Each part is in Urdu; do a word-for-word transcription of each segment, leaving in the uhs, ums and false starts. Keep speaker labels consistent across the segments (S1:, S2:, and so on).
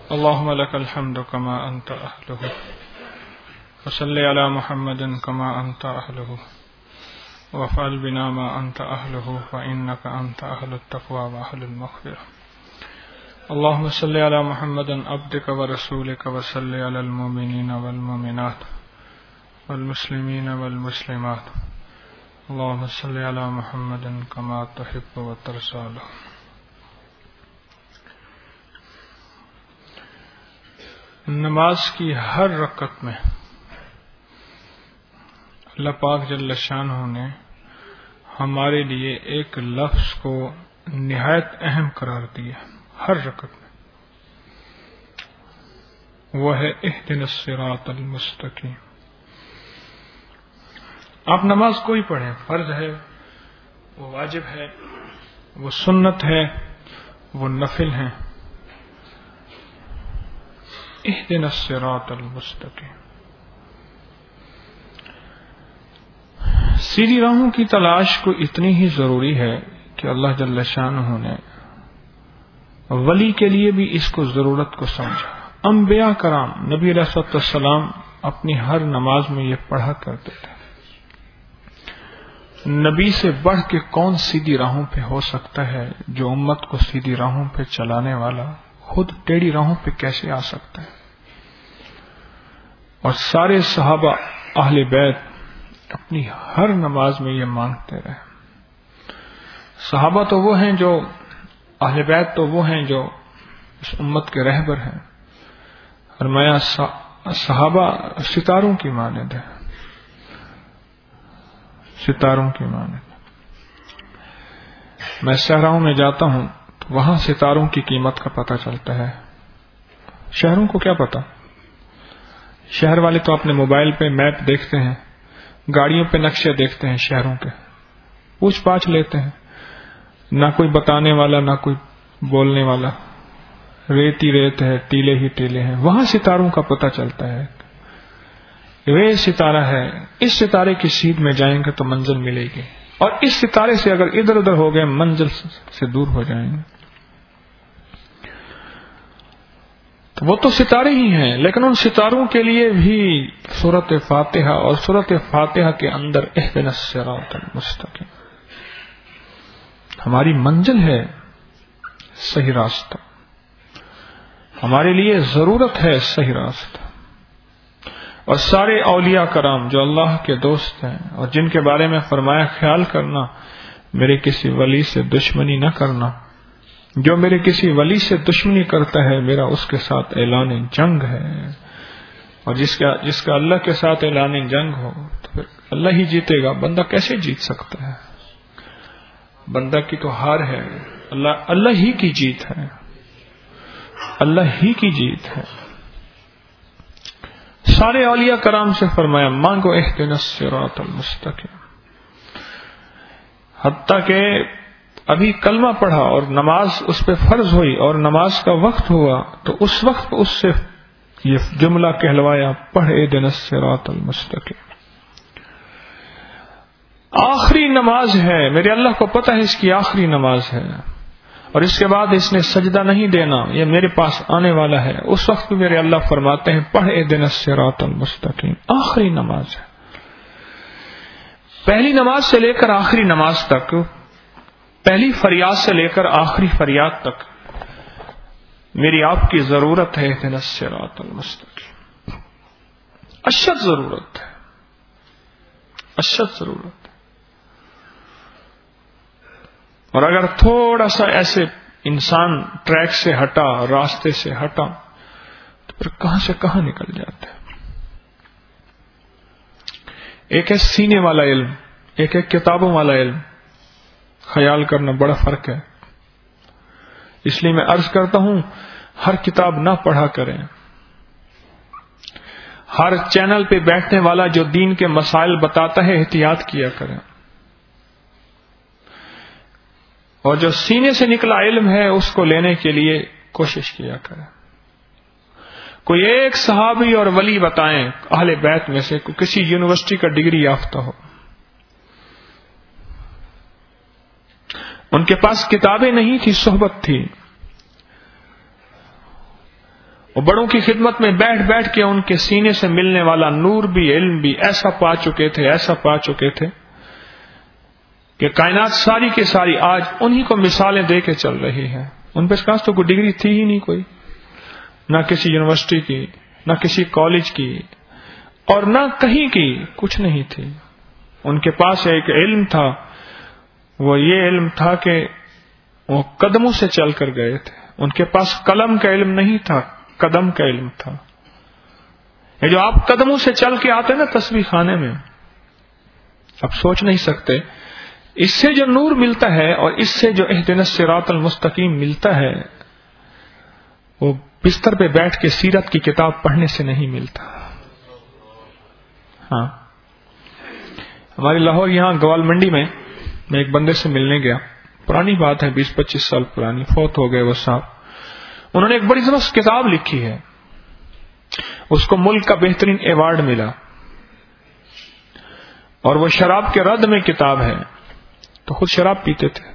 S1: اللهم لك الحمد كما أنت أهله وصل على محمد كما أنت أهله وافعل بنا ما أنت أهله فإنك أنت أهل التقوى وأهل المغفرة اللهم صل على محمد عبدك ورسولك وصل على المؤمنين والمؤمنات والمسلمين والمسلمات اللهم صل على محمد كما تحب وترضى له. نماز کی ہر رکعت میں اللہ پاک جل شانہ نے ہمارے لیے ایک لفظ کو نہایت اہم قرار دیا ہر رکعت میں، وہ ہے اہدنا الصراط المستقیم. آپ نماز کوئی پڑھیں، فرض ہے، وہ واجب ہے، وہ سنت ہے، وہ نفل ہے، اہدنا الصراط المستقیم. سیدھی راہوں کی تلاش کو اتنی ہی ضروری ہے کہ اللہ جل شانہ نے ولی کے لیے بھی اس کو ضرورت کو سمجھا. انبیاء کرام نبی علیہ الصلوۃ والسلام اپنی ہر نماز میں یہ پڑھا کرتے تھے. نبی سے بڑھ کے کون سیدھی راہوں پہ ہو سکتا ہے؟ جو امت کو سیدھی راہوں پہ چلانے والا خود ٹیڑھی راہوں پہ کیسے آ سکتا ہے؟ اور سارے صحابہ اہل بیت اپنی ہر نماز میں یہ مانگتے رہے. صحابہ تو وہ ہیں جو اہل بیت تو وہ ہیں جو اس امت کے رہبر ہیں. فرمایا صحابہ ستاروں کی مانند ہیں، ستاروں کی مانند. میں صحراؤں میں جاتا ہوں تو وہاں ستاروں کی قیمت کا پتہ چلتا ہے. شہروں کو کیا پتا؟ شہر والے تو اپنے موبائل پہ میپ دیکھتے ہیں، گاڑیوں پہ نقشے دیکھتے ہیں، شہروں کے پوچھ پاچھ لیتے ہیں. نہ کوئی بتانے والا، نہ کوئی بولنے والا، ریت ہی ریت ہے، ٹیلے ہی ٹیلے ہیں. وہاں ستاروں کا پتہ چلتا ہے. یہ ستارہ ہے، اس ستارے کی سیدھ میں جائیں گے تو منزل ملے گی، اور اس ستارے سے اگر ادھر ادھر ہو گئے منزل سے دور ہو جائیں گے. تو وہ تو ستارے ہی ہیں، لیکن ان ستاروں کے لیے بھی سورۃ فاتحہ اور سورۃ فاتحہ کے اندر اہدنا الصراط المستقیم ہماری منزل ہے، صحیح راستہ. ہمارے لیے ضرورت ہے صحیح راستہ. اور سارے اولیاء کرام جو اللہ کے دوست ہیں اور جن کے بارے میں فرمایا خیال کرنا میرے کسی ولی سے دشمنی نہ کرنا، جو میرے کسی ولی سے دشمنی کرتا ہے میرا اس کے ساتھ اعلان جنگ ہے. اور جس کا جس کا اللہ کے ساتھ اعلان جنگ ہو تو پھر اللہ ہی جیتے گا. بندہ کیسے جیت سکتا ہے؟ بندہ کی تو ہار ہے. اللہ اللہ ہی کی جیت ہے، اللہ ہی کی جیت ہے. سارے اولیاء کرام سے فرمایا مانگو اہدنا الصراط المستقیم. حتیٰ کہ ابھی کلمہ پڑھا اور نماز اس پہ فرض ہوئی اور نماز کا وقت ہوا تو اس وقت اس سے یہ جملہ کہلوایا، پڑھ اہدنا الصراط المستقیم. آخری نماز ہے، میرے اللہ کو پتہ ہے اس کی آخری نماز ہے، اور اس کے بعد اس نے سجدہ نہیں دینا، یہ میرے پاس آنے والا ہے. اس وقت بھی میرے اللہ فرماتے ہیں پڑھ اہدنا الصراط المستقیم. آخری نماز ہے. پہلی نماز سے لے کر آخری نماز تک، پہلی فریاد سے لے کر آخری فریاد تک میری آپ کی ضرورت ہے اہدنا الصراط المستقیم. اشد ضرورت ہے، اشد ضرورت. اور اگر تھوڑا سا ایسے انسان ٹریک سے ہٹا، راستے سے ہٹا تو پھر کہاں سے کہاں نکل جاتا ہے. ایک ہے سینے والا علم، ایک ہے کتابوں والا علم. خیال کرنا بڑا فرق ہے. اس لیے میں عرض کرتا ہوں ہر کتاب نہ پڑھا کریں. ہر چینل پہ بیٹھنے والا جو دین کے مسائل بتاتا ہے احتیاط کیا کریں. اور جو سینے سے نکلا علم ہے اس کو لینے کے لیے کوشش کیا کریں. کوئی ایک صحابی اور ولی بتائیں اہل بیت میں سے کسی یونیورسٹی کا ڈگری یافتہ ہو، ان کے پاس کتابیں نہیں تھی، صحبت تھی. وہ بڑوں کی خدمت میں بیٹھ بیٹھ کے ان کے سینے سے ملنے والا نور بھی علم بھی ایسا پا چکے تھے ایسا پا چکے تھے کہ کائنات ساری کی ساری آج انہی کو مثالیں دے کے چل رہی ہے. ان پہ پاس تو کوئی ڈگری تھی ہی نہیں، کوئی نہ کسی یونیورسٹی کی، نہ کسی کالج کی، اور نہ کہیں کی، کچھ نہیں تھی. ان کے پاس ایک علم تھا، وہ یہ علم تھا کہ وہ قدموں سے چل کر گئے تھے. ان کے پاس قلم کا علم نہیں تھا، قدم کا علم تھا. یہ جو آپ قدموں سے چل کے آتے نا تسبیح خانے میں، آپ سوچ نہیں سکتے اس سے جو نور ملتا ہے اور اس سے جو اہدنا الصراط المستقیم ملتا ہے وہ بستر پہ بیٹھ کے سیرت کی کتاب پڑھنے سے نہیں ملتا. ہاں، ہماری لاہور یہاں گوال منڈی میں میں ایک بندے سے ملنے گیا، پرانی بات ہے، بیس پچیس سال پرانی، فوت ہو گئے وہ صاحب. انہوں نے ایک بڑی زبردست کتاب لکھی ہے، اس کو ملک کا بہترین ایوارڈ ملا، اور وہ شراب کے رد میں کتاب ہے. تو خود شراب پیتے تھے.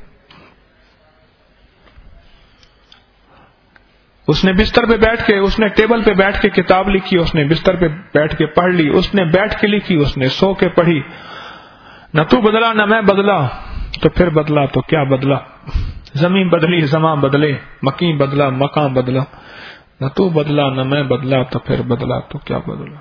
S1: اس نے بستر پہ بیٹھ کے، اس نے ٹیبل پہ بیٹھ کے کتاب لکھی، اس نے بستر پہ بیٹھ کے پڑھ لی، اس نے بیٹھ کے لکھی، اس نے سو کے پڑھی. نہ تو بدلا نہ میں بدلا، تو پھر بدلا تو کیا بدلا، زمین بدلی زماں بدلے، مکیں بدلا مکان بدلا، نہ تو بدلا نہ میں بدلا تو پھر بدلا تو کیا بدلا.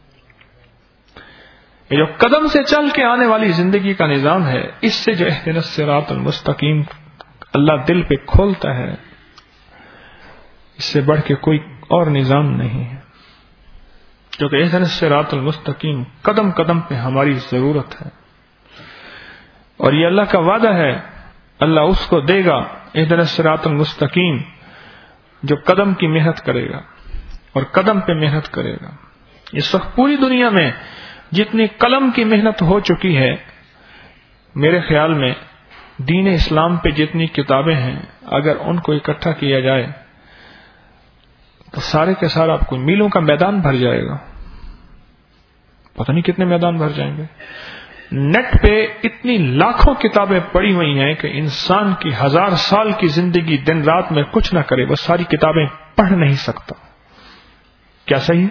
S1: یہ جو قدم سے چل کے آنے والی زندگی کا نظام ہے، اس سے جو اہدنا الصراط المستقیم اللہ دل پہ کھولتا ہے، اس سے بڑھ کے کوئی اور نظام نہیں ہے. کیونکہ اہدنا الصراط المستقیم قدم قدم پہ ہماری ضرورت ہے، اور یہ اللہ کا وعدہ ہے، اللہ اس کو دے گا اہدنا الصراط المستقیم جو قدم کی محنت کرے گا اور قدم پہ محنت کرے گا. اس وقت پوری دنیا میں جتنی قلم کی محنت ہو چکی ہے، میرے خیال میں دین اسلام پہ جتنی کتابیں ہیں، اگر ان کو اکٹھا کیا جائے تو سارے کے سارا آپ کو میلوں کا میدان بھر جائے گا. پتہ نہیں کتنے میدان بھر جائیں گے. نیٹ پہ اتنی لاکھوں کتابیں پڑی ہوئی ہیں کہ انسان کی ہزار سال کی زندگی دن رات میں کچھ نہ کرے، وہ ساری کتابیں پڑھ نہیں سکتا. کیا صحیح؟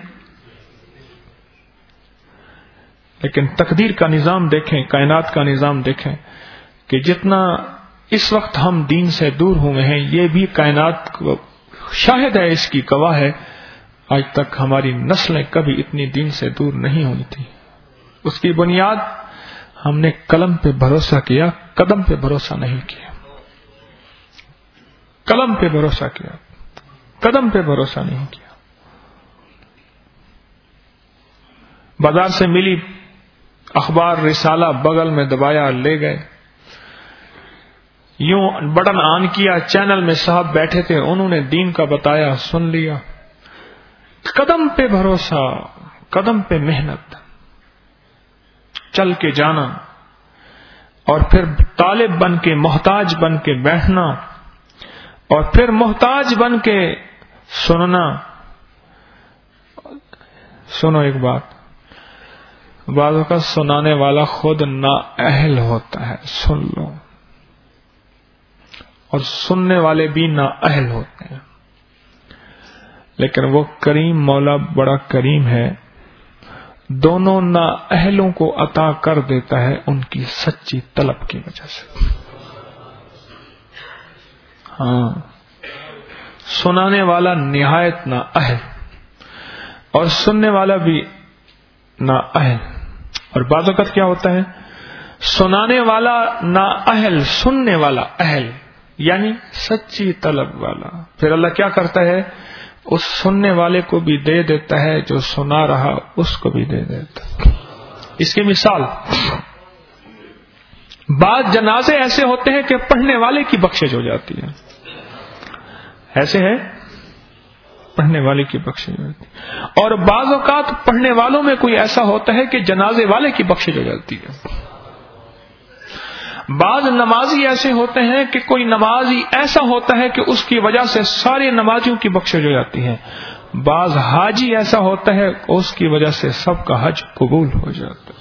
S1: لیکن تقدیر کا نظام دیکھیں، کائنات کا نظام دیکھیں کہ جتنا اس وقت ہم دین سے دور ہوئے ہیں، یہ بھی کائنات کو شاہد ہے، اس کی گواہ ہے، آج تک ہماری نسلیں کبھی اتنی دین سے دور نہیں ہوئی تھی. اس کی بنیاد ہم نے قلم پہ بھروسہ کیا، قدم پہ بھروسہ نہیں کیا. قلم پہ بھروسہ کیا، قدم پہ بھروسہ نہیں کیا. بازار سے ملی اخبار رسالہ بغل میں دبایا، لے گئے، یوں بٹن آن کیا، چینل میں صاحب بیٹھے تھے، انہوں نے دین کا بتایا، سن لیا. قدم پہ بھروسہ، قدم پہ محنت، چل کے جانا، اور پھر طالب بن کے محتاج بن کے بیٹھنا، اور پھر محتاج بن کے سننا. سنو ایک بات، بعض اوقات سنانے والا خود نااہل ہوتا ہے، سن لو، اور سننے والے بھی نااہل ہوتے ہیں. لیکن وہ کریم مولا بڑا کریم ہے، دونوں نااہلوں کو عطا کر دیتا ہے ان کی سچی طلب کی وجہ سے. ہاں، سنانے والا نہایت نااہل اور سننے والا بھی نااہل. اور بعض اوقات کیا ہوتا ہے، سنانے والا نااہل، سننے والا اہل، یعنی سچی طلب والا. پھر اللہ کیا کرتا ہے، اس سننے والے کو بھی دے دیتا ہے، جو سنا رہا اس کو بھی دے دیتا ہے. اس کی مثال، بعض جنازے ایسے ہوتے ہیں کہ پڑھنے والے کی بخشش ہو جاتی ہے. ایسے ہے پڑھنے والے کی بخشش ہو جاتی ہے. اور بعض اوقات پڑھنے والوں میں کوئی ایسا ہوتا ہے کہ جنازے والے کی بخشش ہو جاتی ہے. بعض نمازی ایسے ہوتے ہیں کہ کوئی نمازی ایسا ہوتا ہے کہ اس کی وجہ سے سارے نمازیوں کی بخشش ہو جاتی ہے. بعض حاجی ایسا ہوتا ہے کہ اس کی وجہ سے سب کا حج قبول ہو جاتا ہے.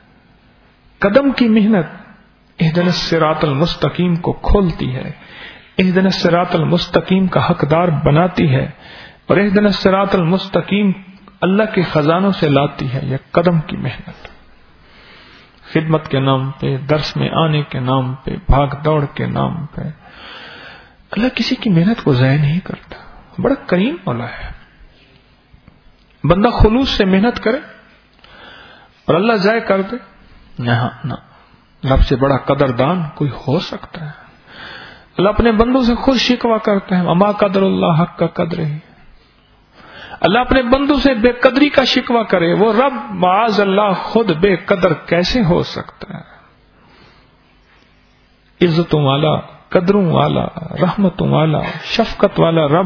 S1: قدم کی محنت اہدنا الصراط المستقیم کو کھولتی ہے. اہدنا الصراط المستقیم کا حقدار بناتی ہے، اور اہدنا الصراط المستقیم اللہ کے خزانوں سے لاتی ہے. یہ قدم کی محنت، خدمت کے نام پہ، درس میں آنے کے نام پہ، بھاگ دوڑ کے نام پہ. اللہ کسی کی محنت کو ضائع نہیں کرتا. بڑا کریم مولا ہے. بندہ خلوص سے محنت کرے اور اللہ ضائع کر دے، نہ نہ. رب سے بڑا قدردان کوئی ہو سکتا ہے؟ اللہ اپنے بندوں سے خود شکوہ کرتے ہیں، اما قدر اللہ حق کا قدر ہی. اللہ اپنے بندوں سے بے قدری کا شکوہ کرے، وہ رب معاذ اللہ خود بے قدر کیسے ہو سکتا ہے؟ عزتوں والا، قدروں والا، رحمتوں والا، شفقت والا رب.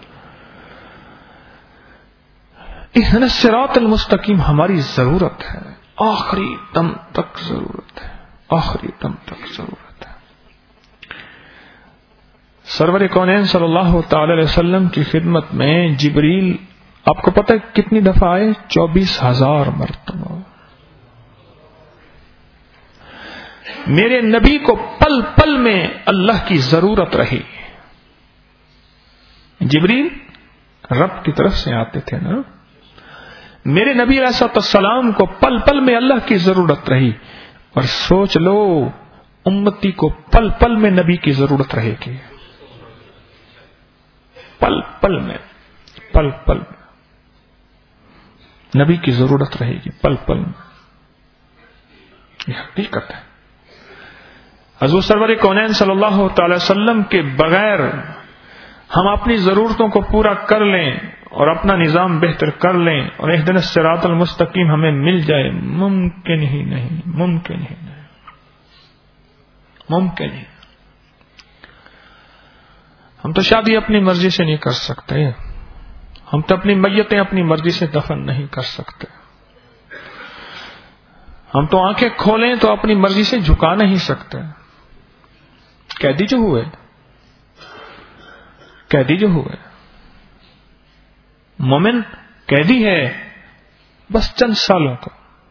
S1: اہدنا الصراط المستقیم ہماری ضرورت ہے، آخری دم تک ضرورت ہے، آخری دم تک ضرورت ہے. سرور کونین صلی اللہ تعالی علیہ وسلم کی خدمت میں جبریل آپ کو پتہ ہے کتنی دفعہ آئے؟ چوبیس ہزار مرتبہ. میرے نبی کو پل پل میں اللہ کی ضرورت رہی. جبریل رب کی طرف سے آتے تھے نا. میرے نبی علیہ السلام کو پل پل میں اللہ کی ضرورت رہی. اور سوچ لو امتی کو پل پل میں نبی کی ضرورت رہے گی. پل پل میں پل پل میں نبی کی ضرورت رہے گی، پل پل میں. یہ حقیقت ہے. حضور سرور کونین صلی اللہ تعالی وسلم کے بغیر ہم اپنی ضرورتوں کو پورا کر لیں اور اپنا نظام بہتر کر لیں اور اہدنا الصراط المستقیم ہمیں مل جائے، ممکن ہی نہیں، ممکن ہی نہیں، ممکن ہی. ہم تو شادی اپنی مرضی سے نہیں کر سکتے، ہم تو اپنی میتیں اپنی مرضی سے دفن نہیں کر سکتے، ہم تو آنکھیں کھولیں تو اپنی مرضی سے جھکا نہیں سکتے. قیدی جو ہوئے قیدی جو ہوئے مومن قیدی ہے بس چند سالوں کا.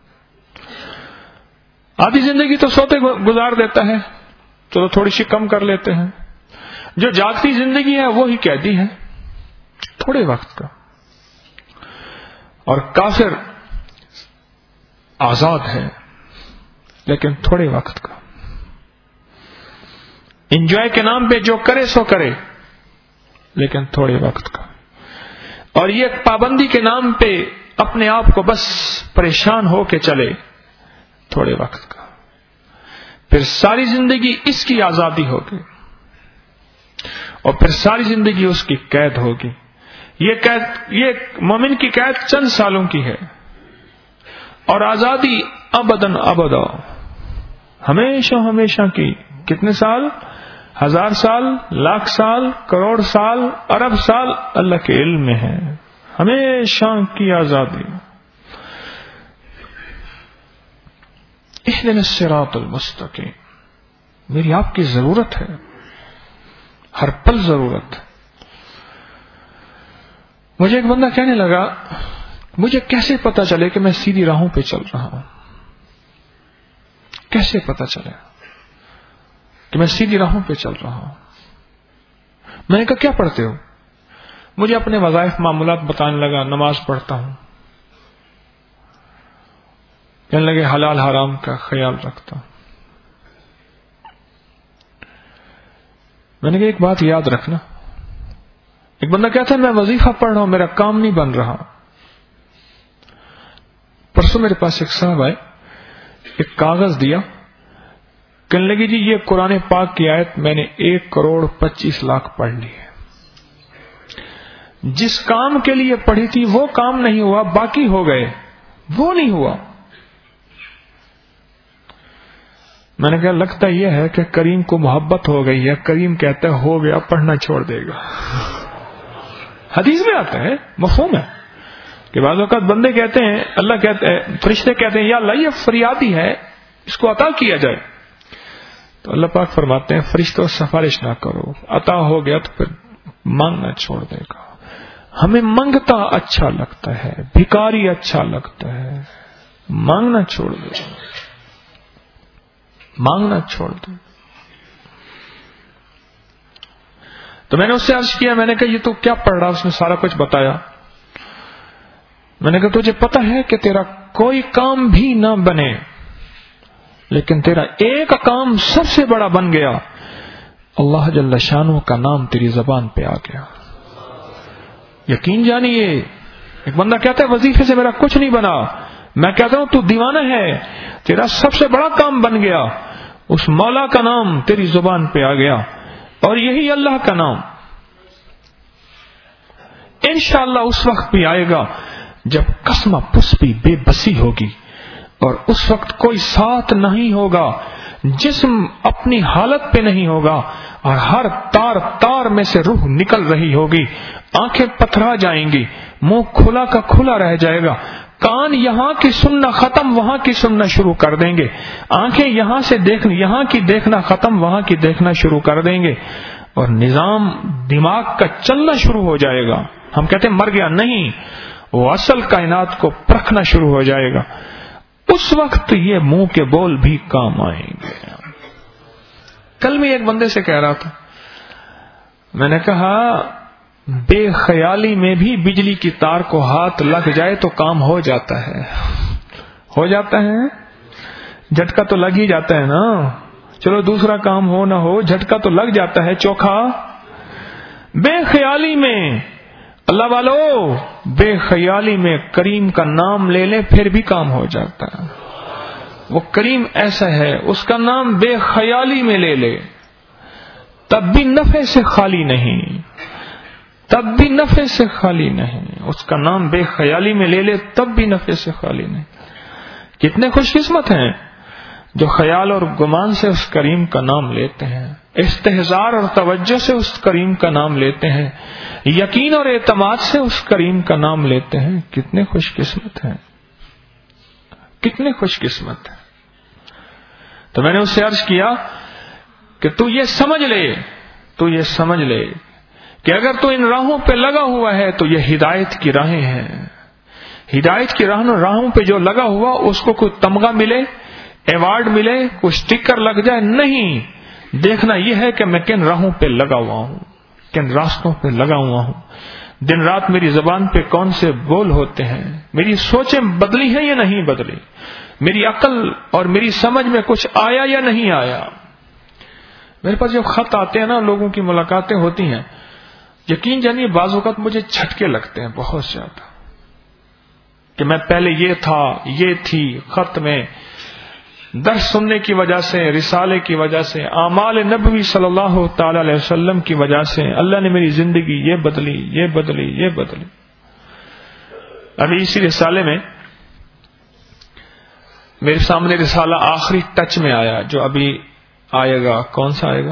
S1: آدھی زندگی تو سوتے گزار دیتا ہے، چلو تھوڑی سی کم کر لیتے ہیں. جو جاگتی زندگی ہے وہی قیدی ہے تھوڑے وقت کا. اور کافر آزاد ہے لیکن تھوڑے وقت کا. انجوائے کے نام پہ جو کرے سو کرے لیکن تھوڑے وقت کا. اور یہ پابندی کے نام پہ اپنے آپ کو بس پریشان ہو کے چلے، تھوڑے وقت کا. پھر ساری زندگی اس کی آزادی ہوگی اور پھر ساری زندگی اس کی قید ہوگی. یہ قید، یہ مومن کی قید چند سالوں کی ہے اور آزادی ابداً ابدا، ہمیشہ ہمیشہ کی. کتنے سال؟ ہزار سال، لاکھ سال، کروڑ سال، ارب سال، اللہ کے علم میں ہے. ہمیشہ کی آزادی. اہدنا الصراط المستقیم میری آپ کی ضرورت ہے، ہر پل ضرورت. مجھے ایک بندہ کہنے لگا مجھے کیسے پتا چلے کہ میں سیدھی راہوں پہ چل رہا ہوں؟ کیسے پتا چلے کہ میں سیدھی راہوں پہ چل رہا ہوں؟ میں نے کہا کیا پڑھتے ہو؟ مجھے اپنے وظائف معمولات بتانے لگا. نماز پڑھتا ہوں. کہنے لگے حلال حرام کا خیال رکھتا ہوں. میں نے کہا ایک بات یاد رکھنا. ایک بندہ کہتا ہے میں وظیفہ پڑھ رہا ہوں، میرا کام نہیں بن رہا. پرسوں میرے پاس ایک صاحب آئے، ایک کاغذ دیا، کہنے لگی جی یہ قرآن پاک کی آیت میں نے ایک کروڑ پچیس لاکھ پڑھ لی ہے. جس کام کے لیے پڑھی تھی وہ کام نہیں ہوا، باقی ہو گئے، وہ نہیں ہوا. میں نے کہا لگتا یہ ہے کہ کریم کو محبت ہو گئی ہے. کریم کہتا ہے ہو گیا، پڑھنا چھوڑ دے گا. حدیث میں آتا ہے، مفہوم ہے کہ بعض اوقات بندے کہتے ہیں، اللہ کہتے ہیں، فرشتے کہتے ہیں یا اللہ یہ فریادی ہے، اس کو عطا کیا جائے. تو اللہ پاک فرماتے ہیں فرشتوں سفارش نہ کرو، عطا ہو گیا تو پھر مانگنا چھوڑ دے گا. ہمیں منگتا اچھا لگتا ہے، بھکاری اچھا لگتا ہے، مانگنا چھوڑ دے گا، مانگنا چھوڑ دے. تو میں نے اس سے عرض کیا، میں نے کہا یہ تو کیا پڑھ رہا؟ اس نے سارا کچھ بتایا. میں نے کہا تجھے پتا ہے کہ تیرا کوئی کام بھی نہ بنے لیکن تیرا ایک کام سب سے بڑا بن گیا، اللہ جل شانہ کا نام تیری زبان پہ آ گیا. یقین جانیے، ایک بندہ کہتا ہے وظیفے سے میرا کچھ نہیں بنا، میں کہتا ہوں تو دیوانہ ہے، تیرا سب سے بڑا کام بن گیا، اس مولا کا نام تیری زبان پہ آ گیا، اور یہی اللہ کا نام انشاءاللہ اس وقت بھی آئے گا جب قسمہ پسپی بے بسی ہوگی اور اس وقت کوئی ساتھ نہیں ہوگا، جسم اپنی حالت پہ نہیں ہوگا اور ہر تار تار میں سے روح نکل رہی ہوگی، آنکھیں پتھرا جائیں گی، منہ کھلا کا کھلا رہ جائے گا، کان یہاں کی سننا ختم وہاں کی سننا شروع کر دیں گے، آنکھیں یہاں سے دیکھنا یہاں کی دیکھنا ختم وہاں کی دیکھنا شروع کر دیں گے، اور نظام دماغ کا چلنا شروع ہو جائے گا. ہم کہتے ہیں مر گیا، نہیں، وہ اصل کائنات کو پرکھنا شروع ہو جائے گا. اس وقت یہ منہ کے بول بھی کام آئیں گے. کل میں ایک بندے سے کہہ رہا تھا، میں نے کہا بے خیالی میں بھی بجلی کی تار کو ہاتھ لگ جائے تو کام ہو جاتا ہے. ہو جاتا ہے، جھٹکا تو لگ ہی جاتا ہے نا. چلو دوسرا کام ہو نہ ہو، جھٹکا تو لگ جاتا ہے چوکھا. بے خیالی میں اللہ والو، بے خیالی میں کریم کا نام لے لے پھر بھی کام ہو جاتا ہے. وہ کریم ایسا ہے، اس کا نام بے خیالی میں لے لے تب بھی نفع سے خالی نہیں، تب بھی نفع سے خالی نہیں. اس کا نام بے خیالی میں لے لے تب بھی نفع سے خالی نہیں. کتنے خوش قسمت ہیں جو خیال اور گمان سے اس کریم کا نام لیتے ہیں، استحضار اور توجہ سے اس کریم کا نام لیتے ہیں، یقین اور اعتماد سے اس کریم کا نام لیتے ہیں. کتنے خوش قسمت ہیں، کتنے خوش قسمت ہیں. تو میں نے اس سے عرض کیا کہ تو یہ سمجھ لے تو یہ سمجھ لے کہ اگر تو ان راہوں پہ لگا ہوا ہے تو یہ ہدایت کی راہیں ہیں. ہدایت کی راہوں پہ جو لگا ہوا اس کو کوئی تمغہ ملے، ایوارڈ ملے، کوئی سٹیکر لگ جائے، نہیں. دیکھنا یہ ہے کہ میں کن راہوں پہ لگا ہوا ہوں، کن راستوں پہ لگا ہوا ہوں. دن رات میری زبان پہ کون سے بول ہوتے ہیں، میری سوچیں بدلی ہیں یا نہیں بدلی، میری عقل اور میری سمجھ میں کچھ آیا یا نہیں آیا. میرے پاس جب خط آتے ہیں نا، لوگوں کی ملاقاتیں ہوتی ہیں، یقین جانیے بعض اوقات مجھے جھٹکے لگتے ہیں بہت زیادہ کہ میں پہلے یہ تھا، یہ تھی. خط میں درس سننے کی وجہ سے، رسالے کی وجہ سے، اعمال نبوی صلی اللہ تعالی علیہ وسلم کی وجہ سے اللہ نے میری زندگی یہ بدلی، یہ بدلی، یہ بدلی. ابھی اسی رسالے میں میرے سامنے رسالہ آخری ٹچ میں آیا جو ابھی آئے گا. کون سا آئے گا؟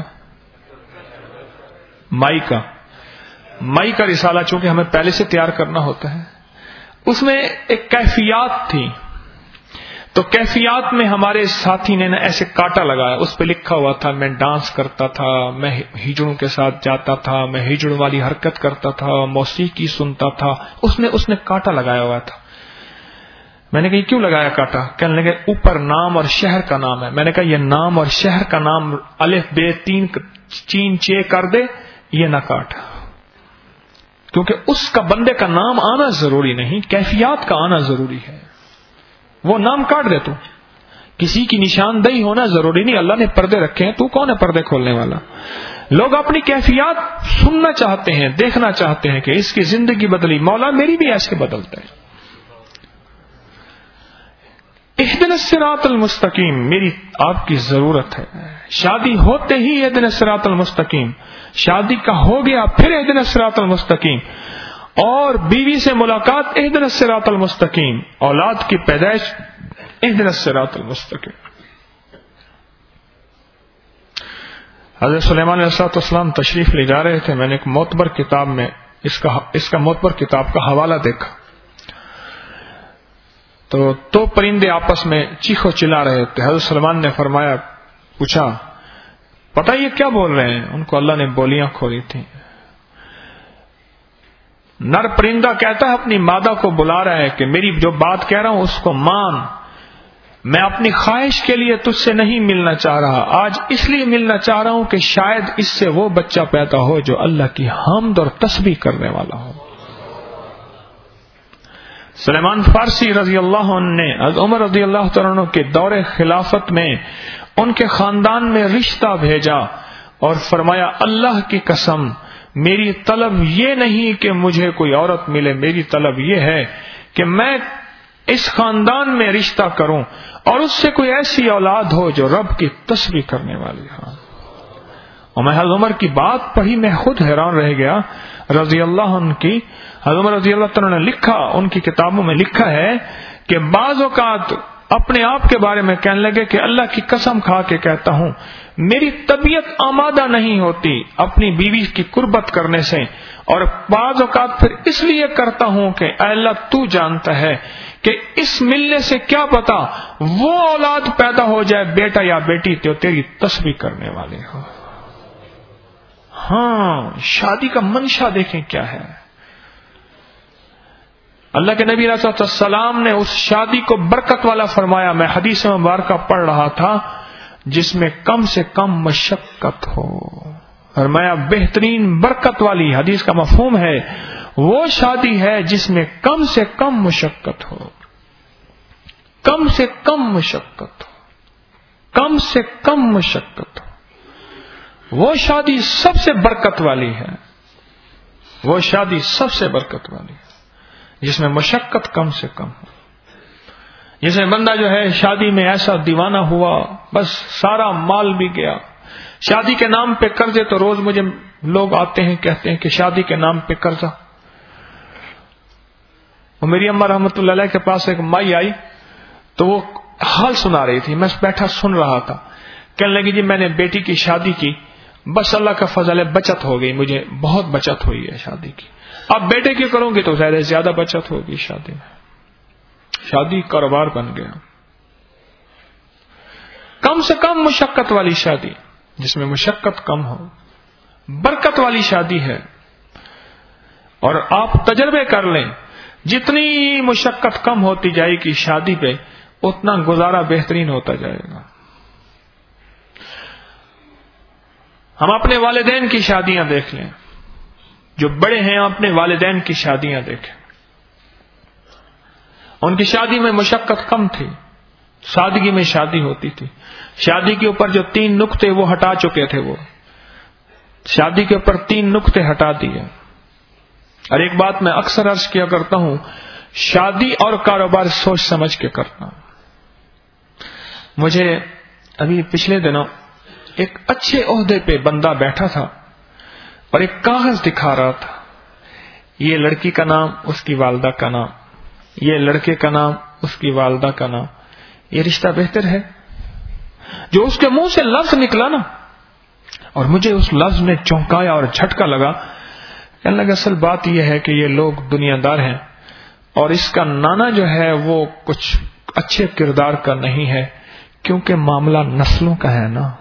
S1: مائی کا. مائی کا رسالہ چونکہ ہمیں پہلے سے تیار کرنا ہوتا ہے، اس میں ایک کیفیات تھی. تو کیفیات میں ہمارے ساتھی نے نا ایسے کاٹا لگایا، اس پہ لکھا ہوا تھا میں ڈانس کرتا تھا، میں ہجڑوں کے ساتھ جاتا تھا، میں ہجڑوں والی حرکت کرتا تھا، موسیقی سنتا تھا. اس نے اس نے کاٹا لگایا ہوا تھا. میں نے کہا یہ کیوں لگایا کاٹا؟ کہنے لگے اوپر نام اور شہر کا نام ہے. میں نے کہا یہ نام اور شہر کا نام الف بے تین چین چے کر دے، یہ نہ کاٹ، کیونکہ اس کا بندے کا نام آنا ضروری نہیں، کیفیات کا آنا ضروری ہے. وہ نام کاٹ دے، تو کسی کی نشاندہی ہونا ضروری نہیں. اللہ نے پردے رکھے ہیں، تو کون ہے پردے کھولنے والا؟ لوگ اپنی کیفیات سننا چاہتے ہیں، دیکھنا چاہتے ہیں کہ اس کی زندگی بدلی، مولا میری بھی ایسے بدلتا ہے. اہدنا الصراط المستقیم میری آپ کی ضرورت ہے. شادی ہوتے ہی اہدنا الصراط المستقیم، شادی کا ہو گیا پھر اہدنا الصراط المستقیم، اور بیوی سے ملاقات اہدنا الصراط المستقیم، اولاد کی پیدائش اہدنا الصراط المستقیم. حضرت سلیمان علیہ السلام تشریف لے جا رہے تھے. میں نے ایک معتبر کتاب میں اس کا اس کا معتبر کتاب کا حوالہ دیکھا، تو دو پرندے آپس میں چیخو چلا رہے تھے. حضرت سلیمان نے فرمایا، پوچھا پتہ یہ کیا بول رہے ہیں؟ ان کو اللہ نے بولیاں کھولی تھیں. نر پرندہ کہتا ہے اپنی مادہ کو بلا رہا ہے کہ میری جو بات کہہ رہا ہوں اس کو مان، میں اپنی خواہش کے لیے تجھ سے نہیں ملنا چاہ رہا، آج اس لیے ملنا چاہ رہا ہوں کہ شاید اس سے وہ بچہ پیدا ہو جو اللہ کی حمد اور تسبیح کرنے والا ہو۔ سلیمان فارسی رضی اللہ عنہ نے عمر رضی اللہ تعالیٰ عنہ کے دور خلافت میں ان کے خاندان میں رشتہ بھیجا اور فرمایا اللہ کی قسم میری طلب یہ نہیں کہ مجھے کوئی عورت ملے، میری طلب یہ ہے کہ میں اس خاندان میں رشتہ کروں اور اس سے کوئی ایسی اولاد ہو جو رب کی تسبیح کرنے والی ہو۔ اور میں حضرت عمر کی بات پڑھی، میں خود حیران رہ گیا رضی اللہ عنہ کی۔ حضرت عمر رضی اللہ تعالیٰ نے لکھا، ان کی کتابوں میں لکھا ہے کہ بعض اوقات اپنے آپ کے بارے میں کہنے لگے کہ اللہ کی قسم کھا کے کہتا ہوں میری طبیعت آمادہ نہیں ہوتی اپنی بیوی کی قربت کرنے سے، اور بعض اوقات پھر اس لیے کرتا ہوں کہ اے اللہ تو جانتا ہے کہ اس ملنے سے کیا پتا وہ اولاد پیدا ہو جائے بیٹا یا بیٹی تو تیری تسبیح کرنے والے ہو۔ ہاں، شادی کا منشا دیکھیں کیا ہے۔ اللہ کے نبی علیہ السلام نے اس شادی کو برکت والا فرمایا۔ میں حدیث مبارکہ پڑھ رہا تھا جس میں کم سے کم مشقت ہو، فرمایا بہترین برکت والی، حدیث کا مفہوم ہے وہ شادی ہے جس میں کم سے کم مشقت ہو، کم سے کم مشقت ہو، کم سے کم مشقت ہو، وہ شادی سب سے برکت والی ہے، وہ شادی سب سے برکت والی ہے جس میں مشقت کم سے کم ہو، جس میں بندہ جو ہے شادی میں ایسا دیوانہ ہوا بس سارا مال بھی گیا، شادی کے نام پہ قرضے، تو روز مجھے لوگ آتے ہیں کہتے ہیں کہ شادی کے نام پہ قرضہ۔ اور میری اماں رحمت اللہ علیہ کے پاس ایک مائی آئی تو وہ حال سنا رہی تھی، میں بیٹھا سن رہا تھا، کہنے لگی جی میں نے بیٹی کی شادی کی، بس اللہ کا فضل ہے بچت ہو گئی، مجھے بہت بچت ہوئی ہے شادی کی، اب بیٹے کی کروں گی تو زیادہ زیادہ بچت ہوگی شادی میں۔ شادی کاروبار بن گیا۔ کم سے کم مشقت والی شادی، جس میں مشقت کم ہو، برکت والی شادی ہے۔ اور آپ تجربے کر لیں، جتنی مشقت کم ہوتی جائے گی شادی پہ اتنا گزارا بہترین ہوتا جائے گا۔ ہم اپنے والدین کی شادیاں دیکھ لیں، جو بڑے ہیں اپنے والدین کی شادیاں دیکھیں، ان کی شادی میں مشقت کم تھی، سادگی میں شادی ہوتی تھی۔ شادی کے اوپر جو تین نقطے وہ ہٹا چکے تھے، وہ شادی کے اوپر تین نقطے ہٹا دیے۔ اور ایک بات میں اکثر عرض کیا کرتا ہوں، شادی اور کاروبار سوچ سمجھ کے کرنا۔ مجھے ابھی پچھلے دنوں ایک اچھے عہدے پہ بندہ بیٹھا تھا اور ایک کاغذ دکھا رہا تھا، یہ لڑکی کا نام، اس کی والدہ کا نام، یہ لڑکے کا نام، اس کی والدہ کا نام، یہ رشتہ بہتر ہے؟ جو اس کے منہ سے لفظ نکلا نا، اور مجھے اس لفظ نے چونکایا اور جھٹکا لگا، کہنے لگا اصل بات یہ ہے کہ یہ لوگ دنیا دار ہیں اور اس کا نانا جو ہے وہ کچھ اچھے کردار کا نہیں ہے، کیونکہ معاملہ نسلوں کا ہے نا۔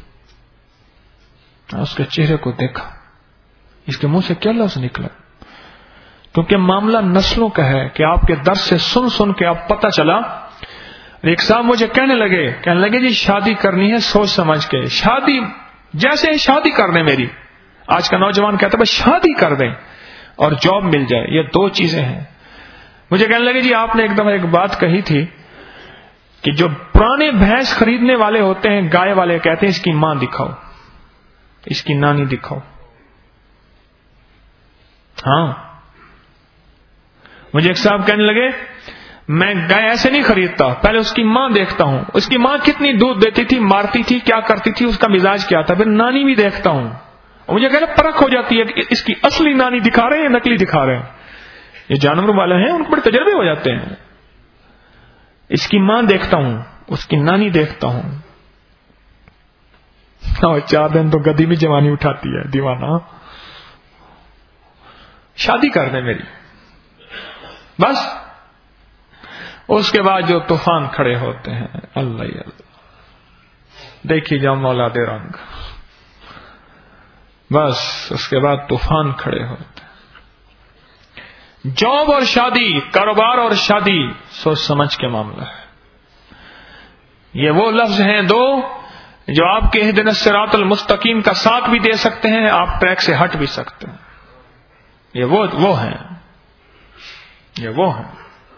S1: اس کے چہرے کو دیکھا، اس کے منہ سے کیا لفظ نکلا؟ کیونکہ معاملہ نسلوں کا ہے کہ آپ کے درس سے سن سن کے آپ پتہ چلا۔ ایک صاحب مجھے کہنے لگے کہنے لگے جی شادی کرنی ہے سوچ سمجھ کے، شادی جیسے شادی کر دیں، میری آج کا نوجوان کہتا ہے بس شادی کر دیں اور جاب مل جائے، یہ دو چیزیں ہیں۔ مجھے کہنے لگے جی آپ نے ایک دفعہ ایک بات کہی تھی کہ جو پرانے بھینس خریدنے والے ہوتے ہیں، گائے والے، کہتے ہیں اس کی ماں دکھاؤ، اس کی نانی دکھاؤ۔ ہاں، مجھے ایک صاحب کہنے لگے میں گائے ایسے نہیں خریدتا، پہلے اس کی ماں دیکھتا ہوں، اس کی ماں کتنی دودھ دیتی تھی، مارتی تھی، کیا کرتی تھی، اس کا مزاج کیا تھا، پھر نانی بھی دیکھتا ہوں، اور مجھے کہنا پرکھ ہو جاتی ہے کہ اس کی اصلی نانی دکھا رہے ہیں یا نکلی دکھا رہے ہیں۔ یہ جانور والے ہیں، ان کو بڑے تجربے ہو جاتے ہیں۔ اس کی ماں دیکھتا ہوں، اس کی نانی دیکھتا ہوں، اور چار دن تو گدی بھی جوانی اٹھاتی ہے، دیوانہ۔ شادی کر دیں میری، بس اس کے بعد جو طوفان کھڑے ہوتے ہیں، اللہ ہی اللہ، دیکھیے جاؤ مولا دے رنگ، بس اس کے بعد طوفان کھڑے ہوتے ہیں۔ جاب اور شادی، کاروبار اور شادی سوچ سمجھ کے معاملہ ہے۔ یہ وہ لفظ ہیں دو جو آپ کے اہدنا الصراط المستقیم کا ساتھ بھی دے سکتے ہیں، آپ ٹریک سے ہٹ بھی سکتے ہیں. یہ وہ وہ ہیں یہ وہ ہیں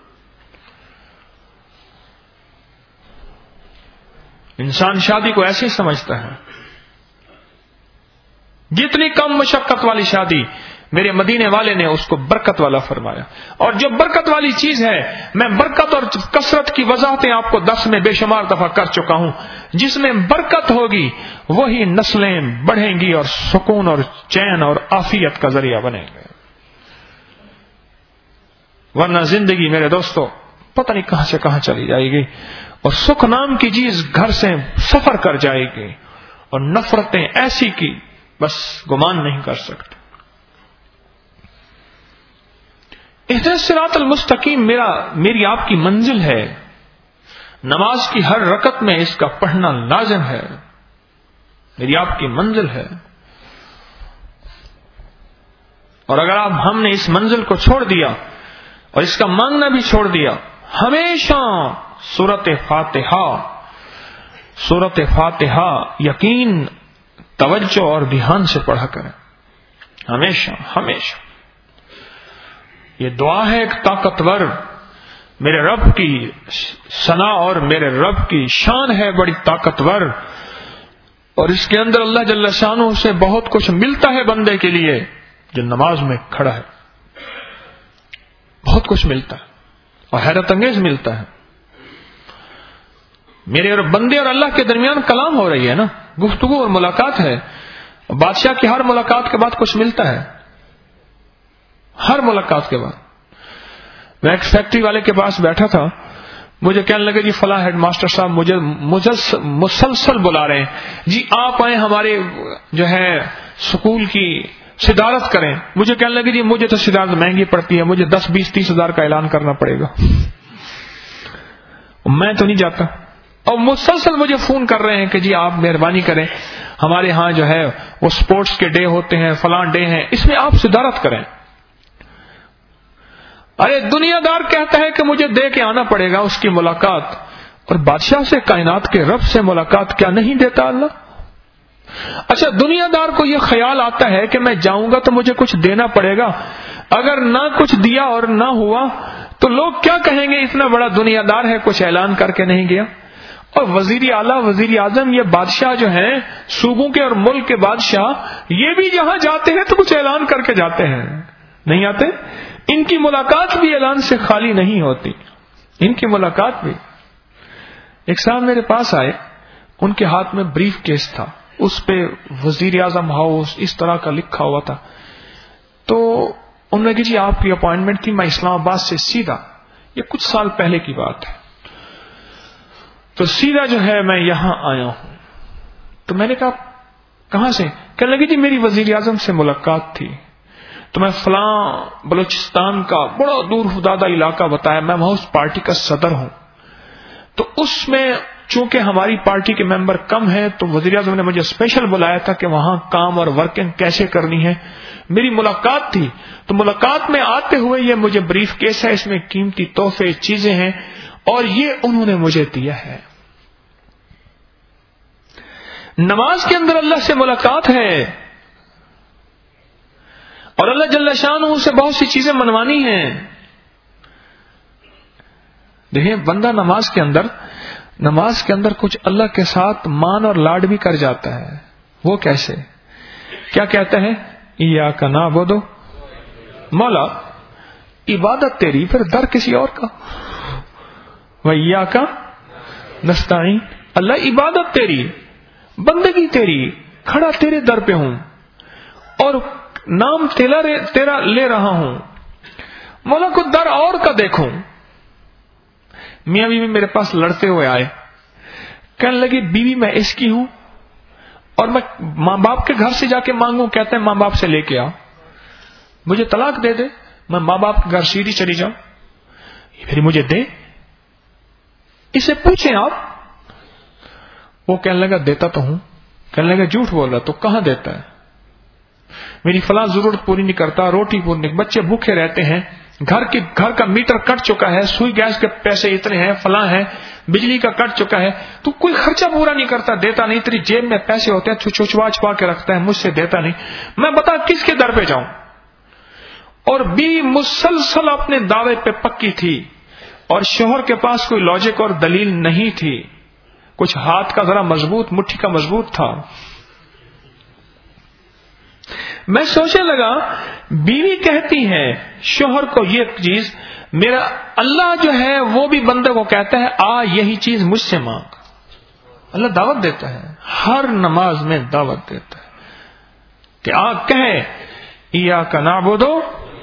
S1: انسان شادی کو ایسے ہی سمجھتا ہے. جتنی کم مشقت والی شادی میرے مدینے والے نے اس کو برکت والا فرمایا. اور جو برکت والی چیز ہے، میں برکت اور کثرت کی وضاحتیں آپ کو درس میں بے شمار دفعہ کر چکا ہوں. جس میں برکت ہوگی وہی نسلیں بڑھیں گی اور سکون اور چین اور عافیت کا ذریعہ بنے گے. ورنہ زندگی میرے دوستو پتہ نہیں کہاں سے کہاں چلی جائے گی، اور سکھ نام کی چیز گھر سے سفر کر جائے گی، اور نفرتیں ایسی کی بس گمان نہیں کر سکتے. اہدنا الصراط المستقیم میرا میری آپ کی منزل ہے. نماز کی ہر رکعت میں اس کا پڑھنا لازم ہے. میری آپ کی منزل ہے. اور اگر آپ ہم نے اس منزل کو چھوڑ دیا اور اس کا مانگنا بھی چھوڑ دیا، ہمیشہ سورۃ فاتحہ سورۃ فاتحہ یقین، توجہ اور دھیان سے پڑھا کریں. ہمیشہ ہمیشہ یہ دعا ہے ایک طاقتور، میرے رب کی ثنا اور میرے رب کی شان ہے بڑی طاقتور، اور اس کے اندر اللہ جل شانہ سے بہت کچھ ملتا ہے بندے کے لیے جو نماز میں کھڑا ہے. بہت کچھ ملتا ہے اور حیرت انگیز ملتا ہے. میرے اور بندے اور اللہ کے درمیان کلام ہو رہی ہے نا، گفتگو اور ملاقات ہے. بادشاہ کی ہر ملاقات کے بعد کچھ ملتا ہے. ہر ملاقات کے بعد. میں ایک فیکٹری والے کے پاس بیٹھا تھا، مجھے کہنے لگے جی فلاں ہیڈ ماسٹر صاحب مجھے مسلسل بلا رہے ہیں، جی آپ آئیں ہمارے جو ہے سکول کی صدارت کریں. مجھے کہنے لگے جی مجھے تو صدارت مہنگی پڑتی ہے، مجھے دس بیس تیس ہزار کا اعلان کرنا پڑے گا، میں تو نہیں جاتا. اور مسلسل مجھے فون کر رہے ہیں کہ جی آپ مہربانی کریں، ہمارے ہاں جو ہے وہ سپورٹس کے ڈے ہوتے ہیں، فلاں ڈے ہیں، اس میں آپ صدارت کریں. ارے دنیا دار کہتا ہے کہ مجھے دے کے آنا پڑے گا اس کی ملاقات، اور بادشاہ سے، کائنات کے رب سے ملاقات کیا نہیں دیتا اللہ؟ اچھا دنیا دار کو یہ خیال آتا ہے کہ میں جاؤں گا تو مجھے کچھ دینا پڑے گا، اگر نہ کچھ دیا اور نہ ہوا تو لوگ کیا کہیں گے، اتنا بڑا دنیا دار ہے کچھ اعلان کر کے نہیں گیا. اور وزیر اعلیٰ، وزیر اعظم، یہ بادشاہ جو ہیں صوبوں کے اور ملک کے بادشاہ، یہ بھی جہاں جاتے ہیں تو کچھ اعلان کر کے جاتے ہیں، نہیں آتے؟ ان کی ملاقات بھی اعلان سے خالی نہیں ہوتی. ان کی ملاقات بھی. ایک صاحب میرے پاس آئے، ان کے ہاتھ میں بریف کیس تھا، اس پہ وزیر اعظم ہاؤس اس طرح کا لکھا ہوا تھا. تو انہوں نے کہا جی آپ کی اپوائنٹمنٹ تھی، میں اسلام آباد سے سیدھا، یہ کچھ سال پہلے کی بات ہے، تو سیدھا جو ہے میں یہاں آیا ہوں. تو میں نے کہا کہاں سے؟ کہنے لگی جی میری وزیر اعظم سے ملاقات تھی، تو میں فلاں بلوچستان کا بڑا دور دادا علاقہ بتایا، میں وہاں اس پارٹی کا صدر ہوں. تو اس میں چونکہ ہماری پارٹی کے ممبر کم ہیں تو وزیر اعظم نے مجھے اسپیشل بلایا تھا کہ وہاں کام اور ورکنگ کیسے کرنی ہے. میری ملاقات تھی، تو ملاقات میں آتے ہوئے یہ مجھے بریف کیس ہے، اس میں قیمتی تحفے چیزیں ہیں، اور یہ انہوں نے مجھے دیا ہے. نماز کے اندر اللہ سے ملاقات ہے، اور اللہ جل شانہ سے بہت سی چیزیں منوانی ہیں. دیکھیں بندہ نماز کے اندر نماز کے اندر کچھ اللہ کے ساتھ مان اور لاڈ بھی کر جاتا ہے. وہ کیسے؟ کیا کہتا ہے؟ ایاک نعبد، مولا عبادت تیری، پھر در کسی اور کا. وایاک نستعین، اللہ عبادت تیری، بندگی تیری، کھڑا تیرے در پہ ہوں اور نام تیرا تیرا لے رہا ہوں. مولا کو در اور کا دیکھوں. میاں بیوی میرے پاس لڑتے ہوئے آئے، کہنے لگے بیوی میں اس کی ہوں اور میں ماں باپ کے گھر سے جا کے مانگوں، کہتے ہیں ماں باپ سے لے کے آ، مجھے طلاق دے دے، میں ماں باپ کے گھر سیدھی چلی جاؤں، پھر مجھے دے. اسے پوچھیں آپ. وہ کہنے لگا دیتا تو ہوں. کہنے لگا جھوٹ بول رہا، تو کہاں دیتا ہے؟ میری فلاں ضرورت پوری نہیں کرتا، روٹی پوری نہیں، بچے بھوکے رہتے ہیں، گھر کی گھر کا میٹر کٹ چکا ہے, سوئی گیس کے پیسے اتنے ہیں, فلاں ہیں, بجلی کا کٹ چکا ہے, تو کوئی خرچہ پورا نہیں کرتا, دیتا نہیں, تیری جیب میں پیسے ہوتے ہیں, چھپا چھپا کے رکھتا ہے, مجھ سے دیتا نہیں. میں بتا کس کے در پہ جاؤں؟ اور بیوی مسلسل اپنے دعوے پہ پکی تھی, اور شوہر کے پاس کوئی لاجک اور دلیل نہیں تھی, کچھ ہاتھ کا ذرا مضبوط, مٹھی کا مضبوط تھا. میں سوچنے لگا, بیوی کہتی ہے شوہر کو یہ چیز, میرا اللہ جو ہے وہ بھی بندے کو کہتا ہے آ یہی چیز مجھ سے مانگ. اللہ دعوت دیتا ہے, ہر نماز میں دعوت دیتا ہے کہ آ کہے ایاک نعبدو.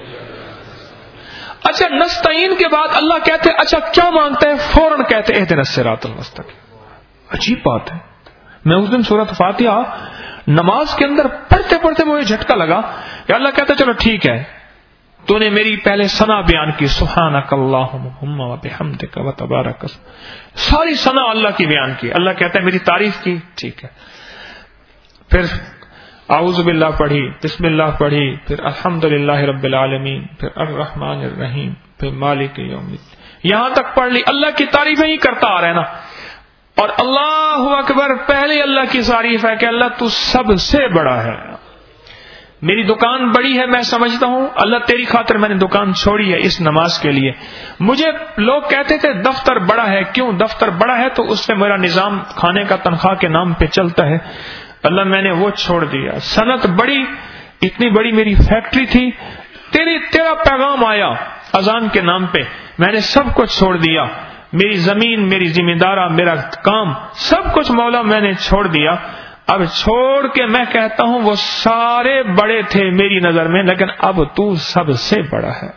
S1: اچھا نستعین کے بعد اللہ کہتے اچھا کیا مانگتا ہے, فوراً کہتے اہدنا الصراط المستقیم. عجیب بات ہے. میں اس دن سورۃ فاتحہ نماز کے اندر پڑھتے پڑھتے مجھے جھٹکا لگا کہ اللہ کہتا چلو ٹھیک ہے, تو نے میری پہلے ثنا بیان کی, سبحانک اللہم و بحمدک و تبارک اسمک, ساری ثنا اللہ کی بیان کی. اللہ کہتا ہے میری تعریف کی, ٹھیک ہے. پھر اعوذ باللہ پڑھی, بسم اللہ پڑھی, پھر الحمدللہ رب العالمین, پھر الرحمن الرحیم, پھر مالک یوم الدین, یہاں تک پڑھ لی. اللہ کی تعریفیں ہی کرتا آ رہا ہے نا. اور اللہ اکبر, پہلے اللہ کی تعریف ہے کہ اللہ تو سب سے بڑا ہے. میری دکان بڑی ہے, میں سمجھتا ہوں, اللہ تیری خاطر میں نے دکان چھوڑی ہے اس نماز کے لیے. مجھے لوگ کہتے تھے دفتر بڑا ہے, کیوں دفتر بڑا ہے تو اس سے میرا نظام کھانے کا تنخواہ کے نام پہ چلتا ہے. اللہ میں نے وہ چھوڑ دیا. صنعت بڑی, اتنی بڑی میری فیکٹری تھی, تیری تیرا پیغام آیا اذان کے نام پہ, میں نے سب کچھ چھوڑ دیا. میری زمین, میری ذمہ دارہ, میرا کام, سب کچھ مولا میں نے چھوڑ دیا. اب چھوڑ کے میں کہتا ہوں وہ سارے بڑے تھے میری نظر میں, لیکن اب تو سب سے بڑا ہے.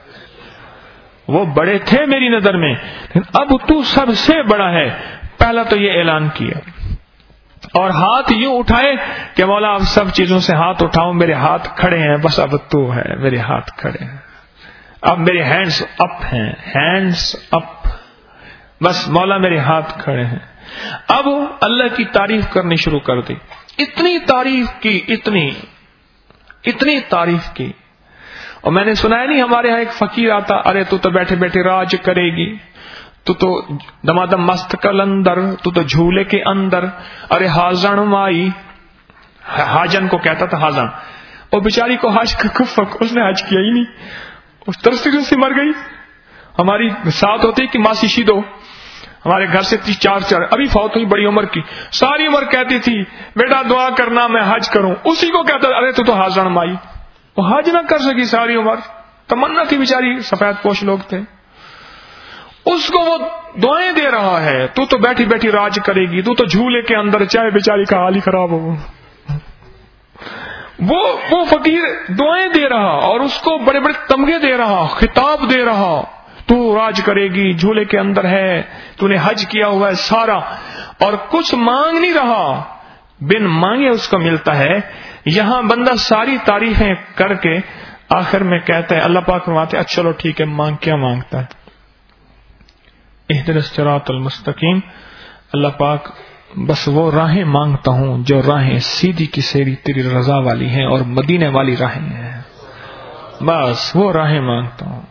S1: وہ بڑے تھے میری نظر میں, لیکن اب تو سب سے بڑا ہے. پہلا تو یہ اعلان کیا, اور ہاتھ یوں اٹھائے کہ مولا اب سب چیزوں سے ہاتھ اٹھاؤں, میرے ہاتھ کھڑے ہیں, بس اب تو ہے, میرے ہاتھ کھڑے ہیں, اب میرے ہینڈز اپ ہیں, ہینڈز اپ, بس مولا میرے ہاتھ کھڑے ہیں. اب اللہ کی تعریف کرنی شروع کر دی. اتنی تعریف کی, اتنی اتنی تعریف کی. اور میں نے سنا ہے نہیں, ہمارے یہاں ایک فقیر آتا, ارے تو تو بیٹھے بیٹھے راج کرے گی, تو تو دمادم مست کلندر, تو تو جھولے کے اندر, ارے ہاجن مائی, حاجن کو کہتا تھا حاجن, اور بیچاری کو حج کا کفک, اس نے حج کیا ہی نہیں, اس ترسی سے مر گئی. ہماری ساتھ ہوتی کہ ماسی شیدو, ہمارے گھر سے تھی چار چار, ابھی فوت ہوئی بڑی عمر کی, ساری عمر کہتی تھی بیٹا دعا کرنا میں حج کروں, اسی کو کہتا ارے تو تو حاجن مائی. وہ حج نہ کر سکی ساری عمر, تمنا تھی بیچاری, سفید پوش لوگ تھے. اس کو وہ دعائیں دے رہا ہے, تو تو بیٹھی بیٹھی راج کرے گی, تو تو جھولے کے اندر, چاہے بیچاری کا حال ہی خراب ہو. وہ وہ فقیر دعائیں دے رہا, اور اس کو بڑے بڑے تمغے دے رہا, خطاب دے رہا, تو راج کرے گی, جھولے کے اندر ہے, تو نے حج کیا ہوا ہے سارا, اور کچھ مانگ نہیں رہا, بن مانگے اس کو ملتا ہے. یہاں بندہ ساری تعریفیں کر کے آخر میں کہتا ہے, اللہ پاک فرماتے ہیں چلو ٹھیک ہے, مانگ, کیا مانگتا ہے؟ اہدنا الصراط المستقیم. اللہ پاک بس وہ راہیں مانگتا ہوں جو راہیں سیدھی کی سیدھی تیری رضا والی ہیں اور مدینے والی راہیں ہیں, بس وہ راہیں مانگتا ہوں.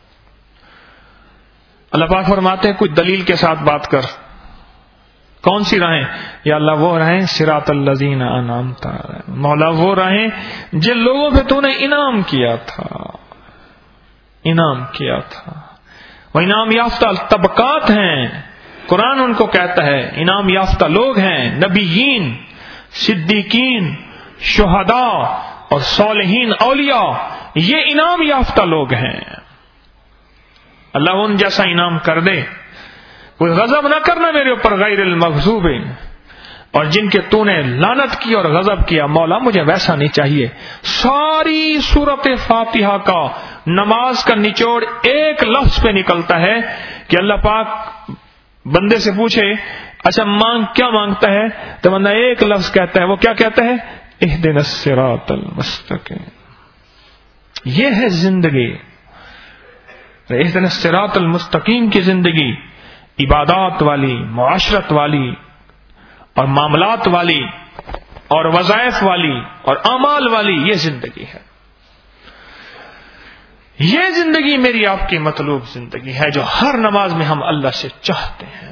S1: اللہ پاک فرماتے ہیں کچھ دلیل کے ساتھ بات کر, کون سی راہیں؟ یا اللہ وہ راہیں صراط الذین انعمت علیہم, مولا وہ راہیں جن لوگوں پہ تو نے انعام کیا تھا, انعام کیا تھا. وہ انعام یافتہ طبقات ہیں, قرآن ان کو کہتا ہے انعام یافتہ لوگ ہیں, نبیین, صدیقین, شہداء اور صالحین, اولیاء, یہ انعام یافتہ لوگ ہیں. اللہ ان جیسا انعام کر دے. کوئی غضب نہ کرنا میرے اوپر غیر المغضوب, اور جن کے تو نے لعنت کی اور غضب کیا, مولا مجھے ویسا نہیں چاہیے. ساری سورت فاتحہ کا نماز کا نچوڑ ایک لفظ پہ نکلتا ہے کہ اللہ پاک بندے سے پوچھے اچھا مانگ, کیا مانگتا ہے, تو بندہ ایک لفظ کہتا ہے. وہ کیا کہتا ہے؟ اہدنا الصراط المستقیم. یہ ہے زندگی, اہدنا الصراط المستقیم کی زندگی, عبادات والی, معاشرت والی, اور معاملات والی, اور وظائف والی, اور اعمال والی, یہ زندگی ہے. یہ زندگی میری آپ کی مطلوب زندگی ہے جو ہر نماز میں ہم اللہ سے چاہتے ہیں،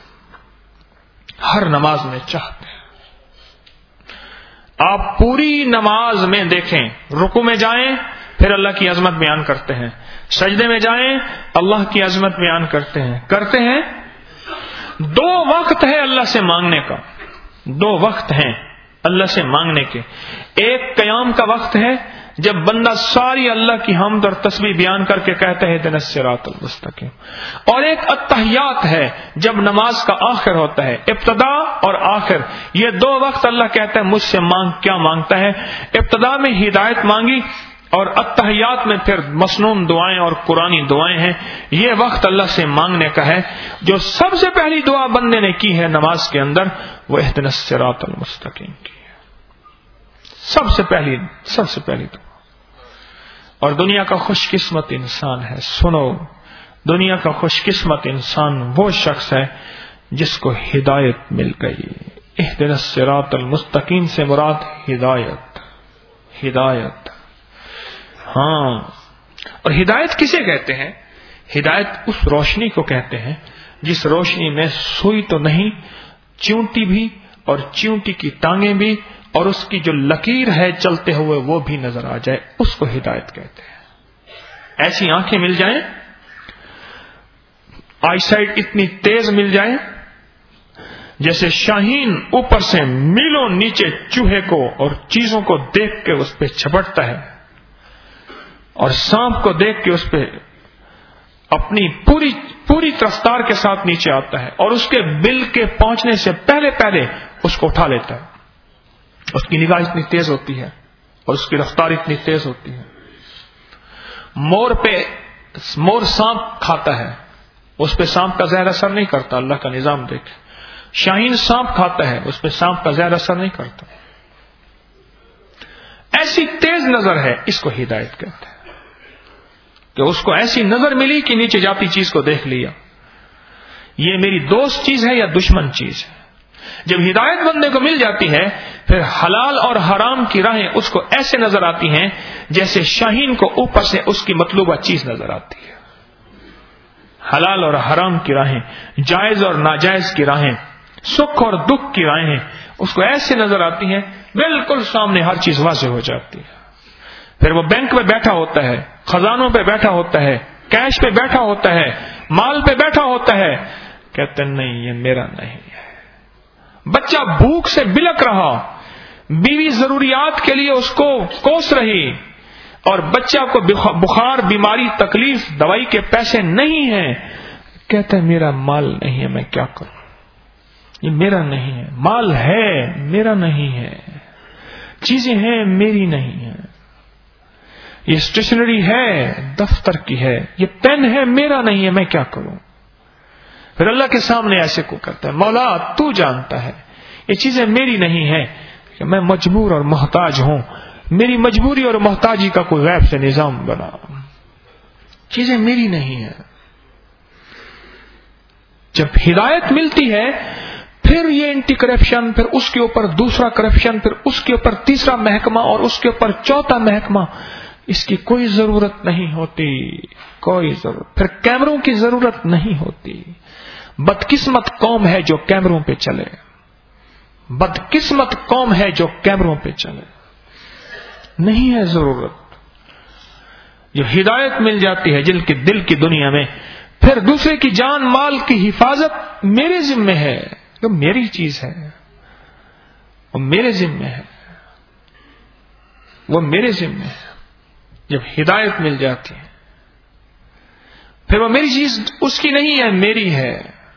S1: ہر نماز میں چاہتے ہیں۔ آپ پوری نماز میں دیکھیں، رکوع میں جائیں پھر اللہ کی عظمت بیان کرتے ہیں، سجدے میں جائیں اللہ کی عظمت بیان کرتے ہیں کرتے ہیں دو وقت ہے اللہ سے مانگنے کا، دو وقت ہیں اللہ سے مانگنے کے۔ ایک قیام کا وقت ہے جب بندہ ساری اللہ کی حمد اور تسبیح بیان کر کے کہتا ہے اہدنا الصراط المستقیم، اور ایک التحیات ہے جب نماز کا آخر ہوتا ہے، ابتدا اور آخر، یہ دو وقت اللہ کہتا ہے مجھ سے مانگ، کیا مانگتا ہے؟ ابتدا میں ہدایت مانگی اور التحیات میں پھر مسنون دعائیں اور قرآنی دعائیں ہیں۔ یہ وقت اللہ سے مانگنے کا ہے۔ جو سب سے پہلی دعا بندے نے کی ہے نماز کے اندر وہ اہدنا الصراط المستقیم کی ہے، سب سے پہلی سب سے پہلی دعا۔ اور دنیا کا خوش قسمت انسان ہے، سنو، دنیا کا خوش قسمت انسان وہ شخص ہے جس کو ہدایت مل گئی۔ اہدنا الصراط المستقیم سے مراد ہدایت، ہدایت ہاں۔ اور ہدایت کسے کہتے ہیں؟ ہدایت اس روشنی کو کہتے ہیں جس روشنی میں سوئی تو نہیں، چیونٹی بھی اور چیونٹی کی ٹانگیں بھی اور اس کی جو لکیر ہے چلتے ہوئے وہ بھی نظر آ جائے، اس کو ہدایت کہتے ہیں۔ ایسی آنکھیں مل جائیں، آئی سائٹ اتنی تیز مل جائے جیسے شاہین اوپر سے میلوں نیچے چوہے کو اور چیزوں کو دیکھ کے اس پہ چھپٹتا ہے، اور سانپ کو دیکھ کے اس پہ اپنی پوری پوری رفتار کے ساتھ نیچے آتا ہے اور اس کے بل کے پہنچنے سے پہلے پہلے اس کو اٹھا لیتا ہے۔ اس کی نگاہ اتنی تیز ہوتی ہے اور اس کی رفتار اتنی تیز ہوتی ہے۔ مور پہ مور سانپ کھاتا ہے، اس پہ سانپ کا زہر اثر نہیں کرتا، اللہ کا نظام دیکھ۔ شاہین سانپ کھاتا ہے، اس پہ سانپ کا زہر اثر نہیں کرتا۔ ایسی تیز نظر ہے، اس کو ہدایت کہتے ہیں کہ اس کو ایسی نظر ملی کہ نیچے جاتی چیز کو دیکھ لیا۔ یہ میری دوست چیز ہے یا دشمن چیز ہے؟ جب ہدایت بندے کو مل جاتی ہے پھر حلال اور حرام کی راہیں اس کو ایسے نظر آتی ہیں جیسے شاہین کو اوپر سے اس کی مطلوبہ چیز نظر آتی ہے۔ حلال اور حرام کی راہیں، جائز اور ناجائز کی راہیں، سکھ اور دکھ کی راہیں اس کو ایسے نظر آتی ہیں، بالکل سامنے ہر چیز واضح ہو جاتی ہے۔ پھر وہ بینک میں بیٹھا ہوتا ہے، خزانوں پہ بیٹھا ہوتا ہے، کیش پہ بیٹھا ہوتا ہے، مال پہ بیٹھا ہوتا ہے، کہتے ہیں نہیں یہ میرا نہیں ہے۔ بچہ بھوک سے بلک رہا، بیوی ضروریات کے لیے اس کو کوس رہی، اور بچہ کو بخار، بیماری، تکلیف، دوائی کے پیسے نہیں ہیں، کہتا ہے میرا مال نہیں ہے، میں کیا کروں، یہ میرا نہیں ہے۔ مال ہے میرا نہیں ہے، چیزیں ہیں میری نہیں ہیں، یہ اسٹیشنری ہے دفتر کی ہے، یہ پین ہے میرا نہیں ہے، میں کیا کروں؟ پھر اللہ کے سامنے ایسے کو کرتا ہے، مولا تو جانتا ہے یہ چیزیں میری نہیں ہیں کہ میں مجبور اور محتاج ہوں، میری مجبوری اور محتاجی کا کوئی غیب سے نظام بنا، چیزیں میری نہیں ہیں۔ جب ہدایت ملتی ہے پھر یہ اینٹی کرپشن، پھر اس کے اوپر دوسرا کرپشن، پھر اس کے اوپر تیسرا محکمہ اور اس کے اوپر چوتھا محکمہ، اس کی کوئی ضرورت نہیں ہوتی، کوئی ضرورت۔ پھر کیمروں کی ضرورت نہیں ہوتی۔ بدقسمت قوم ہے جو کیمروں پہ چلے، بدقسمت قوم ہے جو کیمروں پہ چلے، نہیں ہے ضرورت۔ جو ہدایت مل جاتی ہے جن کے دل کی دنیا میں، پھر دوسرے کی جان مال کی حفاظت میرے ذمہ ہے، جو میری چیز ہے وہ میرے ذمہ ہے، وہ میرے ذمہ ہے۔ جب ہدایت مل جاتی ہے پھر وہ میری چیز اس کی نہیں ہے، میری ہے۔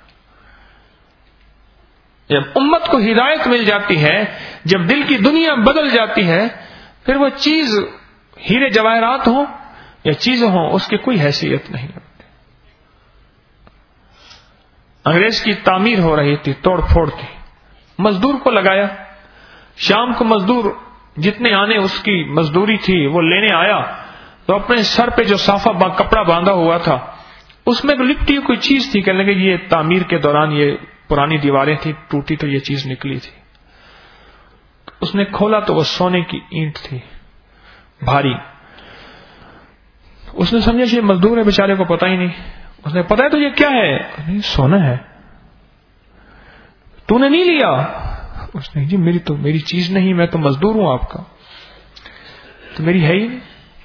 S1: جب امت کو ہدایت مل جاتی ہے، جب دل کی دنیا بدل جاتی ہے، پھر وہ چیز ہیرے جواہرات ہوں یا چیزیں ہوں، اس کی کوئی حیثیت نہیں ہوتی۔ انگریز کی تعمیر ہو رہی تھی، توڑ پھوڑ تھی، مزدور کو لگایا، شام کو مزدور جتنے آنے اس کی مزدوری تھی وہ لینے آیا، تو اپنے سر پہ جو صافہ کپڑا باندھا ہوا تھا اس میں لپٹی کوئی چیز تھی، کہنے لگے یہ تعمیر کے دوران یہ پرانی دیواریں تھی، ٹوٹی تو یہ چیز نکلی تھی۔ اس نے کھولا تو وہ سونے کی اینٹ تھی، بھاری۔ اس نے سمجھا یہ مزدور ہے بیچارے کو پتا ہی نہیں. اس نے پتا ہے تو یہ کیا ہے؟ نہیں سونا ہے. تو نے نہیں لیا؟ اس نے جی میری تو میری چیز نہیں, میں تو مزدور ہوں آپ کا, تو میری ہے ہی نہیں.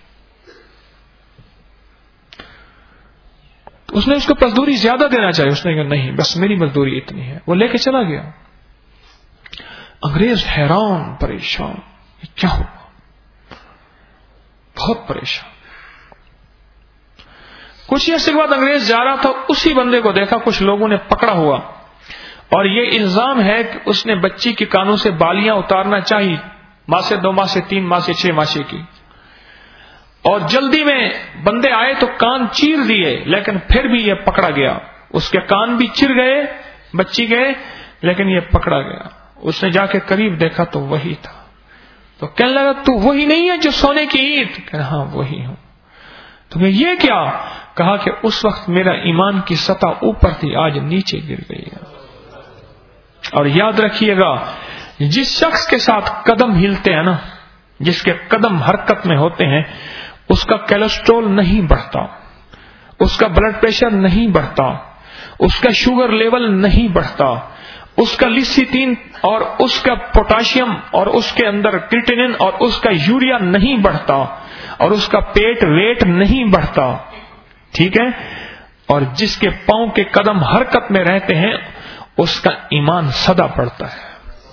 S1: اس نے اس کو مزدوری زیادہ دینا چاہیے. اس نے کہا نہیں بس میری مزدوری اتنی ہے. وہ لے کے چلا گیا. انگریز حیران پریشان, یہ کیا ہوا, بہت پریشان. کچھ عرصے کے بعد انگریز جا رہا تھا, اسی بندے کو دیکھا کچھ لوگوں نے پکڑا ہوا, اور یہ الزام ہے کہ اس نے بچی کے کانوں سے بالیاں اتارنا چاہی, ماہ سے دو ماہ سے تین ماہ سے چھ ماہ کی, اور جلدی میں بندے آئے تو کان چیر دیے, لیکن پھر بھی یہ پکڑا گیا. اس کے کان بھی چر گئے, بچی گئے, لیکن یہ پکڑا گیا. اس نے جا کے قریب دیکھا تو وہی تھا. تو کہنے لگا تو وہی نہیں ہے جو سونے کی اینٹ؟ کہ ہاں وہی ہوں. تو کہ یہ کیا؟ کہا کہ اس وقت میرا ایمان کی سطح اوپر تھی, آج نیچے گر گئی ہے. اور یاد رکھیے گا, جس شخص کے ساتھ قدم ہلتے ہیں نا, جس کے قدم حرکت میں ہوتے ہیں, اس کا کولیسٹرول نہیں بڑھتا, اس کا بلڈ پریشر نہیں بڑھتا, اس کا شوگر لیول نہیں بڑھتا, اس کا لیسیٹین اور اس کا پوٹاشیم اور اس کے اندر کریٹینن اور اس کا یوریا نہیں بڑھتا, اور اس کا پیٹ ویٹ نہیں بڑھتا. ٹھیک ہے. اور جس کے پاؤں کے قدم حرکت میں رہتے ہیں اس کا ایمان سدا بڑھتا ہے,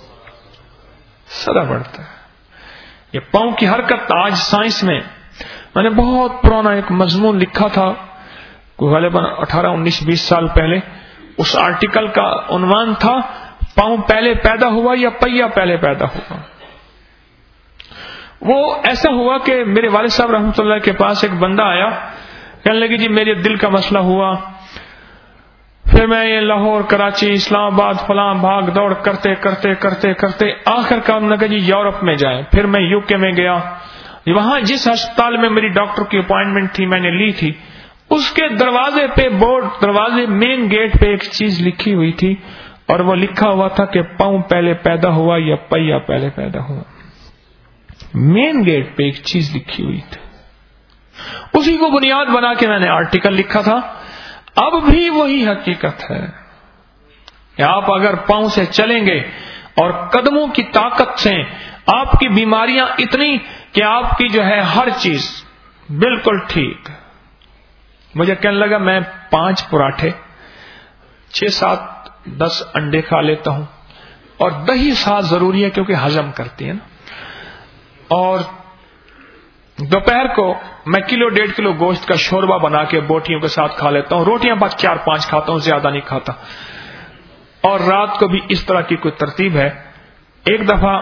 S1: سدا بڑھتا ہے. یہ پاؤں کی حرکت آج سائنس میں, میں نے بہت پرانا ایک مضمون لکھا تھا غالباً اٹھارہ انیس بیس سال پہلے. اس آرٹیکل کا عنوان تھا پاؤں پہلے پیدا ہوا یا پہیا پہلے پیدا ہوا. وہ ایسا ہوا کہ میرے والد صاحب رحمۃ اللہ کے پاس ایک بندہ آیا, کہنے لگے جی میرے دل کا مسئلہ ہوا. پھر میں یہ لاہور کراچی اسلام آباد فلاں بھاگ دوڑ کرتے کرتے کرتے کرتے آخر کار نے کہا جی یورپ میں جائیں. پھر میں یو کے میں گیا. وہاں جس ہسپتال میں میری ڈاکٹر کی اپوائنٹمنٹ تھی میں نے لی تھی, اس کے دروازے پہ بورڈ, دروازے مین گیٹ پہ ایک چیز لکھی ہوئی تھی, اور وہ لکھا ہوا تھا کہ پاؤں پہلے پیدا ہوا یا پہیا پہلے پیدا ہوا. مین گیٹ پہ ایک چیز لکھی ہوئی تھی. اسی کو بنیاد بنا کے میں نے آرٹیکل لکھا تھا. اب بھی وہی حقیقت ہے کہ آپ اگر پاؤں سے چلیں گے اور قدموں کی طاقت سے آپ کی بیماریاں اتنی کہ آپ کی جو ہے ہر چیز بالکل ٹھیک. مجھے کہنے لگا میں پانچ پراٹھے, چھ سات دس انڈے کھا لیتا ہوں, اور دہی ساتھ ضروری ہے کیونکہ ہضم کرتی ہے نا. اور دوپہر کو میں کلو ڈیڑھ کلو گوشت کا شوربہ بنا کے بوٹیوں کے ساتھ کھا لیتا ہوں. روٹیاں بس چار پانچ کھاتا ہوں, زیادہ نہیں کھاتا. اور رات کو بھی اس طرح کی کوئی ترتیب ہے. ایک دفعہ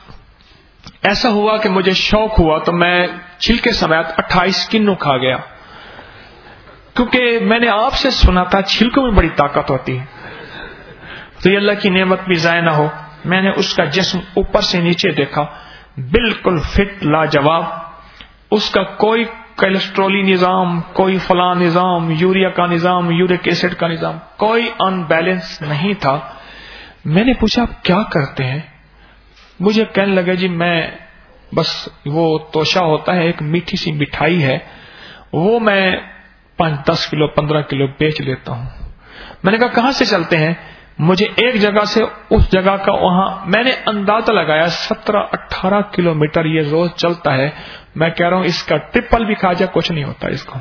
S1: ایسا ہوا کہ مجھے شوق ہوا تو میں چھلکے سمیت اٹھائیس کنو کھا گیا, کیونکہ میں نے آپ سے سنا تھا چھلکوں میں بڑی طاقت ہوتی ہے. تو یہ اللہ کی نعمت بھی ضائع نہ ہو. میں نے اس کا جسم اوپر سے نیچے دیکھا, بالکل فٹ لاجواب. اس کا کوئی کولیسٹرولی نظام, کوئی فلاں نظام, یوریا کا نظام, یورک ایسڈ کا نظام, کوئی ان بیلنس نہیں تھا. میں نے پوچھا آپ کیا کرتے ہیں؟ مجھے کہنے لگا جی میں بس وہ توشا ہوتا ہے, ایک میٹھی سی مٹھائی ہے, وہ میں پانچ دس کلو پندرہ کلو بیچ لیتا ہوں. میں نے کہا کہاں سے چلتے ہیں؟ مجھے ایک جگہ سے اس جگہ کا, وہاں میں نے اندازہ لگایا سترہ اٹھارہ کلو میٹر یہ روز چلتا ہے. میں کہہ رہا ہوں اس کا ٹرپل بھی کھا جائے کچھ نہیں ہوتا, اس کو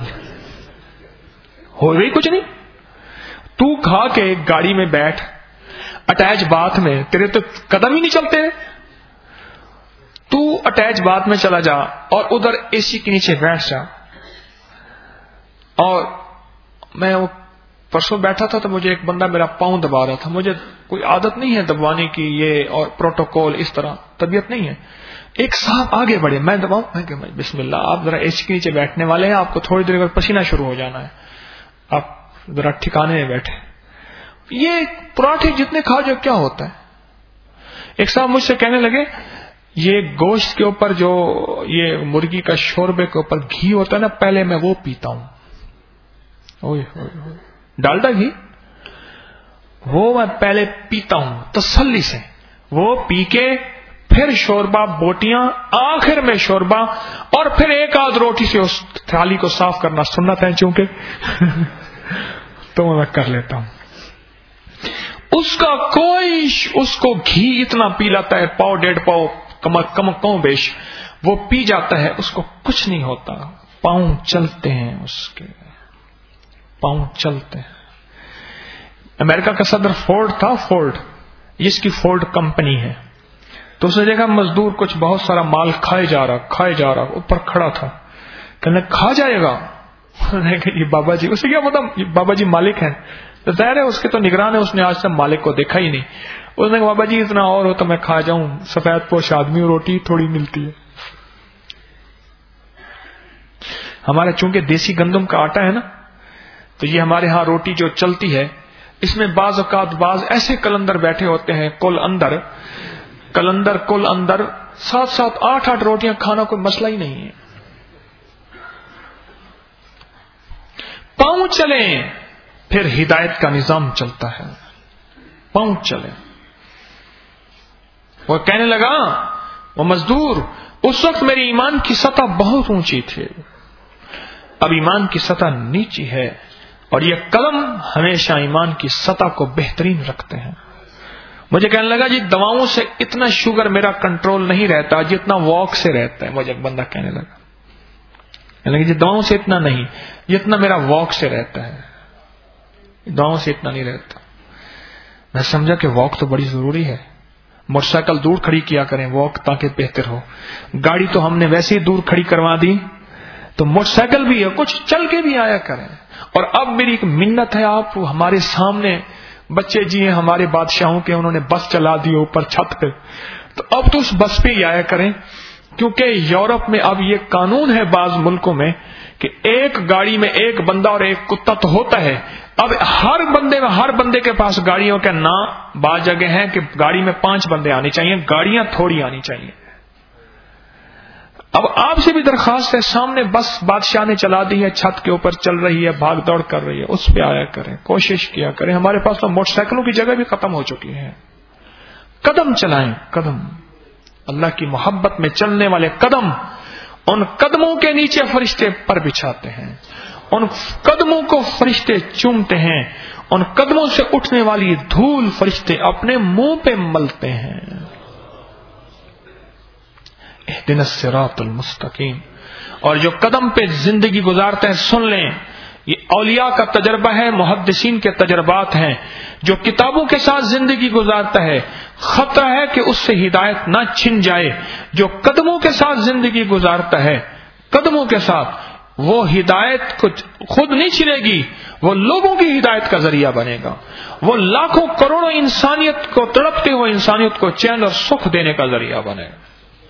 S1: ہو گئی کچھ نہیں. تو کھا کے گاڑی میں بیٹھ, اٹیچ باتھ میں, تیرے تو قدم ہی نہیں چلتے. تو اٹیچ باتھ میں چلا جا اور ادھر اے سی کے نیچے بیٹھ جا. اور میں وہ پرسوں بیٹھا تھا تو مجھے ایک بندہ میرا پاؤں دبا رہا تھا. مجھے کوئی عادت نہیں ہے دبوانے کی, یہ اور پروٹوکول اس طرح طبیعت نہیں ہے. ایک صاحب آگے بڑھے, میں دباؤں, میں کہ بسم اللہ, آپ ذرا اے سی کے نیچے بیٹھنے والے ہیں, آپ کو تھوڑی دیر بعد پسینہ شروع ہو جانا ہے, آپ ذرا ٹھکانے میں بیٹھے. یہ پراٹھے جتنے کھا جو کیا ہوتا ہے. ایک صاحب مجھ سے کہنے لگے یہ گوشت کے اوپر جو یہ مرغی کا شوربے کے اوپر گھی ہوتا ہے نا, پہلے میں وہ پیتا ہوں. اوئے اوئے ڈالڈا گھی, وہ میں پہلے پیتا ہوں تسلی سے. وہ پی کے پھر شوربا، بوٹیاں، آخر میں شوربا، اور پھر ایک آدھ روٹی سے اس تھالی کو صاف کرنا سنت ہے چونکہ تو میں کر لیتا ہوں. اس کا کوئی اس کو گھی اتنا پی لاتا ہے، پاؤ ڈیڑھ پاؤ کم کم کم بیش وہ پی جاتا ہے، اس کو کچھ نہیں ہوتا. پاؤں چلتے ہیں، اس کے پاؤں چلتے ہیں. امریکہ کا صدر فورڈ تھا، فورڈ جس کی فورڈ کمپنی ہے، تو اس نے دیکھا مزدور کچھ بہت سارا مال کھائے جا رہا کھائے جا رہا اوپر کھڑا تھا، کہنے کھا جائے گا. یہ بابا جی، اسے کیا پتا بابا جی مالک ہیں، تو ظاہر ہے اس کے تو نگران ہے، اس نے آج تک مالک کو دیکھا ہی نہیں. اس نے کہا بابا جی اتنا اور ہو تو میں کھا جاؤں، سفید پوش آدمی روٹی تھوڑی ملتی ہے. ہمارا چونکہ دیسی گندم کا آٹا ہے نا، تو یہ ہمارے ہاں روٹی جو چلتی ہے، اس میں بعض اوقات بعض ایسے کلندر بیٹھے ہوتے ہیں، کل اندر کلندر کل اندر سات سات آٹھ آٹھ روٹیاں کھانا کوئی مسئلہ ہی نہیں ہے. پاؤں چلیں پھر ہدایت کا نظام چلتا ہے. پاؤں چلیں. وہ کہنے لگا وہ مزدور، اس وقت میری ایمان کی سطح بہت اونچی تھی، اب ایمان کی سطح نیچی ہے، اور یہ قدم ہمیشہ ایمان کی سطح کو بہترین رکھتے ہیں. مجھے کہنے لگا جی دواؤں سے اتنا شوگر میرا کنٹرول نہیں رہتا جتنا واک سے رہتا ہے. مجھے ایک بندہ کہنے لگا کہنے لگا جی دواؤں سے اتنا نہیں جتنا میرا واک سے رہتا ہے. دواؤں سے اتنا نہیں رہتا. میں سمجھا کہ واک تو بڑی ضروری ہے. موٹر سائیکل دور کھڑی کیا کریں واک تاکہ بہتر ہو. گاڑی تو ہم نے ویسے ہی دور کھڑی کروا دی، تو موٹر سائیکل بھی ہے کچھ چل کے بھی آیا کریں. اور اب میری ایک منت ہے، آپ ہمارے سامنے بچے جی ہیں ہمارے بادشاہوں کے، انہوں نے بس چلا دی اوپر چھت پہ، تو اب تو اس بس پہ ہی آیا کریں. کیونکہ یورپ میں اب یہ قانون ہے بعض ملکوں میں کہ ایک گاڑی میں ایک بندہ اور ایک کتا تو ہوتا ہے. اب ہر بندے میں ہر بندے کے پاس گاڑیوں کا نا بعض جگہ ہے کہ گاڑی میں پانچ بندے آنے چاہیے، گاڑیاں تھوڑی آنی چاہیے. اب آپ سے بھی درخواست ہے، سامنے بس بادشاہ نے چلا دی ہے، چھت کے اوپر چل رہی ہے، بھاگ دوڑ کر رہی ہے، اس پہ آیا کریں، کوشش کیا کریں. ہمارے پاس تو موٹر سائیکلوں کی جگہ بھی ختم ہو چکی ہے. قدم چلائیں، قدم اللہ کی محبت میں چلنے والے قدم، ان قدموں کے نیچے فرشتے پر بچھاتے ہیں، ان قدموں کو فرشتے چومتے ہیں، ان قدموں سے اٹھنے والی دھول فرشتے اپنے منہ پہ ملتے ہیں. اہدنا الصراط المستقیم. اور جو قدم پہ زندگی گزارتے ہیں، سن لیں یہ اولیاء کا تجربہ ہے، محدثین کے تجربات ہیں. جو کتابوں کے ساتھ زندگی گزارتا ہے خطرہ ہے کہ اس سے ہدایت نہ چھن جائے. جو قدموں کے ساتھ زندگی گزارتا ہے، قدموں کے ساتھ، وہ ہدایت کو خود نہیں چھنے گی، وہ لوگوں کی ہدایت کا ذریعہ بنے گا. وہ لاکھوں کروڑوں انسانیت کو تڑپتے ہوئے انسانیت کو چین اور سکھ دینے کا ذریعہ بنے گا.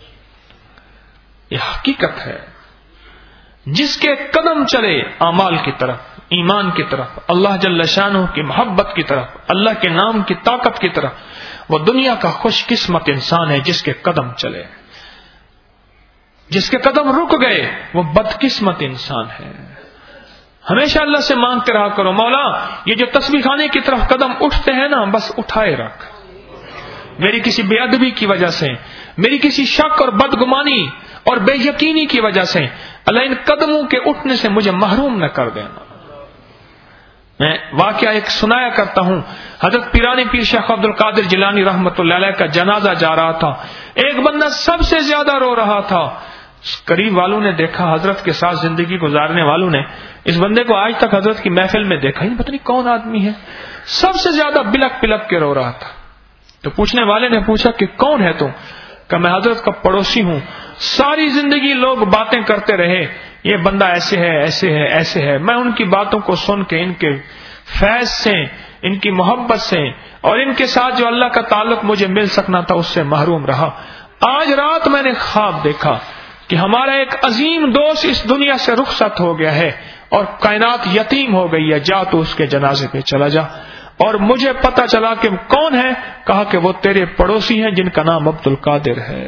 S1: یہ حقیقت ہے. جس کے قدم چلے اعمال کی طرف، ایمان کی طرف، اللہ جل شانہ کی محبت کی طرف، اللہ کے نام کی طاقت کی طرف، وہ دنیا کا خوش قسمت انسان ہے. جس کے قدم چلے، جس کے قدم رک گئے وہ بدقسمت انسان ہے. ہمیشہ اللہ سے مانگتے رہا کرو، مولا یہ جو تسبیح خانے کی طرف قدم اٹھتے ہیں نا، بس اٹھائے رکھ. میری کسی بے ادبی کی وجہ سے، میری کسی شک اور بدگمانی اور بے یقینی کی وجہ سے اللہ ان قدموں کے اٹھنے سے مجھے محروم نہ کر دینا. میں واقعہ ایک سنایا کرتا ہوں. حضرت پیرانی پیر شیخ عبد القادر جیلانی رحمت اللہ علیہ کا جنازہ جا رہا تھا. ایک بندہ سب سے زیادہ رو رہا تھا. قریب والوں نے دیکھا، حضرت کے ساتھ زندگی گزارنے والوں نے اس بندے کو آج تک حضرت کی محفل میں دیکھا ہی پتہ نہیں کون آدمی ہے. سب سے زیادہ بلک بلک کے رو رہا تھا. تو پوچھنے والے نے پوچھا کہ کون ہے تم؟ کہ میں حضرت کا پڑوسی ہوں. ساری زندگی لوگ باتیں کرتے رہے، یہ بندہ ایسے ہے ایسے ہے ایسے ہے. میں ان کی باتوں کو سن کے ان کے فیض سے، ان کی محبت سے اور ان کے ساتھ جو اللہ کا تعلق مجھے مل سکنا تھا اس سے محروم رہا. آج رات میں نے خواب دیکھا کہ ہمارا ایک عظیم دوست اس دنیا سے رخصت ہو گیا ہے اور کائنات یتیم ہو گئی ہے. جا تو اس کے جنازے پہ چلا جا. اور مجھے پتا چلا کہ کون ہے. کہا کہ وہ تیرے پڑوسی ہیں جن کا نام عبد القادر ہے.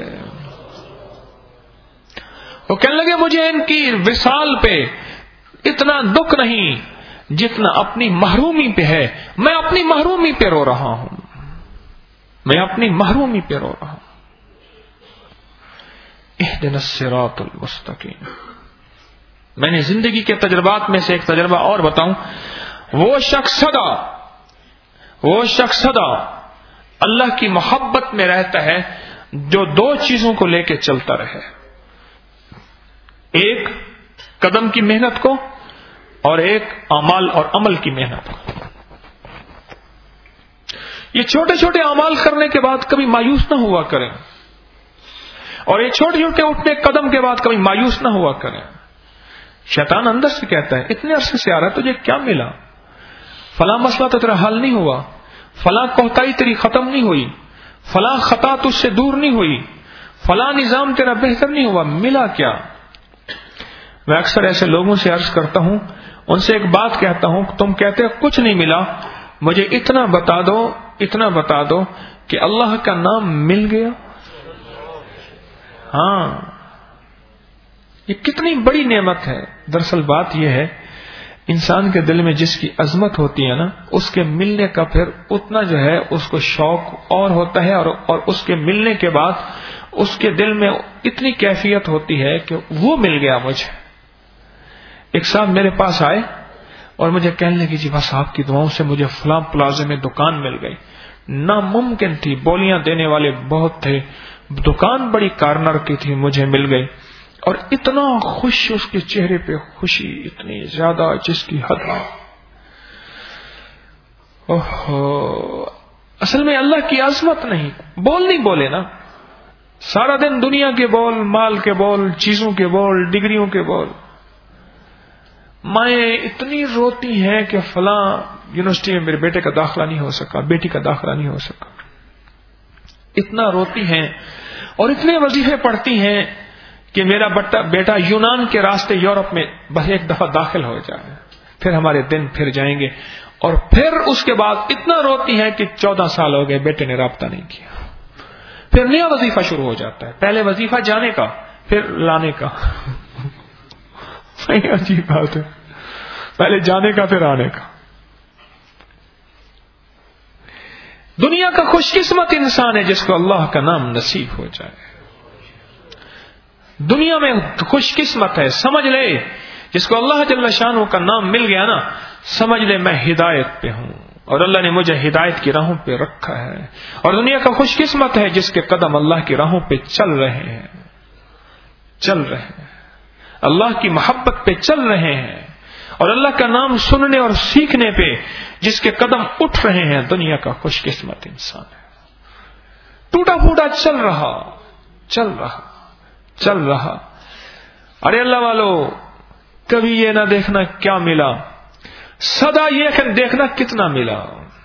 S1: وہ کہنے لگے مجھے ان کی وصال پہ اتنا دکھ نہیں جتنا اپنی محرومی پہ ہے. میں اپنی محرومی پہ رو رہا ہوں، میں اپنی محرومی پہ رو رہا ہوں. اہدنا الصراط المستقیم. میں نے زندگی کے تجربات میں سے ایک تجربہ اور بتاؤں. وہ شخص سدا وہ شخص سدا اللہ کی محبت میں رہتا ہے جو دو چیزوں کو لے کے چلتا رہے. ایک قدم کی محنت کو اور ایک اعمال اور عمل کی محنت کو. یہ چھوٹے چھوٹے اعمال کرنے کے بعد کبھی مایوس نہ ہوا کریں, اور یہ چھوٹے چھوٹے اٹھنے قدم کے بعد کبھی مایوس نہ ہوا کریں. شیطان اندر سے کہتا ہے اتنے عرصے سے آ رہا ہے, تجھے کیا ملا؟ فلاں مسئلہ تو تیرا حل نہیں ہوا, فلاں کوتاہی تیری ختم نہیں ہوئی, فلاں خطا تجھ سے دور نہیں ہوئی, فلاں نظام تیرا بہتر نہیں ہوا, ملا کیا؟ میں اکثر ایسے لوگوں سے عرض کرتا ہوں, ان سے ایک بات کہتا ہوں, تم کہتے ہو کچھ نہیں ملا, مجھے اتنا بتا دو اتنا بتا دو کہ اللہ کا نام مل گیا. ہاں, یہ کتنی بڑی نعمت ہے. دراصل بات یہ ہے, انسان کے دل میں جس کی عظمت ہوتی ہے نا, اس کے ملنے کا پھر اتنا جو ہے اس کو شوق اور ہوتا ہے, اور اور اس کے ملنے کے بعد اس کے دل میں اتنی کیفیت ہوتی ہے کہ وہ مل گیا مجھے. ایک صاحب میرے پاس آئے اور مجھے کہنے لگی جی بس آپ کی دعاؤں سے مجھے فلاں پلازے میں دکان مل گئی. ناممکن تھی, بولیاں دینے والے بہت تھے, دکان بڑی کارنر کی تھی, مجھے مل گئی. اور اتنا خوش, اس کے چہرے پہ خوشی اتنی زیادہ جس کی حد نہ. اوہ, اصل میں اللہ کی عظمت نہیں, بول نہیں بولے نا, سارا دن دنیا کے بول, مال کے بول, چیزوں کے بول, ڈگریوں کے بول. مائیں اتنی روتی ہیں کہ فلاں یونیورسٹی میں میرے بیٹے کا داخلہ نہیں ہو سکا, بیٹی کا داخلہ نہیں ہو سکا. اتنا روتی ہیں اور اتنے وظیفے پڑھتی ہیں کہ میرا بیٹا یونان کے راستے یورپ میں بس ایک دفعہ داخل ہو جائے, پھر ہمارے دن پھر جائیں گے. اور پھر اس کے بعد اتنا روتی ہیں کہ چودہ سال ہو گئے بیٹے نے رابطہ نہیں کیا. پھر نیا وظیفہ شروع ہو جاتا ہے, پہلے وظیفہ جانے کا پھر لانے کا. عجیب بات ہے, پہلے جانے کا پھر آنے کا. دنیا کا خوش قسمت انسان ہے جس کو اللہ کا نام نصیب ہو جائے. دنیا میں خوش قسمت ہے, سمجھ لے, جس کو اللہ جل شانہ کا نام مل گیا نا, سمجھ لے میں ہدایت پہ ہوں اور اللہ نے مجھے ہدایت کی راہوں پہ رکھا ہے. اور دنیا کا خوش قسمت ہے جس کے قدم اللہ کی راہوں پہ چل رہے ہیں چل رہے ہیں اللہ کی محبت پہ چل رہے ہیں, اور اللہ کا نام سننے اور سیکھنے پہ جس کے قدم اٹھ رہے ہیں. دنیا کا خوش قسمت انسان ہے. ٹوٹا پھوٹا چل رہا چل رہا چل رہا ارے اللہ والو, کبھی یہ نہ دیکھنا کیا ملا, سدا یہ کہ دیکھنا کتنا ملا.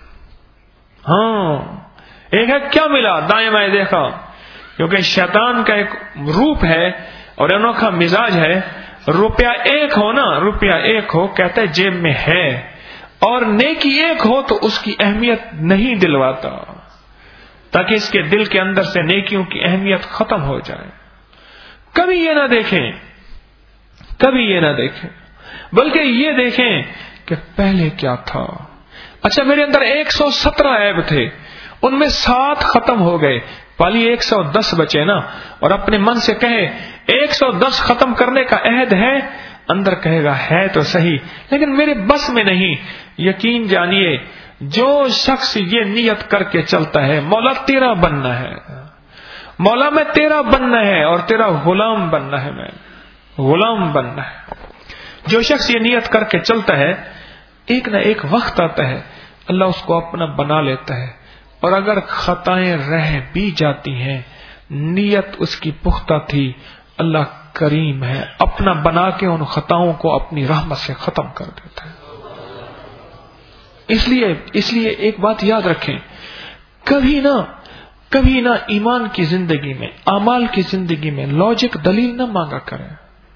S1: ہاں, ایک ہے کیا ملا, دائیں بائیں دیکھا, کیونکہ شیطان کا ایک روپ ہے اور انوکھا مزاج ہے. روپیہ ایک ہو نا, روپیہ ایک ہو, کہتا ہے جیب میں ہے, اور نیکی ایک ہو تو اس کی اہمیت نہیں دلواتا, تاکہ اس کے دل کے اندر سے نیکیوں کی اہمیت ختم ہو جائے. کبھی یہ نہ دیکھیں کبھی یہ نہ دیکھیں بلکہ یہ دیکھیں کہ پہلے کیا تھا. اچھا, میرے اندر ایک سو سترہ عیب تھے, ان میں سات ختم ہو گئے, والی ایک سو دس بچے نا. اور اپنے من سے کہے ایک سو دس ختم کرنے کا عہد ہے, اندر کہے گا ہے تو صحیح لیکن میرے بس میں نہیں. یقین جانیے, جو شخص یہ نیت کر کے چلتا ہے مولا تیرا بننا ہے, مولا میں تیرا بننا ہے اور تیرا غلام بننا ہے, میں غلام بننا ہے. جو شخص یہ نیت کر کے چلتا ہے, ایک نہ ایک وقت آتا ہے اللہ اس کو اپنا بنا لیتا ہے. اور اگر خطائیں رہ بھی جاتی ہیں, نیت اس کی پختہ تھی, اللہ کریم ہے, اپنا بنا کے ان خطاؤں کو اپنی رحمت سے ختم کر دیتا ہے. اس لیے اس لیے ایک بات یاد رکھیں, کبھی نہ کبھی نہ ایمان کی زندگی میں, اعمال کی زندگی میں لاجک دلیل نہ مانگا کریں.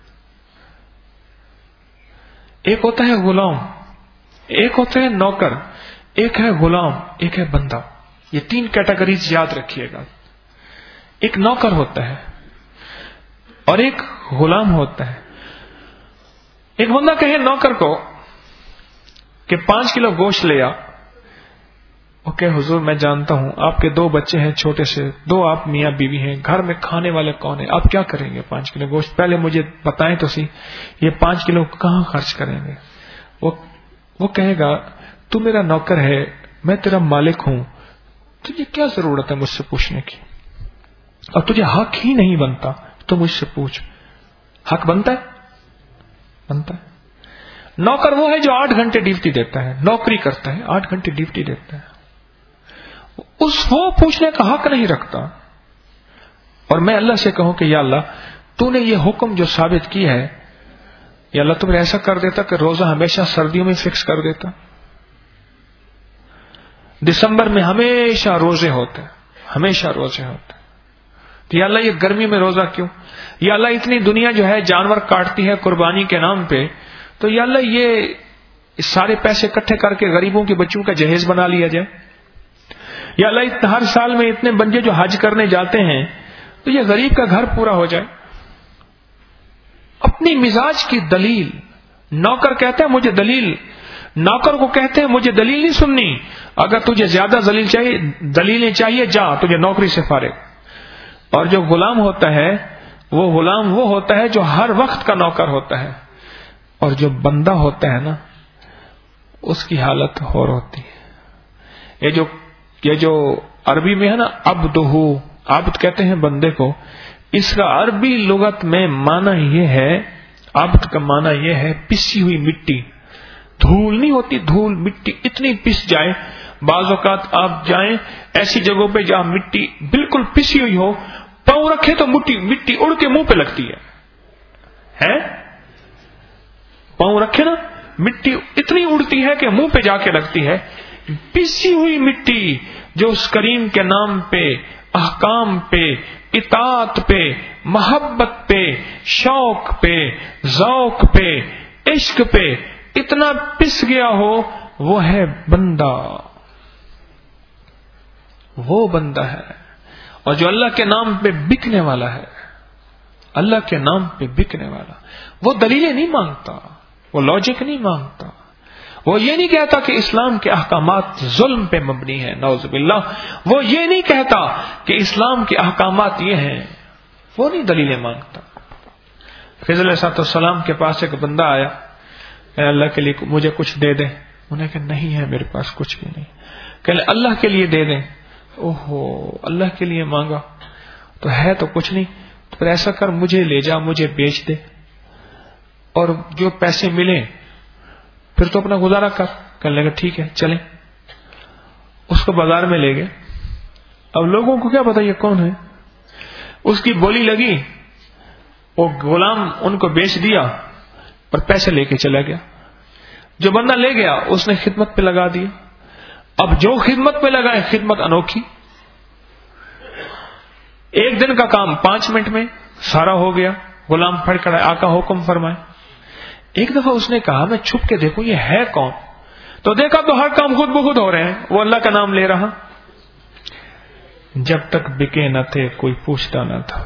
S1: ایک ہوتا ہے غلام, ایک ہوتا ہے نوکر, ایک ہے غلام, ایک ہے بندہ. یہ تین کیٹیگریز یاد رکھیے گا. ایک نوکر ہوتا ہے اور ایک غلام ہوتا ہے. ایک بندہ کہے نوکر کو کہ پانچ کلو گوشت لے آ, اوکے حضور میں جانتا ہوں آپ کے دو بچے ہیں چھوٹے سے، دو آپ میاں بیوی ہیں، گھر میں کھانے والے کون ہیں، آپ کیا کریں گے پانچ کلو گوشت؟ پہلے مجھے بتائیں تو سی یہ پانچ کلو کہاں خرچ کریں گے؟ وہ وہ کہے گا تو میرا نوکر ہے، میں تیرا مالک ہوں، تجھے کیا ضرورت ہے مجھ سے پوچھنے کی؟ اور تجھے حق ہی نہیں بنتا تو مجھ سے پوچھ۔ حق بنتا ہے؟ بنتا ہے۔ نوکر وہ ہے جو آٹھ گھنٹے ڈیوٹی دیتا ہے، نوکری کرتا ہے، آٹھ گھنٹے ڈیوٹی دیتا ہے، اس وہ پوچھنے کا حق نہیں رکھتا۔ اور میں اللہ سے کہوں کہ یا اللہ تو نے یہ حکم جو ثابت کیا ہے، یا اللہ تم نے ایسا کر دیتا کہ روزہ ہمیشہ سردیوں میں فکس کر دیتا، دسمبر میں ہمیشہ روزے ہوتے ہمیشہ روزے ہوتے تو یا اللہ یہ گرمی میں روزہ کیوں؟ یا اللہ اتنی دنیا جو ہے جانور کاٹتی ہے قربانی کے نام پہ، تو یا اللہ یہ سارے پیسے اکٹھے کر کے غریبوں کے بچوں کا جہیز بنا لیا جائے۔ یا اللہ ہر سال میں اتنے بندے جو حج کرنے جاتے ہیں تو یہ غریب کا گھر پورا ہو جائے۔ اپنی مزاج کی دلیل، نوکر کہتا ہے مجھے دلیل، نوکر کو کہتے ہیں مجھے دلیل نہیں سننی، اگر تجھے زیادہ دلیل چاہیے دلیلیں چاہیے جا، تجھے نوکری سے فارغ۔ اور جو غلام ہوتا ہے وہ غلام وہ ہوتا ہے جو ہر وقت کا نوکر ہوتا ہے، اور جو بندہ ہوتا ہے نا اس کی حالت اور ہوتی ہے۔ یہ جو یہ جو عربی میں ہے نا عبدہ، عبد کہتے ہیں بندے کو، اس کا عربی لغت میں معنی یہ ہے، عبد کا معنی یہ ہے پسی ہوئی مٹی، دھول نہیں ہوتی، دھول مٹی اتنی پس جائے، بعض اوقات آپ جائیں ایسی جگہوں پہ جہاں مٹی بالکل پسی ہوئی ہو، پاؤں رکھے تو مٹی مٹی اڑ کے منہ پہ لگتی ہے، ہے پاؤں رکھے نا مٹی اتنی اڑتی ہے کہ منہ پہ جا کے لگتی ہے۔ پسی ہوئی مٹی جو اس کریم کے نام پہ، احکام پہ، اطاعت پہ، محبت پہ، شوق پہ، ذوق پہ، عشق پہ اتنا پس گیا ہو، وہ ہے بندہ، وہ بندہ ہے۔ اور جو اللہ کے نام پہ بکنے والا ہے، اللہ کے نام پہ بکنے والا، وہ دلیلیں نہیں مانگتا، وہ لاجک نہیں مانگتا، وہ یہ نہیں کہتا کہ اسلام کے احکامات ظلم پہ مبنی ہے، نعوذ باللہ، وہ یہ نہیں کہتا کہ اسلام کے احکامات یہ ہیں، وہ نہیں دلیلیں مانگتا۔ خضر علیہ السلام کے پاس ایک بندہ آیا، اے اللہ کے لیے مجھے کچھ دے دیں، انہیں کہ نہیں ہے میرے پاس کچھ بھی نہیں، کہ اللہ کے لیے دے دیں، اوہو اللہ کے لیے مانگا تو ہے تو کچھ نہیں، تو پھر ایسا کر مجھے لے جا، مجھے بیچ دے، اور جو پیسے ملیں پھر تو اپنا گزارا کر۔ کہنے لگا ٹھیک ہے چلیں، اس کو بازار میں لے گئے۔ اب لوگوں کو کیا پتا یہ کون ہے، اس کی بولی لگی، وہ غلام ان کو بیچ دیا اور پیسے لے کے چلا گیا۔ جو بندہ لے گیا اس نے خدمت پہ لگا دیا۔ اب جو خدمت پہ لگائے خدمت انوکھی، ایک دن کا کام پانچ منٹ میں سارا ہو گیا۔ غلام پھڑ کر آقا حکم فرمائے۔ ایک دفعہ اس نے کہا میں چھپ کے دیکھوں یہ ہے کون، تو دیکھا تو ہر کام خود بخود ہو رہے ہیں، وہ اللہ کا نام لے رہا۔ جب تک بکے نہ تھے کوئی پوچھتا نہ تھا،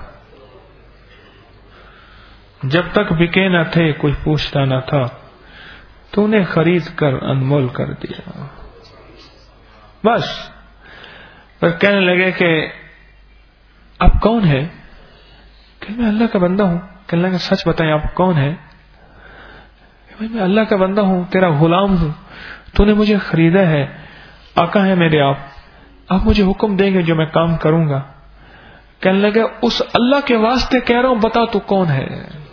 S1: جب تک بکے نہ تھے کوئی پوچھتا نہ تھا، تو نے خرید کر انمول کر دیا۔ بس پھر کہنے لگے کہ آپ کون ہے؟ کہ میں اللہ کا بندہ ہوں۔ کہنے لگے سچ بتائیں آپ کون ہیں؟ کہ میں اللہ کا بندہ ہوں، تیرا غلام ہوں، تو نے مجھے خریدا ہے، آقا ہے میرے آپ، آپ مجھے حکم دیں گے جو میں کام کروں گا۔ کہنے لگے اس اللہ کے واسطے کہہ رہا ہوں بتا تو کون ہے؟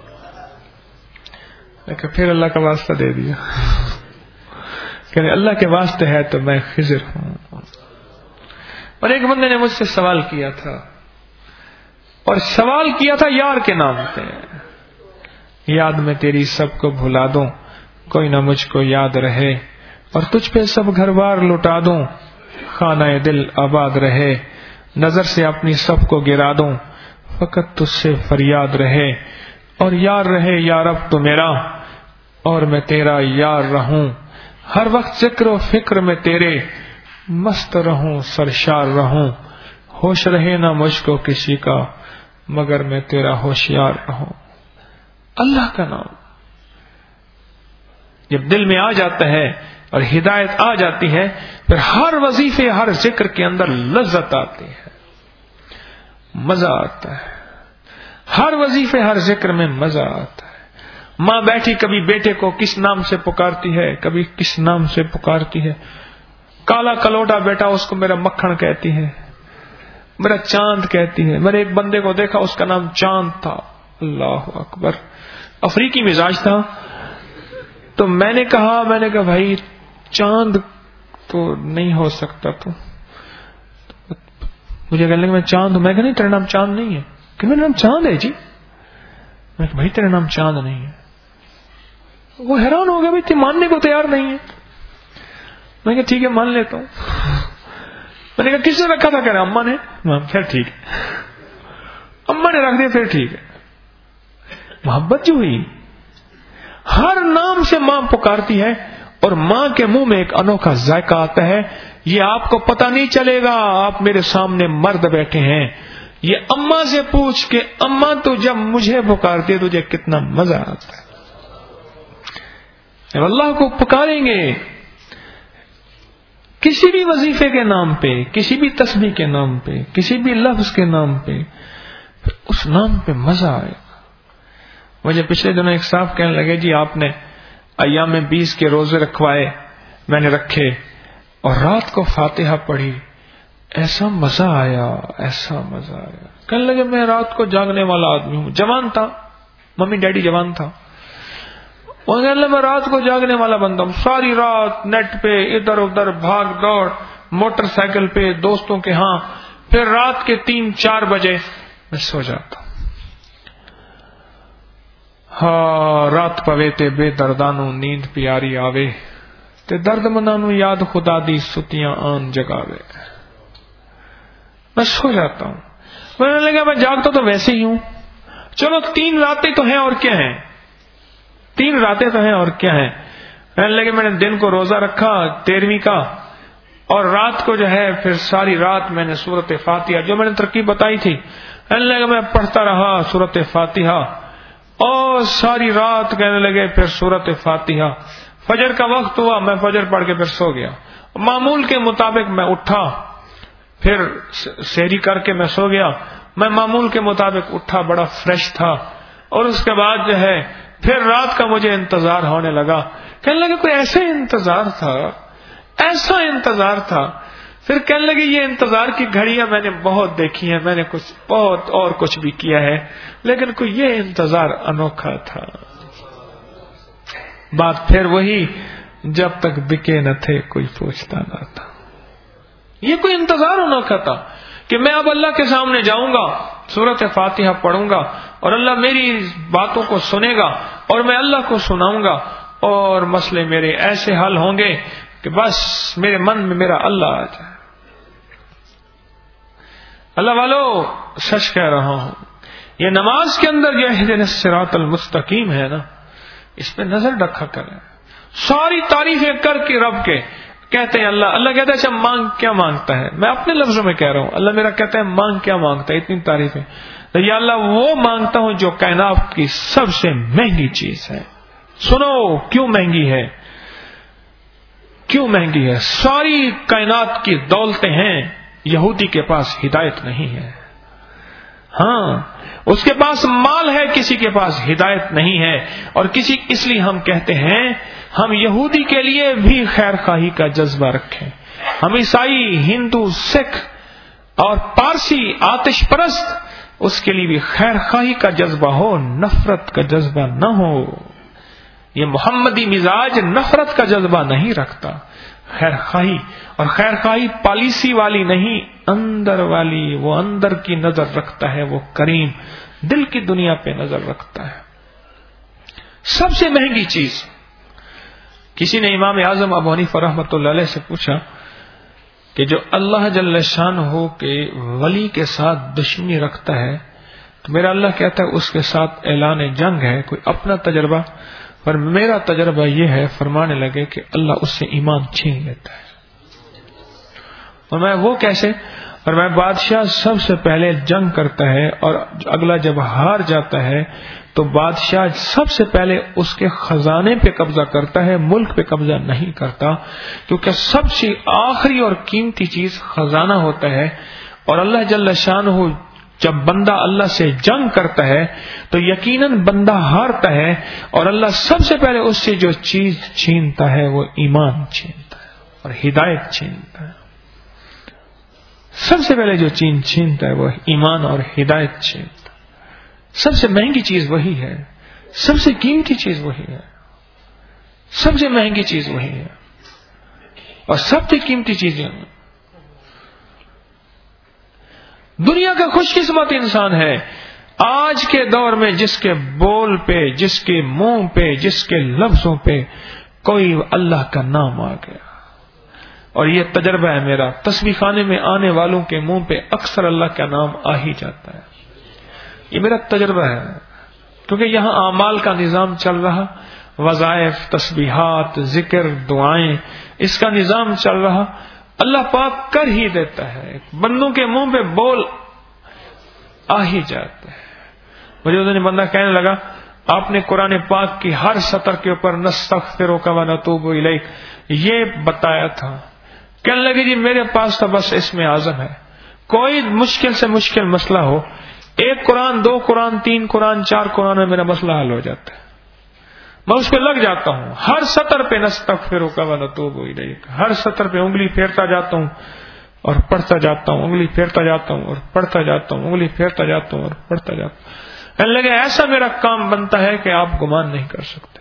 S1: کہ پھر اللہ کا واسطہ دے دیا، کہ اللہ کے واسطے ہے تو میں خضر ہوں۔ اور ایک بندے نے مجھ سے سوال کیا تھا، اور سوال کیا تھا یار کے نام پہ، یاد میں تیری سب کو بھلا دوں، کوئی نہ مجھ کو یاد رہے، اور تجھ پہ سب گھر بار لٹا دوں، خانہ دل آباد رہے، نظر سے اپنی سب کو گرا دوں، فقط تجھ سے فریاد رہے، اور یار رہے یا رب تو میرا، اور میں تیرا یار رہوں، ہر وقت ذکر و فکر میں تیرے، مست رہوں سرشار رہوں، ہوش رہے نہ مجھ کو کسی کا، مگر میں تیرا ہوشیار رہوں۔ اللہ کا نام جب دل میں آ جاتا ہے اور ہدایت آ جاتی ہے، پھر ہر وظیفے ہر ذکر کے اندر لذت آتی ہے، مزہ آتا ہے، ہر وظیفے ہر ذکر میں مزہ آتا ہے۔ ماں بیٹھی کبھی بیٹے کو کس نام سے پکارتی ہے، کبھی کس نام سے پکارتی ہے۔ کالا کلوٹا بیٹا اس کو میرا مکھن کہتی ہے، میرا چاند کہتی ہے۔ میں نے ایک بندے کو دیکھا، اس کا نام چاند تھا، اللہ اکبر، افریقی مزاج تھا۔ تو میں نے کہا میں نے کہا بھائی چاند تو نہیں ہو سکتا، تو مجھے کہنے لگا میں چاند ہوں۔ میں کہا نہیں تیرا نام چاند نہیں ہے۔ کہ میرا نام چاند ہے جی۔ میں کہا بھائی تیرا نام چاند نہیں ہے۔ وہ حیران ہو گیا، بھائی تے ماننے کو تیار نہیں ہے۔ میں کہا ٹھیک ہے مان لیتا ہوں۔ میں نے کہا کس نے رکھا تھا؟ کہہ رہا اماں نے۔ خیر ٹھیک ہے، اماں نے رکھ دیا، پھر ٹھیک ہے۔ محبت جو ہوئی، ہر نام سے ماں پکارتی ہے اور ماں کے منہ میں ایک انوکھا ذائقہ آتا ہے۔ یہ آپ کو پتہ نہیں چلے گا، آپ میرے سامنے مرد بیٹھے ہیں، یہ اماں سے پوچھ کے اماں تو جب مجھے پکارتی ہے تجھے کتنا مزہ آتا ہے۔ جب اللہ کو پکاریں گے کسی بھی وظیفے کے نام پہ، کسی بھی تسبیح کے نام پہ، کسی بھی لفظ کے نام پہ، پھر اس نام پہ مزہ آئے گا۔ مجھے پچھلے دنوں ایک صاحب کہنے لگے جی آپ نے ایام بیس کے روزے رکھوائے، میں نے رکھے اور رات کو فاتحہ پڑھی، ایسا مزہ آیا، ایسا مزہ آیا۔ کہنے لگے میں رات کو جاگنے والا آدمی ہوں، جوان تھا، ممی ڈیڈی جوان تھا، وہ کہنے لگے میں رات کو جاگنے والا بندہ ہوں، ساری رات نیٹ پہ ادھر ادھر بھاگ دوڑ، موٹر سائیکل پہ دوستوں کے ہاں، پھر رات کے تین چار بجے میں سو جاتا ہوں۔ ہاں رات پوے تے بے دردانو نیند پیاری آوے، تے درد منانو یاد خدا دی ستیاں آن جگاوے۔ میں سو جاتا ہوں۔ میں نے لگا میں جاگتا تو ویسے ہی ہوں، چلو تین راتیں تو ہیں اور کیا ہیں، تین راتیں تو ہیں اور کیا ہیں۔ میں نے لگا میں نے دن کو روزہ رکھا تیرہویں کا، اور رات کو جو ہے پھر ساری رات میں نے سورت فاتحہ جو میں نے ترکیب بتائی تھی، میں نے لگا میں پڑھتا رہا سورت فاتحہ، اور ساری رات کہنے لگے پھر سورت فاتحہ۔ فجر کا وقت ہوا، میں فجر پڑھ کے پھر سو گیا۔ معمول کے مطابق میں اٹھا، پھر سحری کر کے میں سو گیا۔ میں معمول کے مطابق اٹھا، بڑا فریش تھا، اور اس کے بعد جو ہے پھر رات کا مجھے انتظار ہونے لگا۔ کہنے لگے کوئی ایسا انتظار تھا، ایسا انتظار تھا۔ پھر کہنے لگے یہ انتظار کی گھڑیاں میں نے بہت دیکھی ہیں، میں نے کچھ بہت اور کچھ بھی کیا ہے، لیکن کوئی یہ انتظار انوکھا تھا۔ بات پھر وہی، جب تک بکے نہ تھے کوئی پوچھتا نہ تھا۔ یہ کوئی انتظار انوکھا تھا کہ میں اب اللہ کے سامنے جاؤں گا، سورت فاتحہ پڑھوں گا، اور اللہ میری باتوں کو سنے گا، اور میں اللہ کو سناؤں گا، اور مسئلے میرے ایسے حل ہوں گے کہ بس میرے من میں میرا اللہ آ جائے۔ اللہ والو سچ کہہ رہا ہوں، یہ نماز کے اندر جو اہدنا الصراط المستقیم ہے نا، اس پہ نظر رکھا کریں۔ ساری تعریفیں کر کے رب کے کہتے ہیں اللہ اللہ کہتا ہے اچھا مانگ کیا مانگتا ہے، میں اپنے لفظوں میں کہہ رہا ہوں، اللہ میرا کہتا ہے مانگ کیا مانگتا ہے، اتنی تعریفیں، تو یا اللہ وہ مانگتا ہوں جو کائنات کی سب سے مہنگی چیز ہے۔ سنو کیوں مہنگی ہے، کیوں مہنگی ہے؟ ساری کائنات کی دولتیں ہیں، یہودی کے پاس ہدایت نہیں ہے۔ ہاں اس کے پاس مال ہے، کسی کے پاس ہدایت نہیں ہے، اور کسی اس لیے ہم کہتے ہیں ہم یہودی کے لیے بھی خیر خواہی کا جذبہ رکھیں، ہم عیسائی، ہندو، سکھ اور پارسی آتش پرست اس کے لیے بھی خیر خواہی کا جذبہ ہو، نفرت کا جذبہ نہ ہو۔ یہ محمدی مزاج نفرت کا جذبہ نہیں رکھتا، خیر خواہی، اور خیر خواہی پالیسی والی نہیں، اندر والی، وہ اندر کی نظر رکھتا ہے، وہ کریم دل کی دنیا پہ نظر رکھتا ہے۔ سب سے مہنگی چیز، کسی نے امام اعظم ابو حنیفہ رحمۃ اللہ علیہ سے پوچھا کہ جو اللہ جل شانہ کے ولی کے ساتھ دشمنی رکھتا ہے تو میرا اللہ کہتا ہے اس کے ساتھ اعلان جنگ ہے، کوئی اپنا تجربہ، پر میرا تجربہ یہ ہے، فرمانے لگے کہ اللہ اس سے ایمان چھین لیتا ہے۔ اور میں وہ کیسے؟ اور میں بادشاہ سب سے پہلے جنگ کرتا ہے، اور اگلا جب ہار جاتا ہے تو بادشاہ سب سے پہلے اس کے خزانے پہ قبضہ کرتا ہے، ملک پہ قبضہ نہیں کرتا، کیونکہ سب سے آخری اور قیمتی چیز خزانہ ہوتا ہے. اور اللہ جل شانہ جب بندہ اللہ سے جنگ کرتا ہے تو یقیناً بندہ ہارتا ہے، اور اللہ سب سے پہلے اس سے جو چیز چھینتا ہے وہ ایمان چھینتا ہے اور ہدایت چھینتا ہے. سب سے پہلے جو چیز چھینتا ہے وہ ایمان اور ہدایت چھینتا ہے. سب سے مہنگی چیز وہی ہے، سب سے قیمتی چیز وہی ہے، سب سے مہنگی چیز وہی ہے اور سب سے قیمتی چیزیں. دنیا کا خوش قسمت انسان ہے آج کے دور میں جس کے بول پہ، جس کے منہ پہ، جس کے لفظوں پہ کوئی اللہ کا نام آ گیا. اور یہ تجربہ ہے میرا، تسبیح خانے میں آنے والوں کے منہ پہ اکثر اللہ کا نام آ ہی جاتا ہے. یہ میرا تجربہ ہے، کیونکہ یہاں اعمال کا نظام چل رہا، وظائف، تسبیحات، ذکر، دعائیں، اس کا نظام چل رہا. اللہ پاک کر ہی دیتا ہے، بندوں کے منہ پہ بول آ ہی جاتا ہے. مجھے اس دن بندہ کہنے لگا آپ نے قرآن پاک کی ہر سطر کے اوپر نستغفرک و نتوب الیک یہ بتایا تھا. کہنے لگے جی میرے پاس تو بس اسم اعظم ہے، کوئی مشکل سے مشکل مسئلہ ہو، ایک قرآن، دو قرآن، تین قرآن، چار قرآن میں میرا مسئلہ حل ہو جاتا ہے. میں اس پہ لگ جاتا ہوں، ہر سطر پہ نستغفرک و نتوب الیک، ہر سطر پہ انگلی پھیرتا جاتا ہوں اور پڑھتا جاتا ہوں، انگلی پھیرتا جاتا ہوں اور پڑھتا جاتا ہوں، انگلی پھیرتا جاتا ہوں اور پڑھتا جاتا ہوں. کہنے لگے ایسا میرا کام بنتا ہے کہ آپ گمان نہیں کر سکتے.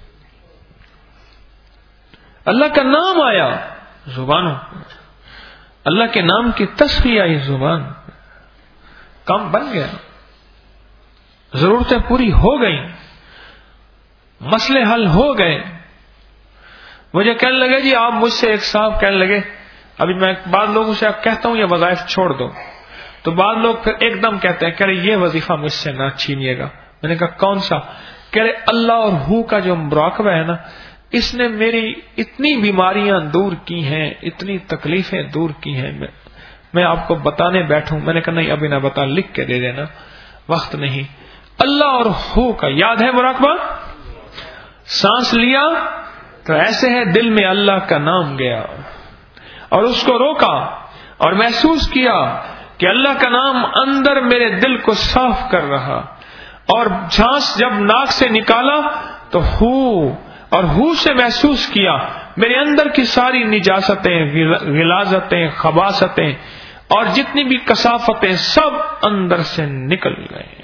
S1: اللہ کا نام آیا زبانوں، اللہ کے نام کی تسبیح آئی زبان، کام بن گیا، ضرورتیں پوری ہو گئیں، مسئلے حل ہو گئے. مجھے کہنے لگے جی آپ مجھ سے ایک صاحب کہنے لگے، ابھی میں بعض لوگوں سے اب کہتا ہوں یہ وظائف چھوڑ دو، تو بعض لوگ پھر ایک دم کہتے ہیں کہ یہ وظیفہ مجھ سے نہ چھینیے گا. میں نے کہا کون سا؟ کہہ رہے اللہ اور ہو کا جو مراقبہ ہے نا، اس نے میری اتنی بیماریاں دور کی ہیں، اتنی تکلیفیں دور کی ہیں، میں میں آپ کو بتانے بیٹھوں. میں نے کہا نہیں ابھی نہ بتا، لکھ کے دے دینا، وقت نہیں. اللہ اور ہو کا یاد ہے مراقبہ؟ سانس لیا تو ایسے ہے دل میں اللہ کا نام گیا اور اس کو روکا اور محسوس کیا کہ اللہ کا نام اندر میرے دل کو صاف کر رہا. اور سانس جب ناک سے نکالا تو ہو، اور ہو سے محسوس کیا میرے اندر کی ساری نجاستیں، غلاظتیں، خباثتیں اور جتنی بھی کثافتیں سب اندر سے نکل گئے.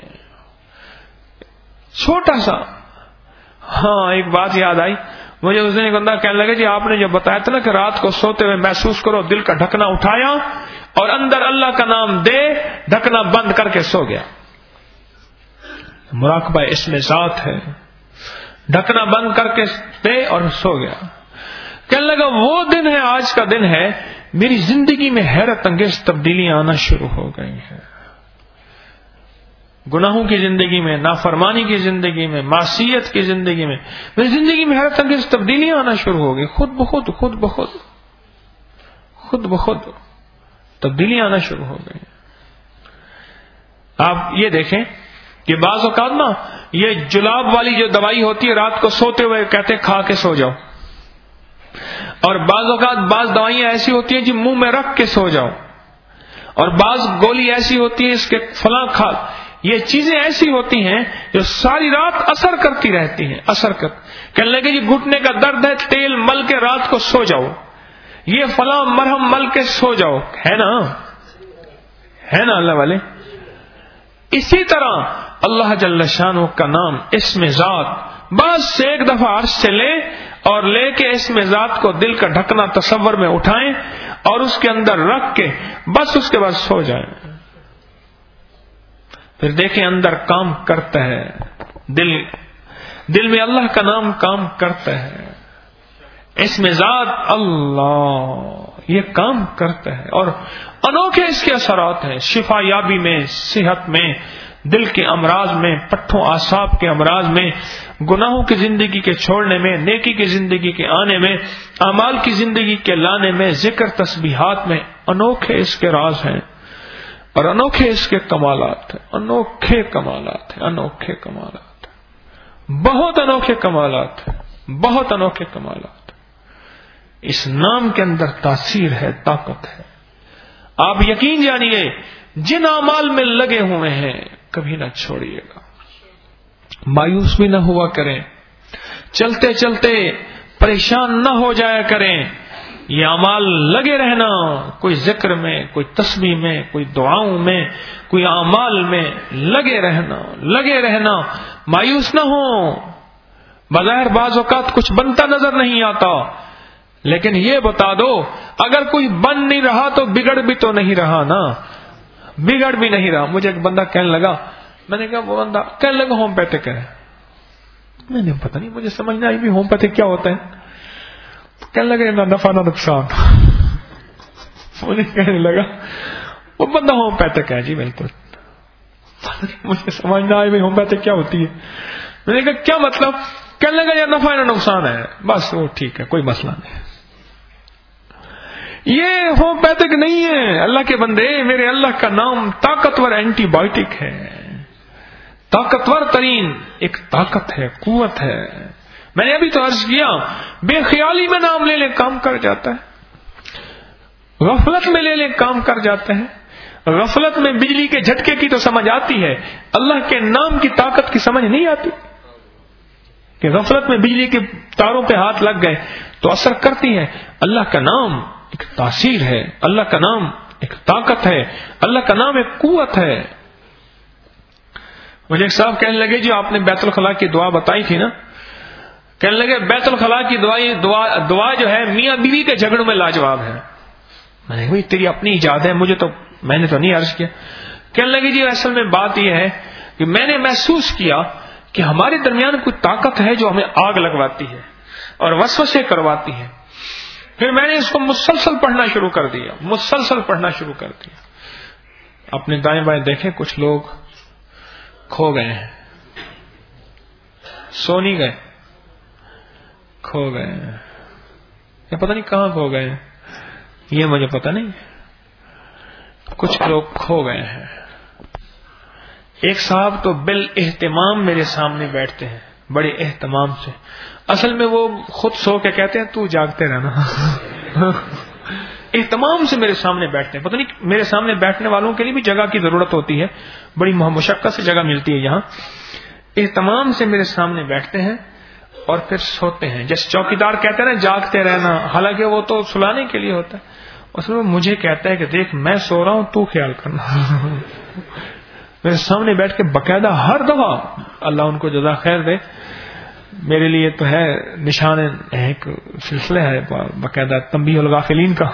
S1: چھوٹا سا ہاں ایک بات یاد آئی مجھے. اس دن ایک بندہ کہنے لگا جی آپ نے جو بتایا تھا نا کہ رات کو سوتے ہوئے محسوس کرو، دل کا ڈھکنا اٹھایا اور اندر اللہ کا نام دے، ڈھکنا بند کر کے سو گیا. مراقبہ اس میں ذات ہے، ڈھکنا بند کر کے دے اور سو گیا. کہنے لگا وہ دن ہے، آج کا دن ہے، میری زندگی میں حیرت انگیز تبدیلیاں آنا شروع ہو گئی ہیں. گناہوں کی زندگی میں، نافرمانی کی زندگی میں، معصیت کی زندگی میں، میری زندگی میں حیرت انگیز تبدیلیاں آنا شروع ہو گئی. خود بخود خود بخود خود بخود تبدیلیاں آنا شروع ہو گئی. آپ یہ دیکھیں کہ بعض اوقات نا یہ جلاب والی جو دوائی ہوتی ہے رات کو سوتے ہوئے کہتے کھا کے سو جاؤ، اور بعض اوقات بعض دوائیاں ایسی ہوتی ہیں جو منہ میں رکھ کے سو جاؤ، اور بعض گولی ایسی ہوتی ہے اس کے فلاں کھا. یہ چیزیں ایسی ہوتی ہیں جو ساری رات اثر کرتی رہتی ہیں، اثر کر کہنے لگے جی گھٹنے کا درد ہے، تیل مل کے رات کو سو جاؤ، یہ فلاں مرہم مل کے سو جاؤ. ہے نا ہے نا اللہ والے. اسی طرح اللہ جل شانہ کا نام اسم ذات بس سے ایک دفعہ عرش سے لے اور لے کے اسم ذات کو دل کا ڈھکنا تصور میں اٹھائیں اور اس کے اندر رکھ کے بس اس کے بعد سو جائیں. پھر دیکھیں اندر کام کرتا ہے، دل دل میں اللہ کا نام کام کرتا ہے، اسم ذات اللہ یہ کام کرتا ہے اور انوکھے اس کے اثرات ہیں، شفا یابی میں، صحت میں، دل کے امراض میں، پٹھوں اعصاب کے امراض میں، گناہوں کی زندگی کے چھوڑنے میں، نیکی کی زندگی کے آنے میں، اعمال کی زندگی کے لانے میں، ذکر تسبیحات میں. انوکھے اس کے راز ہیں اور انوکھے اس کے کمالات ہیں، انوکھے کمالات ہیں، انوکھے کمالات. بہت انوکھے کمالات، بہت انوکھے کمالات. اس نام کے اندر تاثیر ہے، طاقت ہے. آپ یقین جانیے جن اعمال میں لگے ہوئے ہیں کبھی نہ چھوڑیے گا، مایوس بھی نہ ہوا کریں، چلتے چلتے پریشان نہ ہو جایا کریں. یہ اعمال لگے رہنا، کوئی ذکر میں، کوئی تسبیح میں، کوئی دعاؤں میں، کوئی اعمال میں لگے رہنا، لگے رہنا. مایوس نہ ہو. بظاہر بعض اوقات کچھ بنتا نظر نہیں آتا، لیکن یہ بتا دو اگر کوئی بن نہیں رہا تو بگڑ بھی تو نہیں رہا نا، بگڑ بھی نہیں رہا. مجھے ایک بندہ کہنے لگا، میں نے کہا وہ بندہ کہنے لگا ہومیوپیتھک ہے. میں نے پتہ نہیں، مجھے سمجھ نہیں آئی بھی ہومیوپیتھک کیا ہوتا ہے. کہنے لگا نہ نفع نہ نقصان. مجھے کہنے لگا وہ بندہ ہومیوپیتھک ہے. جی بالکل. مجھے سمجھ نہ آئی بھی ہومیوپیتھک کیا ہوتی ہے. میں نے کہا کیا مطلب؟ کہنے لگا یہ نفع نہ نقصان ہے. بس وہ ٹھیک ہے، کوئی مسئلہ نہیں. یہ ہومیوپیتھک نہیں ہے. اللہ کے بندے، میرے اللہ کا نام طاقتور اینٹی بایوٹک ہے، طاقتور ترین ایک طاقت ہے، قوت ہے. میں نے ابھی تو عرض کیا بے خیالی میں نام لے لے کام کر جاتا ہے، غفلت میں لے لے کام کر جاتا ہے. غفلت میں بجلی کے جھٹکے کی تو سمجھ آتی ہے، اللہ کے نام کی طاقت کی سمجھ نہیں آتی. کہ غفلت میں بجلی کے تاروں پہ ہاتھ لگ گئے تو اثر کرتی ہے. اللہ کا نام ایک تاثیر ہے، اللہ کا نام ایک طاقت ہے، اللہ کا نام ایک قوت ہے. مجھے ایک صاحب کہنے لگے جی آپ نے بیت الخلاء کی دعا بتائی تھی نا، کہنے لگے بیت الخلاء کی دعا دعا دعا جو ہے میاں بیوی کے جھگڑوں میں لاجواب ہے. میں نے کہا تیری اپنی ایجاد ہے، مجھے تو میں نے تو نہیں عرض کیا. کہنے لگے جی اصل میں بات یہ ہے کہ میں نے محسوس کیا کہ ہمارے درمیان کوئی طاقت ہے جو ہمیں آگ لگواتی ہے اور وسوسے کرواتی ہے. پھر میں نے اس کو مسلسل پڑھنا شروع کر دیا، مسلسل پڑھنا شروع کر دیا. اپنے دائیں بائیں دیکھیں کچھ لوگ کھو گئے ہیں، سو نہیں گئے، کھو گئے ہیں. یہ پتہ نہیں کہاں کھو گئے ہیں، یہ مجھے پتہ نہیں. کچھ لوگ کھو گئے ہیں. ایک صاحب تو بال اہتمام میرے سامنے بیٹھتے ہیں، بڑے اہتمام سے. اصل میں وہ خود سو کے کہتے ہیں تو جاگتے رہنا. اہتمام سے میرے سامنے بیٹھتے ہیں. پتہ نہیں میرے سامنے بیٹھنے والوں کے لیے بھی جگہ کی ضرورت ہوتی ہے، بڑی مشقت سے جگہ ملتی ہے یہاں. اہتمام سے میرے سامنے بیٹھتے ہیں اور پھر سوتے ہیں. جیسے چوکیدار کہتے ہیں نا جاگتے رہنا، حالانکہ وہ تو سلانے کے لیے ہوتا ہے. اس میں مجھے کہتا ہے کہ دیکھ میں سو رہا ہوں تو خیال کرنا. میرے سامنے بیٹھ کے باقاعدہ ہر دفعہ، اللہ ان کو جزا خیر دے، میرے لیے تو ہے نشان، ایک سلسلہ ہے باقاعدہ تنبیہ الغافلین کا.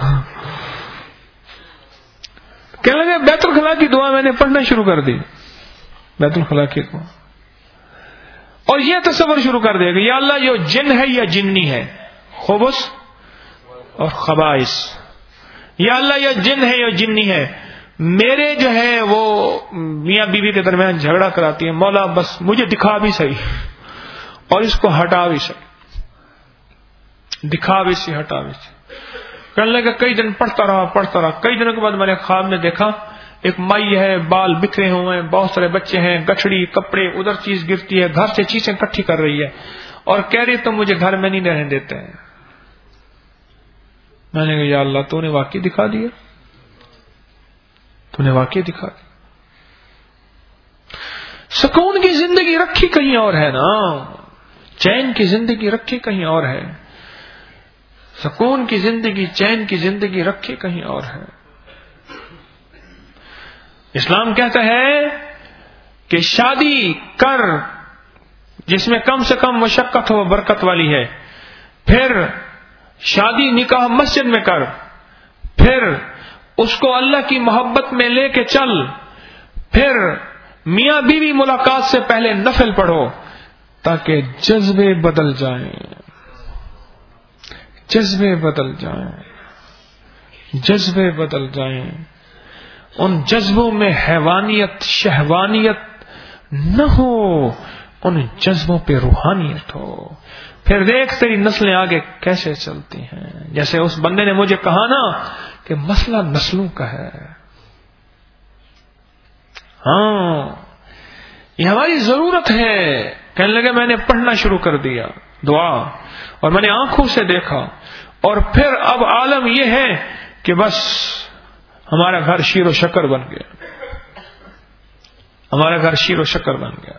S1: کہنے لگے بیت الخلاء کی دعا میں نے پڑھنا شروع کر دی، بیت الخلاء کی دعا. اور یہ تصور شروع کر دے گا یا اللہ یہ جن ہے یا جنی ہے، خبث اور خبائث. یا اللہ یہ جن ہے یا جنی ہے، میرے جو ہے وہ میاں بیوی کے درمیان جھگڑا کراتی ہے، مولا بس مجھے دکھا بھی صحیح اور اس کو ہٹا بھی صحیح، دکھا بھی صحیح ہٹا بھی صحیح. کہنے لگا کئی دن پڑھتا رہا پڑھتا رہا کئی دنوں کے بعد میں نے خواب میں دیکھا ایک مائی ہے، بال بکھرے ہوئے ہیں، بہت سارے بچے ہیں، گٹھڑی کپڑے، ادھر چیز گرتی ہے، گھر سے چیزیں اکٹھی کر رہی ہے اور کہہ رہی تم مجھے گھر میں نہیں رہنے دیتے ہیں. میں نے کہا یا اللہ تو نے واقعی دکھا دیا، تو نے واقعی دکھا دیا. سکون کی زندگی رکھی کہیں اور ہے نا، چین کی زندگی رکھی کہیں اور ہے، سکون کی زندگی، چین کی زندگی رکھی کہیں اور ہے. اسلام کہتا ہے کہ شادی کر جس میں کم سے کم مشقت ہو، برکت والی ہے. پھر شادی نکاح مسجد میں کر، پھر اس کو اللہ کی محبت میں لے کے چل، پھر میاں بیوی ملاقات سے پہلے نفل پڑھو تاکہ جذبے بدل جائیں، جذبے بدل جائیں، جذبے بدل جائیں. ان جذبوں میں حیوانیت شہوانیت نہ ہو، ان جذبوں پہ روحانیت ہو. پھر دیکھ تیری نسلیں آگے کیسے چلتی ہیں. جیسے اس بندے نے مجھے کہا نا کہ مسئلہ نسلوں کا ہے. ہاں یہ ہماری ضرورت ہے کہنے لگے میں نے پڑھنا شروع کر دیا دعا، اور میں نے آنکھوں سے دیکھا، اور پھر اب عالم یہ ہے کہ بس ہمارا گھر شیر و شکر بن گیا، ہمارا گھر شیر و شکر بن گیا۔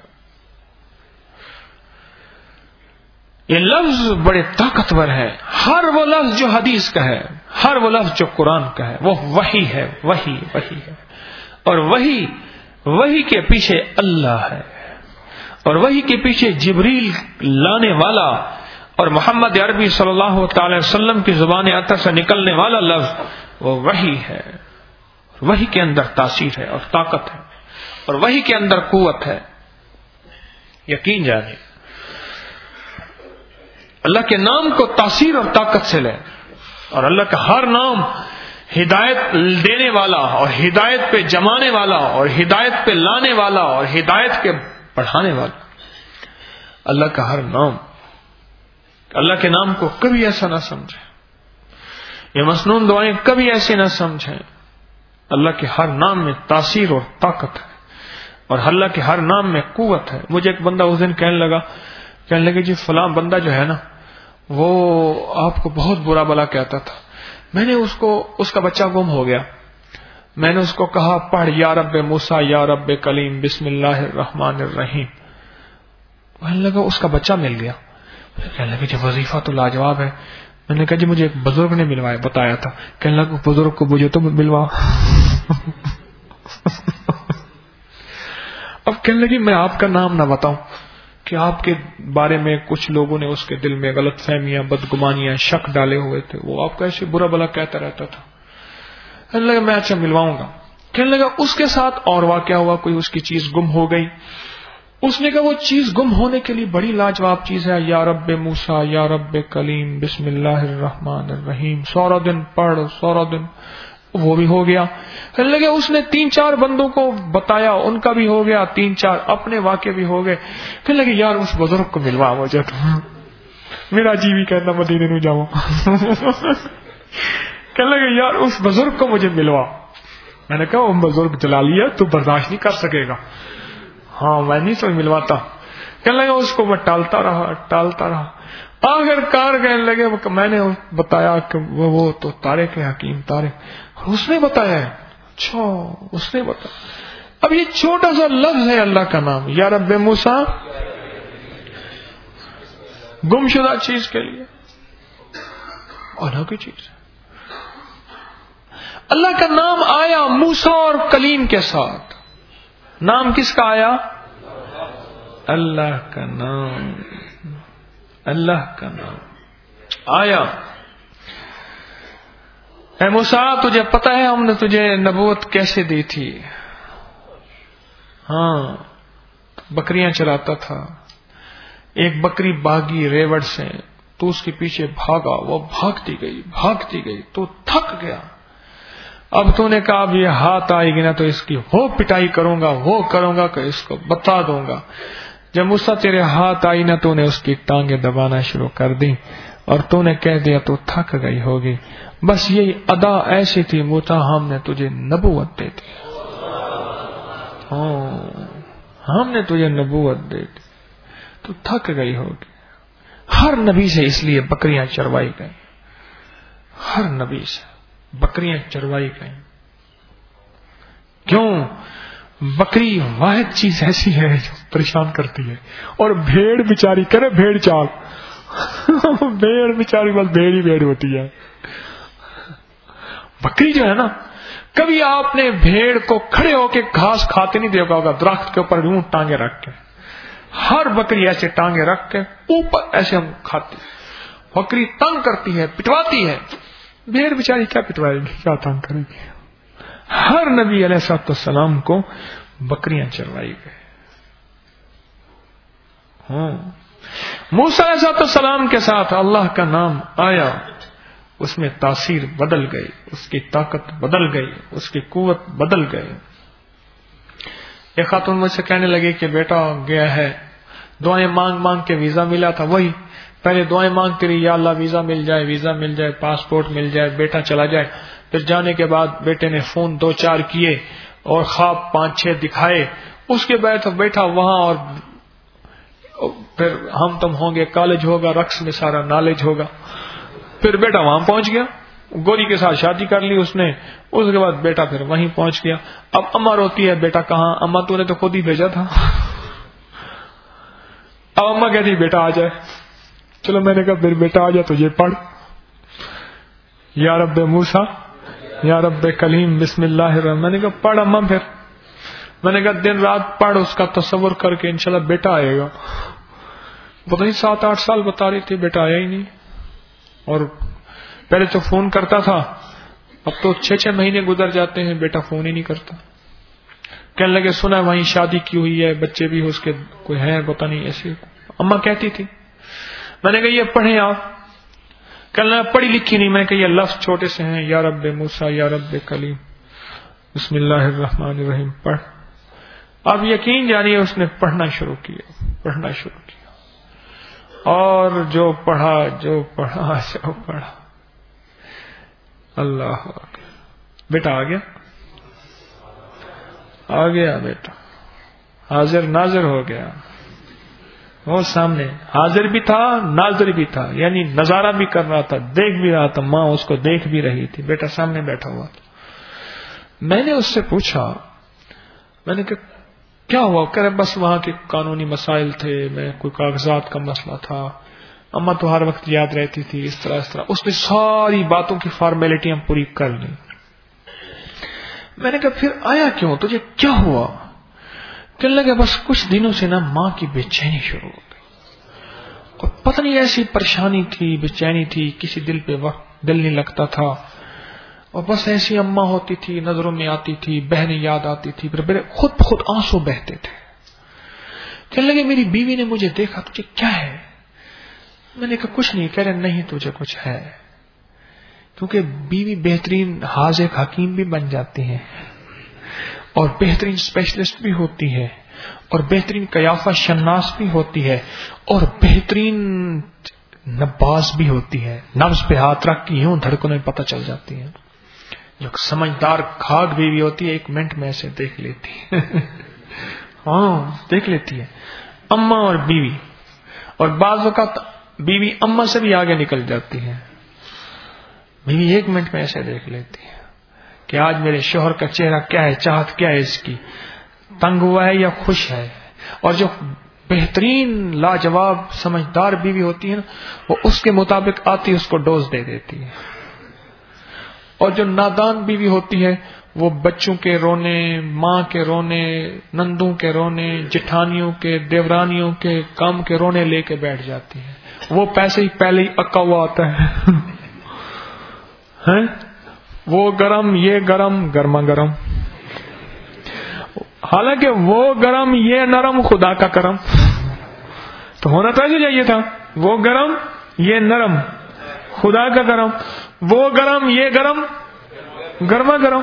S1: یہ لفظ بڑے طاقتور ہے، ہر وہ لفظ جو حدیث کا ہے، ہر وہ لفظ جو قرآن کا ہے، وہ وحی ہے، وحی وحی ہے، اور وحی وحی کے پیچھے اللہ ہے، اور وحی کے پیچھے جبریل لانے والا اور محمد عربی صلی اللہ تعالی وسلم کی زبان عطا سے نکلنے والا لفظ وہ وحی ہے۔ وحی کے اندر تاثیر ہے اور طاقت ہے، اور وحی کے اندر قوت ہے۔ یقین جانے اللہ کے نام کو تاثیر اور طاقت سے لیں، اور اللہ کا ہر نام ہدایت دینے والا اور ہدایت پہ جمانے والا اور ہدایت پہ لانے والا اور ہدایت کے پڑھانے والا، اللہ کا ہر نام، اللہ کے نام کو کبھی ایسا نہ سمجھیں، یہ مسنون دعائیں کبھی ایسے نہ سمجھیں۔ اللہ کے ہر نام میں تاثیر اور طاقت ہے، اور اللہ کے ہر نام میں قوت ہے۔ مجھے ایک بندہ اس دن کہنے لگا کہنے لگے جی فلاں بندہ جو ہے نا وہ آپ کو بہت برا بلا کہتا تھا، میں نے اس کو اس کا بچہ گم ہو گیا، میں نے اس کو کہا پڑھ یا رب موسیٰ یا رب کلیم بسم اللہ الرحمن الرحیم، کہنے لگا اس کا بچہ مل گیا۔ کہنے لگے جی وظیفہ تو لاجواب ہے۔ میں نے کہا جی مجھے ایک بزرگ نے ملوایا بتایا تھا۔ کہنے لگا بزرگ کو مجھے تو ملوا۔ اب کہنے لگی میں آپ کا نام نہ بتاؤں کہ آپ کے بارے میں کچھ لوگوں نے اس کے دل میں غلط فہمیاں، بدگمانیاں، شک ڈالے ہوئے تھے، وہ آپ کا ایسے برا بلا کہتا رہتا تھا۔ کہنے لگا میں اچھا ملواؤں گا۔ کہنے لگا اس کے ساتھ اور واقعہ ہوا، کوئی اس کی چیز گم ہو گئی۔ اس نے کہا وہ چیز گم ہونے کے لیے بڑی لاجواب چیز ہے، یا رب موسیٰ یا رب کلیم بسم اللہ الرحمن الرحیم، سورا دن پڑھ سورا دن، وہ بھی ہو گیا۔ کہنے لگے اس نے تین چار بندوں کو بتایا، ان کا بھی ہو گیا، تین چار اپنے واقع بھی ہو گئے۔ کہنے لگے یار اس بزرگ کو ملوا مجھے، میرا جی بھی کہنا مدینے میں جاؤں۔ کہنے لگے یار اس بزرگ کو مجھے ملوا۔ میں نے کہا وہ بزرگ جلالیت تو برداشت نہیں کر سکے گا، ہاں میں نہیں تو ملواتا۔ کہنے لگا اس کو میں ٹالتا رہا ٹالتا رہا آخر کار کہنے لگے میں نے بتایا کہ وہ, وہ تو طارق ہے، حکیم طارق، اور اس نے بتایا ہے۔ اچھا اس نے بتایا۔ اب یہ چھوٹا سا لفظ ہے اللہ کا نام، یا رب موسیٰ، گمشدہ چیز کے لیے الگ چیز ہے۔ اللہ کا نام آیا موسیٰ اور کلیم کے ساتھ۔ نام کس کا آیا؟ اللہ کا نام، اللہ کا نام آیا۔ اے موسیٰ تجھے پتہ ہے ہم نے تجھے نبوت کیسے دی تھی؟ ہاں بکریاں چراتا تھا، ایک بکری بھاگی ریوڑ سے، تو اس کے پیچھے بھاگا، وہ بھاگتی گئی بھاگتی گئی تو تھک گیا۔ اب تو نے کہا اب یہ ہاتھ آئے گی نا تو اس کی وہ پٹائی کروں گا وہ کروں گا کہ اس کو بتا دوں گا۔ جب موسیٰ تیرے ہاتھ آئی نا تو نے اس کی ٹانگیں دبانا شروع کر دی، اور تو نے کہہ دیا تو تھک گئی ہوگی۔ بس یہی ادا ایسی تھی موسیٰ ہم نے تجھے نبوت دے دی، ہاں ہم نے تجھے نبوت دے دی، تو تھک گئی ہوگی۔ ہر نبی سے اس لیے بکریاں چروائی گئیں، ہر نبی سے بکریاں چروائی گئیں۔ کیوں؟ بکری واحد چیز ایسی ہے جو پریشان کرتی ہے، اور بھیڑ بیچاری کرے بھیڑ چال، بھیڑ بیچاری بس بھیڑ ہی بھیڑ ہوتی ہے۔ بکری جو ہے نا، کبھی آپ نے بھیڑ کو کھڑے ہو کے گھاس کھاتے نہیں دیکھا ہوگا، درخت کے اوپر یوں ٹانگیں رکھ کے، ہر بکری ایسے ٹانگیں رکھ کے اوپر ایسے ہم کھاتے۔ بکری تنگ کرتی ہے، پٹواتی ہے، بھیڑ بیچاری کیا پٹوائے گی، کیا تنگ کرے گی۔ ہر نبی علیہ الصلوۃ والسلام کو بکریاں چروائی گئے۔ ہاں موسیٰ علیہ السلام کے ساتھ اللہ کا نام آیا، اس میں تاثیر بدل گئی، اس کی طاقت بدل گئی، اس کی قوت بدل گئی۔ ایک خاتون مجھ سے کہنے لگی کہ بیٹا گیا ہے، دعائیں مانگ مانگ کے ویزا ملا تھا، وہی پہلے دعائیں مانگتی رہی، یا اللہ ویزا مل جائے ویزا مل جائے پاسپورٹ مل جائے بیٹا چلا جائے۔ پھر جانے کے بعد بیٹے نے فون دو چار کیے اور خواب پانچ چھ دکھائے، اس کے بعد بیٹھا وہاں اور پھر ہم تم ہوں گے، کالج ہوگا، رقص میں سارا نالج ہوگا. پھر بیٹا وہاں پہنچ گیا، گوری کے ساتھ شادی کر لی اس نے، اس کے بعد بیٹا پھر وہیں پہنچ گیا. اب اماں روتی ہے بیٹا کہاں؟ اماں تو نے تو خود ہی بھیجا تھا. اب اماں کہتی بیٹا آ جائے. چلو میں نے کہا پھر بیٹا آ جائے تو یہ پڑھ، یا رب موسیٰ یا رب کلیم بسم اللہ الرحمن. میں نے کہا پڑھ اماں. پھر میں نے کہا دن رات پڑھ، اس کا تصور کر کے انشاءاللہ بیٹا آئے گا. پتہ نہیں سات آٹھ سال بتا رہی تھی، بیٹا آیا ہی نہیں. اور پہلے تو فون کرتا تھا، اب تو چھ چھ مہینے گزر جاتے ہیں بیٹا فون ہی نہیں کرتا. کہنے لگے سنا وہیں شادی کی ہوئی ہے، بچے بھی اس کے کوئی ہے پتہ نہیں ایسے. اماں کہتی تھی. میں نے کہا یہ پڑھیں آپ. کہنے لگا پڑھی لکھی نہیں. میں نے کہا یہ لفظ چھوٹے سے ہیں، یا رب موسیٰ یا رب کلیم بسم اللہ الرحمن الرحیم پڑھ. اب یقین جانیے اس نے پڑھنا شروع کیا، پڑھنا شروع کیا، اور جو پڑھا جو پڑھا جو پڑھا. اللہ بیٹا آ گیا، آ گیا بیٹا، حاضر ناظر ہو گیا. وہ سامنے حاضر بھی تھا ناظر بھی تھا، یعنی نظارہ بھی کر رہا تھا، دیکھ بھی رہا تھا. ماں اس کو دیکھ بھی رہی تھی، بیٹا سامنے بیٹھا ہوا تھا. میں نے اس سے پوچھا، میں نے کہا کیا ہوا؟ کہہ رہے بس وہاں کے قانونی مسائل تھے، میں کوئی کاغذات کا مسئلہ تھا. اماں تو ہر وقت یاد رہتی تھی اس طرح اس طرح. اس نے ساری باتوں کی فارمیلٹیاں پوری کر لی. میں نے کہا پھر آیا کیوں؟ تجھے کیا ہوا؟ کہنے لگا بس کچھ دنوں سے نا ماں کی بے چینی شروع ہو گئی، اور پتہ نہیں ایسی پریشانی تھی، بے چینی تھی، کسی دل پہ وقت دل نہیں لگتا تھا. اور بس ایسی اماں ہوتی تھی، نظروں میں آتی تھی، بہنیں یاد آتی تھی، پھر میرے خود بخود آنسو بہتے تھے. کہنے لگے میری بیوی نے مجھے دیکھا، تجھے کیا ہے؟ میں نے کہا کچھ نہیں. کہہ رہے نہیں تجھے کچھ ہے، کیونکہ بیوی بہترین حاذق حکیم بھی بن جاتی ہیں، اور بہترین اسپیشلسٹ بھی ہوتی ہے، اور بہترین قیافہ شناس بھی ہوتی ہے، اور بہترین نباز بھی ہوتی ہے. نبض پہ ہاتھ رکھ کے یوں دھڑکنیں پتہ چل جاتی ہیں. جو سمجھدار کھاگ بیوی ہوتی ہے ایک منٹ میں ایسے دیکھ لیتی ہے. ہاں دیکھ لیتی ہے اماں اور بیوی. اور بعض اوقات بیوی اماں سے بھی آگے نکل جاتی ہے. بیوی ایک منٹ میں ایسے دیکھ لیتی ہے کہ آج میرے شوہر کا چہرہ کیا ہے، چاہت کیا ہے، اس کی تنگ ہوا ہے یا خوش ہے. اور جو بہترین لاجواب سمجھدار بیوی ہوتی ہے نا، وہ اس کے مطابق آتی اس کو ڈوز دے دیتی ہے. اور جو نادان بیوی ہوتی ہے وہ بچوں کے رونے، ماں کے رونے، نندوں کے رونے، جٹھانیوں کے، دیورانیوں کے، کام کے رونے لے کے بیٹھ جاتی ہے. وہ پیسے ہی پہلے ہی اکا ہوا آتا ہے. وہ گرم یہ گرم گرما گرم، حالانکہ وہ گرم یہ نرم خدا کا کرم. تو ہونا تو ایسے چاہیے تھا، وہ گرم یہ نرم خدا کا کرم، وہ گرم یہ گرم گرما گرم.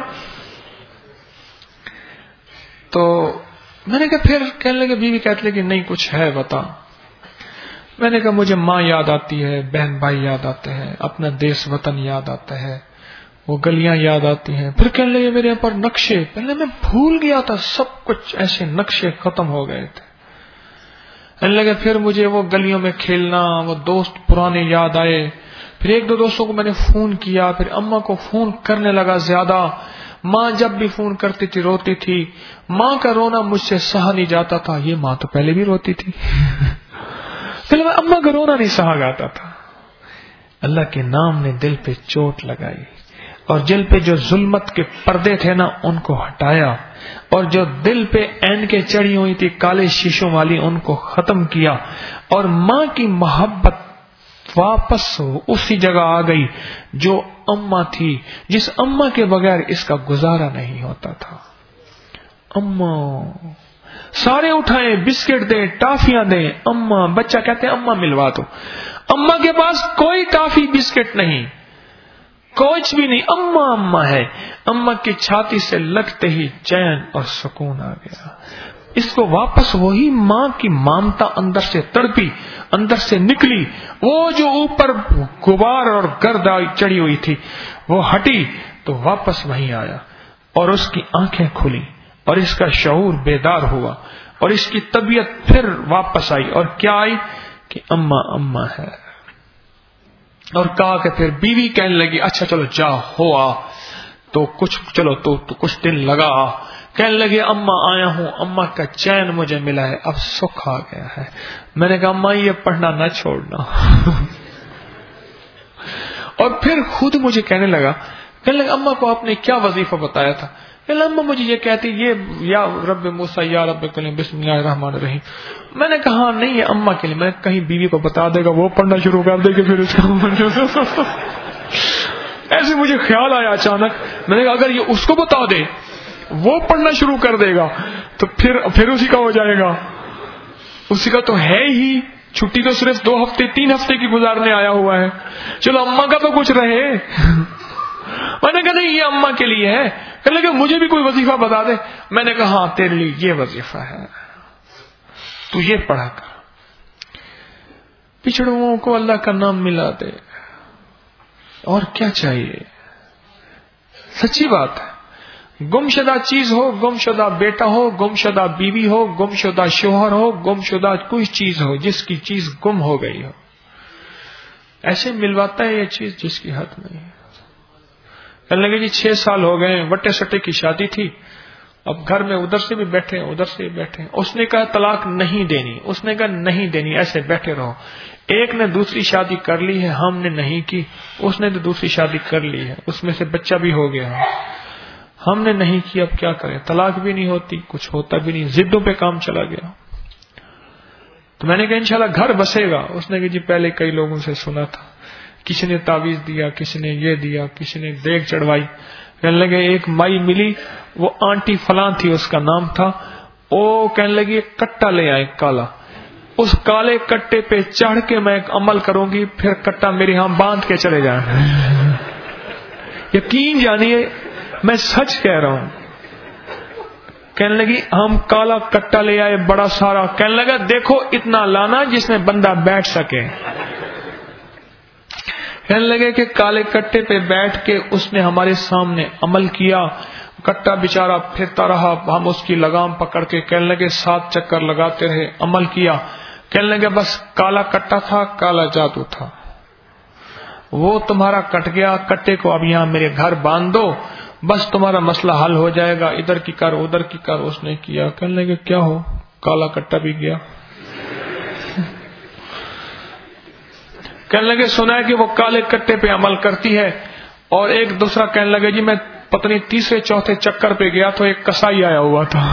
S1: تو میں نے کہا پھر کہنے لگے بیوی کہتے لگے نہیں کچھ ہے بتا. میں نے کہا مجھے ماں یاد آتی ہے، بہن بھائی یاد آتے ہیں، اپنا دیس وطن یاد آتا ہے، وہ گلیاں یاد آتی ہیں. پھر کہنے لگے میرے پر نقشے، پہلے میں بھول گیا تھا سب کچھ، ایسے نقشے ختم ہو گئے تھے. کہنے لگے پھر مجھے وہ گلیوں میں کھیلنا، وہ دوست پرانے یاد آئے. پھر ایک دو دوستوں کو میں نے فون کیا، پھر اماں کو فون کرنے لگا زیادہ. ماں جب بھی فون کرتی تھی روتی تھی. ماں کا رونا مجھ سے سہا نہیں جاتا تھا. یہ ماں تو پہلے بھی روتی تھی. پہلے میں اماں کا رونا نہیں سہا جاتا تھا. اللہ کے نام نے دل پہ چوٹ لگائی، اور دل پہ جو ظلمت کے پردے تھے نا ان کو ہٹایا، اور جو دل پہ این کے چڑھی ہوئی تھی کالے شیشوں والی ان کو ختم کیا. اور ماں کی محبت واپس اسی جگہ آ گئی جو اماں تھی، جس اماں کے بغیر اس کا گزارا نہیں ہوتا تھا. اماں سارے اٹھائیں، بسکٹ دیں، ٹافیاں دیں، اماں. بچہ کہتے ہیں اماں ملوا دو. اماں کے پاس کوئی ٹافی بسکٹ نہیں، کچھ بھی نہیں، اماں اماں ہے. اماں کی چھاتی سے لگتے ہی چین اور سکون آ گیا. اس کو واپس وہی ماں کی مامتا اندر سے تڑپی، اندر سے نکلی. وہ جو اوپر غبار اور گرد چڑھی ہوئی تھی وہ ہٹی تو واپس وہیں آیا، اور اس کی آنکھیں کھلی اور اس کا شعور بیدار ہوا. اور اس کی طبیعت پھر واپس آئی، اور کیا آئی کہ اماں اماں ہے. اور کہا کہ پھر بیوی کہنے لگی اچھا چلو جا ہوا تو کچھ چلو تو, تو کچھ دن لگا. کہنے لگے اماں آیا ہوں، اماں کا چین مجھے ملا ہے، اب سکھ آ گیا ہے. میں نے کہا اماں یہ پڑھنا نہ چھوڑنا. اور پھر خود مجھے کہنے لگا کہنے لگا اماں کو آپ نے کیا وظیفہ بتایا تھا؟ اماں مجھے یہ کہتی یہ یا رب موسیٰ یا رب کلیم بسم اللہ الرحمن الرحیم. میں نے کہا نہیں یہ اماں کے لیے. میں کہیں بیوی کو بتا دے گا وہ پڑھنا شروع کر دے گی پھر اس کو. ایسے مجھے خیال آیا اچانک. میں نے کہا اگر یہ اس کو بتا دے وہ پڑھنا شروع کر دے گا تو پھر پھر اسی کا ہو جائے گا. اسی کا تو ہے ہی. چھٹی تو صرف دو ہفتے تین ہفتے کی گزارنے آیا ہوا ہے. چلو اماں کا تو کچھ رہے. میں نے کہا نہیں یہ اماں کے لیے ہے. کہنے لگے مجھے بھی کوئی وظیفہ بتا دے. میں نے کہا ہاں تیرے لیے یہ وظیفہ ہے، تو یہ پڑھا کر. پچھڑوں کو اللہ کا نام ملا دے، اور کیا چاہیے. سچی بات ہے. گم شدہ چیز ہو، گم شدہ بیٹا ہو، گم شدہ بیوی ہو، گم شدہ شوہر ہو، گم شدہ کوئی چیز ہو جس کی چیز گم ہو گئی ہو، ایسے ملواتا ہے یہ چیز جس کی حد نہیں ہے. کہنے لگے جی چھ سال ہو گئے، وٹے سٹے کی شادی تھی، اب گھر میں ادھر سے بھی بیٹھے ادھر سے بھی بیٹھے. اس نے کہا طلاق نہیں دینی، اس نے کہا نہیں دینی، ایسے بیٹھے رہو. ایک نے دوسری شادی کر لی ہے، ہم نے نہیں کی. اس نے تو دوسری شادی کر لی ہے، اس میں سے بچہ بھی ہو گیا ہے، ہم نے نہیں کی. اب کیا کریں، طلاق بھی نہیں ہوتی، کچھ ہوتا بھی نہیں، ضدوں پہ کام چلا گیا. تو میں نے کہا انشاءاللہ گھر بسے گا. اس نے کہا جی پہلے کئی لوگوں سے سنا تھا، کسی نے تعویذ دیا، کسی نے یہ دیا، کسی نے دیگ چڑھوائی. کہنے لگے ایک مائی ملی، وہ آنٹی فلاں تھی اس کا نام تھا. وہ کہنے لگی ایک کٹا لے آئے کالا، اس کالے کٹے پہ چڑھ کے میں ایک عمل کروں گی، پھر کٹا میرے ہاں باندھ کے چلے جائیں. یقین جانیے میں سچ کہہ رہا ہوں. کہنے لگی ہم کالا کٹا لے آئے بڑا سارا. کہنے لگا دیکھو اتنا لانا جس میں بندہ بیٹھ سکے. کہنے لگے کہ کالے کٹے پہ بیٹھ کے اس نے ہمارے سامنے عمل کیا. کٹا بیچارہ پھرتا رہا، ہم اس کی لگام پکڑ کے کہنے لگے سات چکر لگاتے رہے، عمل کیا. کہنے لگے بس کالا کٹا تھا، کالا جادو تھا، وہ تمہارا کٹ گیا. کٹے کو اب یہاں میرے گھر باندھ دو، بس تمہارا مسئلہ حل ہو جائے گا. ادھر کی کر ادھر کی کر. اس نے کیا. کہنے لگے کیا ہو، کالا کٹا بھی گیا. کہنے لگے سنا ہے کہ وہ کالے کٹے پہ عمل کرتی ہے. اور ایک دوسرا کہنے لگے جی میں پتنی تیسرے چوتھے چکر پہ گیا تو ایک کسائی آیا ہوا تھا.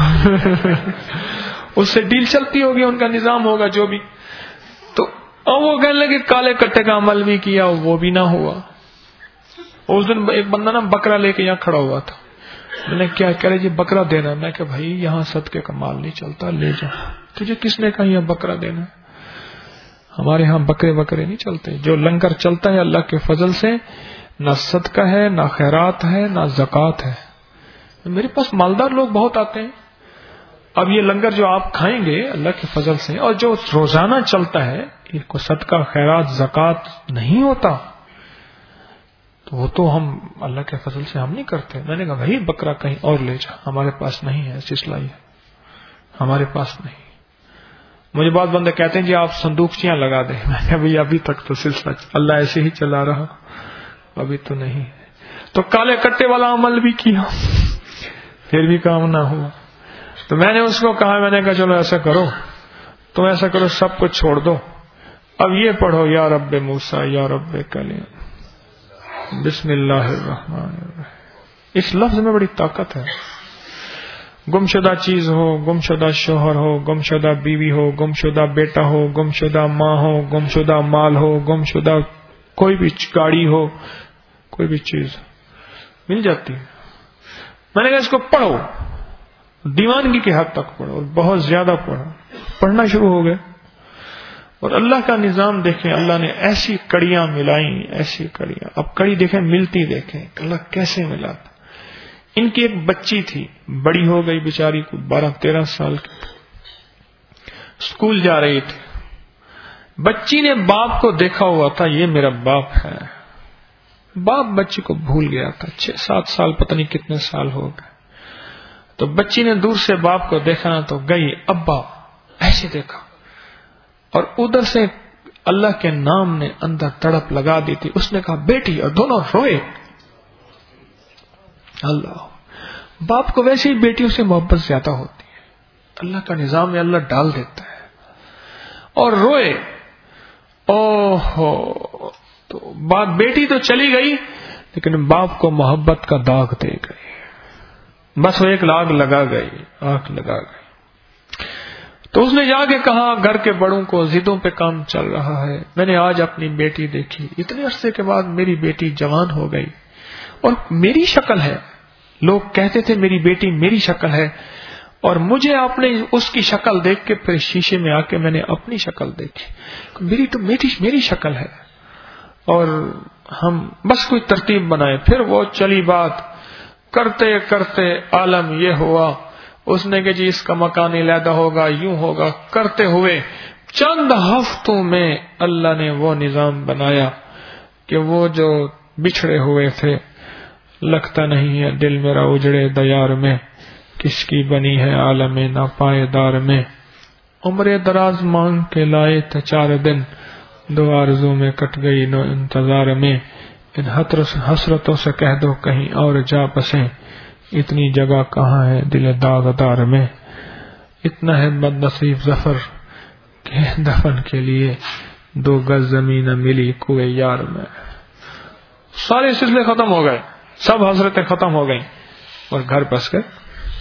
S1: اس سے ڈیل چلتی ہوگی، ان کا نظام ہوگا جو بھی. تو وہ کہنے لگے کالے کٹے کا عمل بھی کیا، وہ بھی نہ ہوا. اس دن ایک بندہ نا بکرا لے کے یہاں کھڑا ہوا تھا. میں نے کیا کہہ رہے جی بکرا دینا. میں کہ بھائی یہاں صدقے کا مال نہیں چلتا، لے جا. تجھے کس نے کہا یہ بکرا دینا؟ ہمارے ہاں بکرے بکرے نہیں چلتے. جو لنگر چلتا ہے اللہ کے فضل سے، نہ صدقہ ہے، نہ خیرات ہے، نہ زکوٰۃ ہے. میرے پاس مالدار لوگ بہت آتے ہیں. اب یہ لنگر جو آپ کھائیں گے اللہ کے فضل سے، اور جو روزانہ چلتا ہے ان کو صدقہ خیرات زکوٰۃ نہیں ہوتا، تو وہ تو ہم اللہ کے فضل سے ہم نہیں کرتے. میں نے کہا بھائی بکرا کہیں اور لے جا، ہمارے پاس نہیں ہے ایسی صلاحیت، ہمارے پاس نہیں. مجھے بہت بندے کہتے ہیں جی آپ صندوقچیاں لگا دیں. میں نے کہا بھائی ابھی تک تو سلسلہ اللہ ایسے ہی چلا رہا، ابھی تو نہیں. تو کالے کٹے والا عمل بھی کیا، پھر بھی کام نہ ہوا. تو میں نے اس کو کہا، میں نے کہا چلو ایسا کرو، تم ایسا کرو سب کچھ چھوڑ دو، اب یہ پڑھو یا رب موسیٰ یا رب کلیم بسم اللہ الرحمن الرحیم. اس لفظ میں بڑی طاقت ہے. گم شدہ چیز ہو، گم شدہ شوہر ہو، گم شدہ بیوی ہو، گم شدہ بیٹا ہو، گم شدہ ماں ہو، گم شدہ مال ہو، گم شدہ کوئی بھی گاڑی ہو، کوئی بھی چیز مل جاتی ہے. میں نے کہا اس کو پڑھو، دیوانگی کے حد تک پڑھو، اور بہت زیادہ پڑھو. پڑھنا شروع ہو گئے اور اللہ کا نظام دیکھیں، اللہ نے ایسی کڑیاں ملائیں، ایسی کڑیاں. اب کڑی دیکھیں ملتی دیکھیں اللہ کیسے ملاتا. ان کی ایک بچی تھی، بڑی ہو گئی بیچاری کو بارہ تیرہ سال کی، اسکول جا رہی تھی. بچی نے باپ کو دیکھا ہوا تھا، یہ میرا باپ ہے. باپ بچی کو بھول گیا تھا، چھ سات سال پتہ نہیں کتنے سال ہو گئے. تو بچی نے دور سے باپ کو دیکھا نا تو گئی ابا ایسے دیکھا اور ادھر سے اللہ کے نام نے اندر تڑپ لگا دی تھی. اس نے کہا بیٹی, اور دونوں روئے. اللہ, باپ کو ویسے ہی بیٹیوں سے محبت زیادہ ہوتی ہے, اللہ کا نظام میں اللہ ڈال دیتا ہے, اور روئے. اوہو, تو بات بیٹی تو چلی گئی لیکن باپ کو محبت کا داغ دے گئی. بس وہ ایک لاگ لگا گئی, آنکھ لگا گئی. تو اس نے جا کے کہا گھر کے بڑوں کو, ضدوں پہ کام چل رہا ہے, میں نے آج اپنی بیٹی دیکھی, اتنے عرصے کے بعد میری بیٹی جوان ہو گئی اور میری شکل ہے. لوگ کہتے تھے میری بیٹی میری شکل ہے, اور مجھے آپ نے اس کی شکل دیکھ کے پھر شیشے میں آ کے میں نے اپنی شکل دیکھی, میری تو میری میری شکل ہے, اور ہم بس کوئی ترتیب بنائے. پھر وہ چلی بات, کرتے کرتے عالم یہ ہوا, اس نے کہ جی اس کا مکان علیحدہ ہوگا, یوں ہوگا, کرتے ہوئے چند ہفتوں میں اللہ نے وہ نظام بنایا کہ وہ جو بچھڑے ہوئے تھے, لگتا نہیں ہے دل میرا اجڑے دیار میں, کس کی بنی ہے عالم ناپائیدار میں. عمر دراز مانگ کے لائے تھے چار دن, دو آرزوں میں کٹ گئی نو انتظار میں. ان حسرتوں سے کہہ دو کہیں اور جا بسیں, اتنی جگہ کہاں ہے دل داغدار میں. اتنا ہے بد نصیب ظفر کہ دفن کے لیے دو گز زمین ملی کوئے یار میں. سارے سلسلے ختم ہو گئے, سب حسرتیں ختم ہو گئیں, اور گھر بس گئے,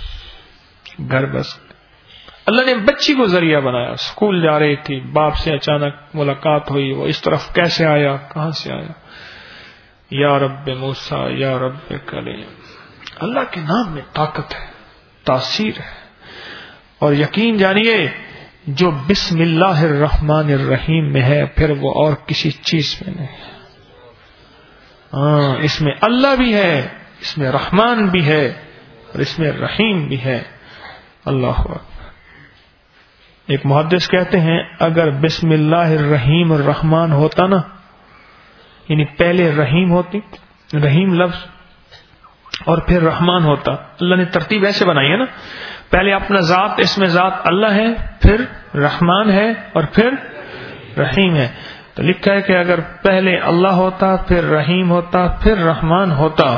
S1: گھر بس گئے. اللہ نے بچی کو ذریعہ بنایا, اسکول جا رہی تھی, باپ سے اچانک ملاقات ہوئی, وہ اس طرف کیسے آیا, کہاں سے آیا, یا رب موسیٰ یا رب کلیم. اللہ کے نام میں طاقت ہے, تاثیر ہے, اور یقین جانیے جو بسم اللہ الرحمن الرحیم میں ہے پھر وہ اور کسی چیز میں نہیں ہے. ہاں, اس میں اللہ بھی ہے, اس میں رحمان بھی ہے, اور اس میں رحیم بھی ہے. اللہ اکبر. ایک محدث کہتے ہیں اگر بسم اللہ الرحیم الرحمن ہوتا نا, یعنی پہلے رحیم ہوتی, رحیم لفظ, اور پھر رحمان ہوتا. اللہ نے ترتیب ایسے بنائی ہے نا, پہلے اپنا ذات, اس میں ذات اللہ ہے, پھر رحمان ہے, اور پھر رحیم ہے. تو لکھا ہے کہ اگر پہلے اللہ ہوتا, پھر رحیم ہوتا, پھر رحمان ہوتا,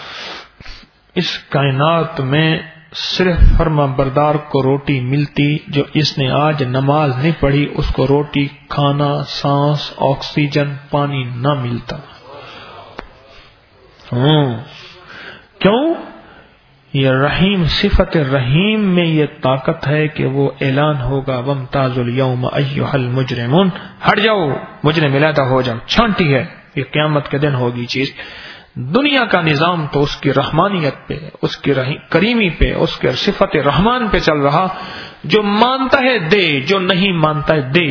S1: اس کائنات میں صرف فرما بردار کو روٹی ملتی. جو اس نے آج نماز نہیں پڑھی اس کو روٹی, کھانا, سانس, آکسیجن, پانی نہ ملتا. ہاں, کیوں؟ یہ رحیم, صفت رحیم میں یہ طاقت ہے کہ وہ اعلان ہوگا وامتاز الیوم ایھا المجرمون, ہٹ جاؤ مجرم علیحدہ ہو جاؤ. چھانٹی ہے, یہ قیامت کے دن ہوگی چیز. دنیا کا نظام تو اس کی رحمانیت پہ, اس کی کریمی پہ, اس کے صفت رحمان پہ چل رہا. جو مانتا ہے دے, جو نہیں مانتا ہے دے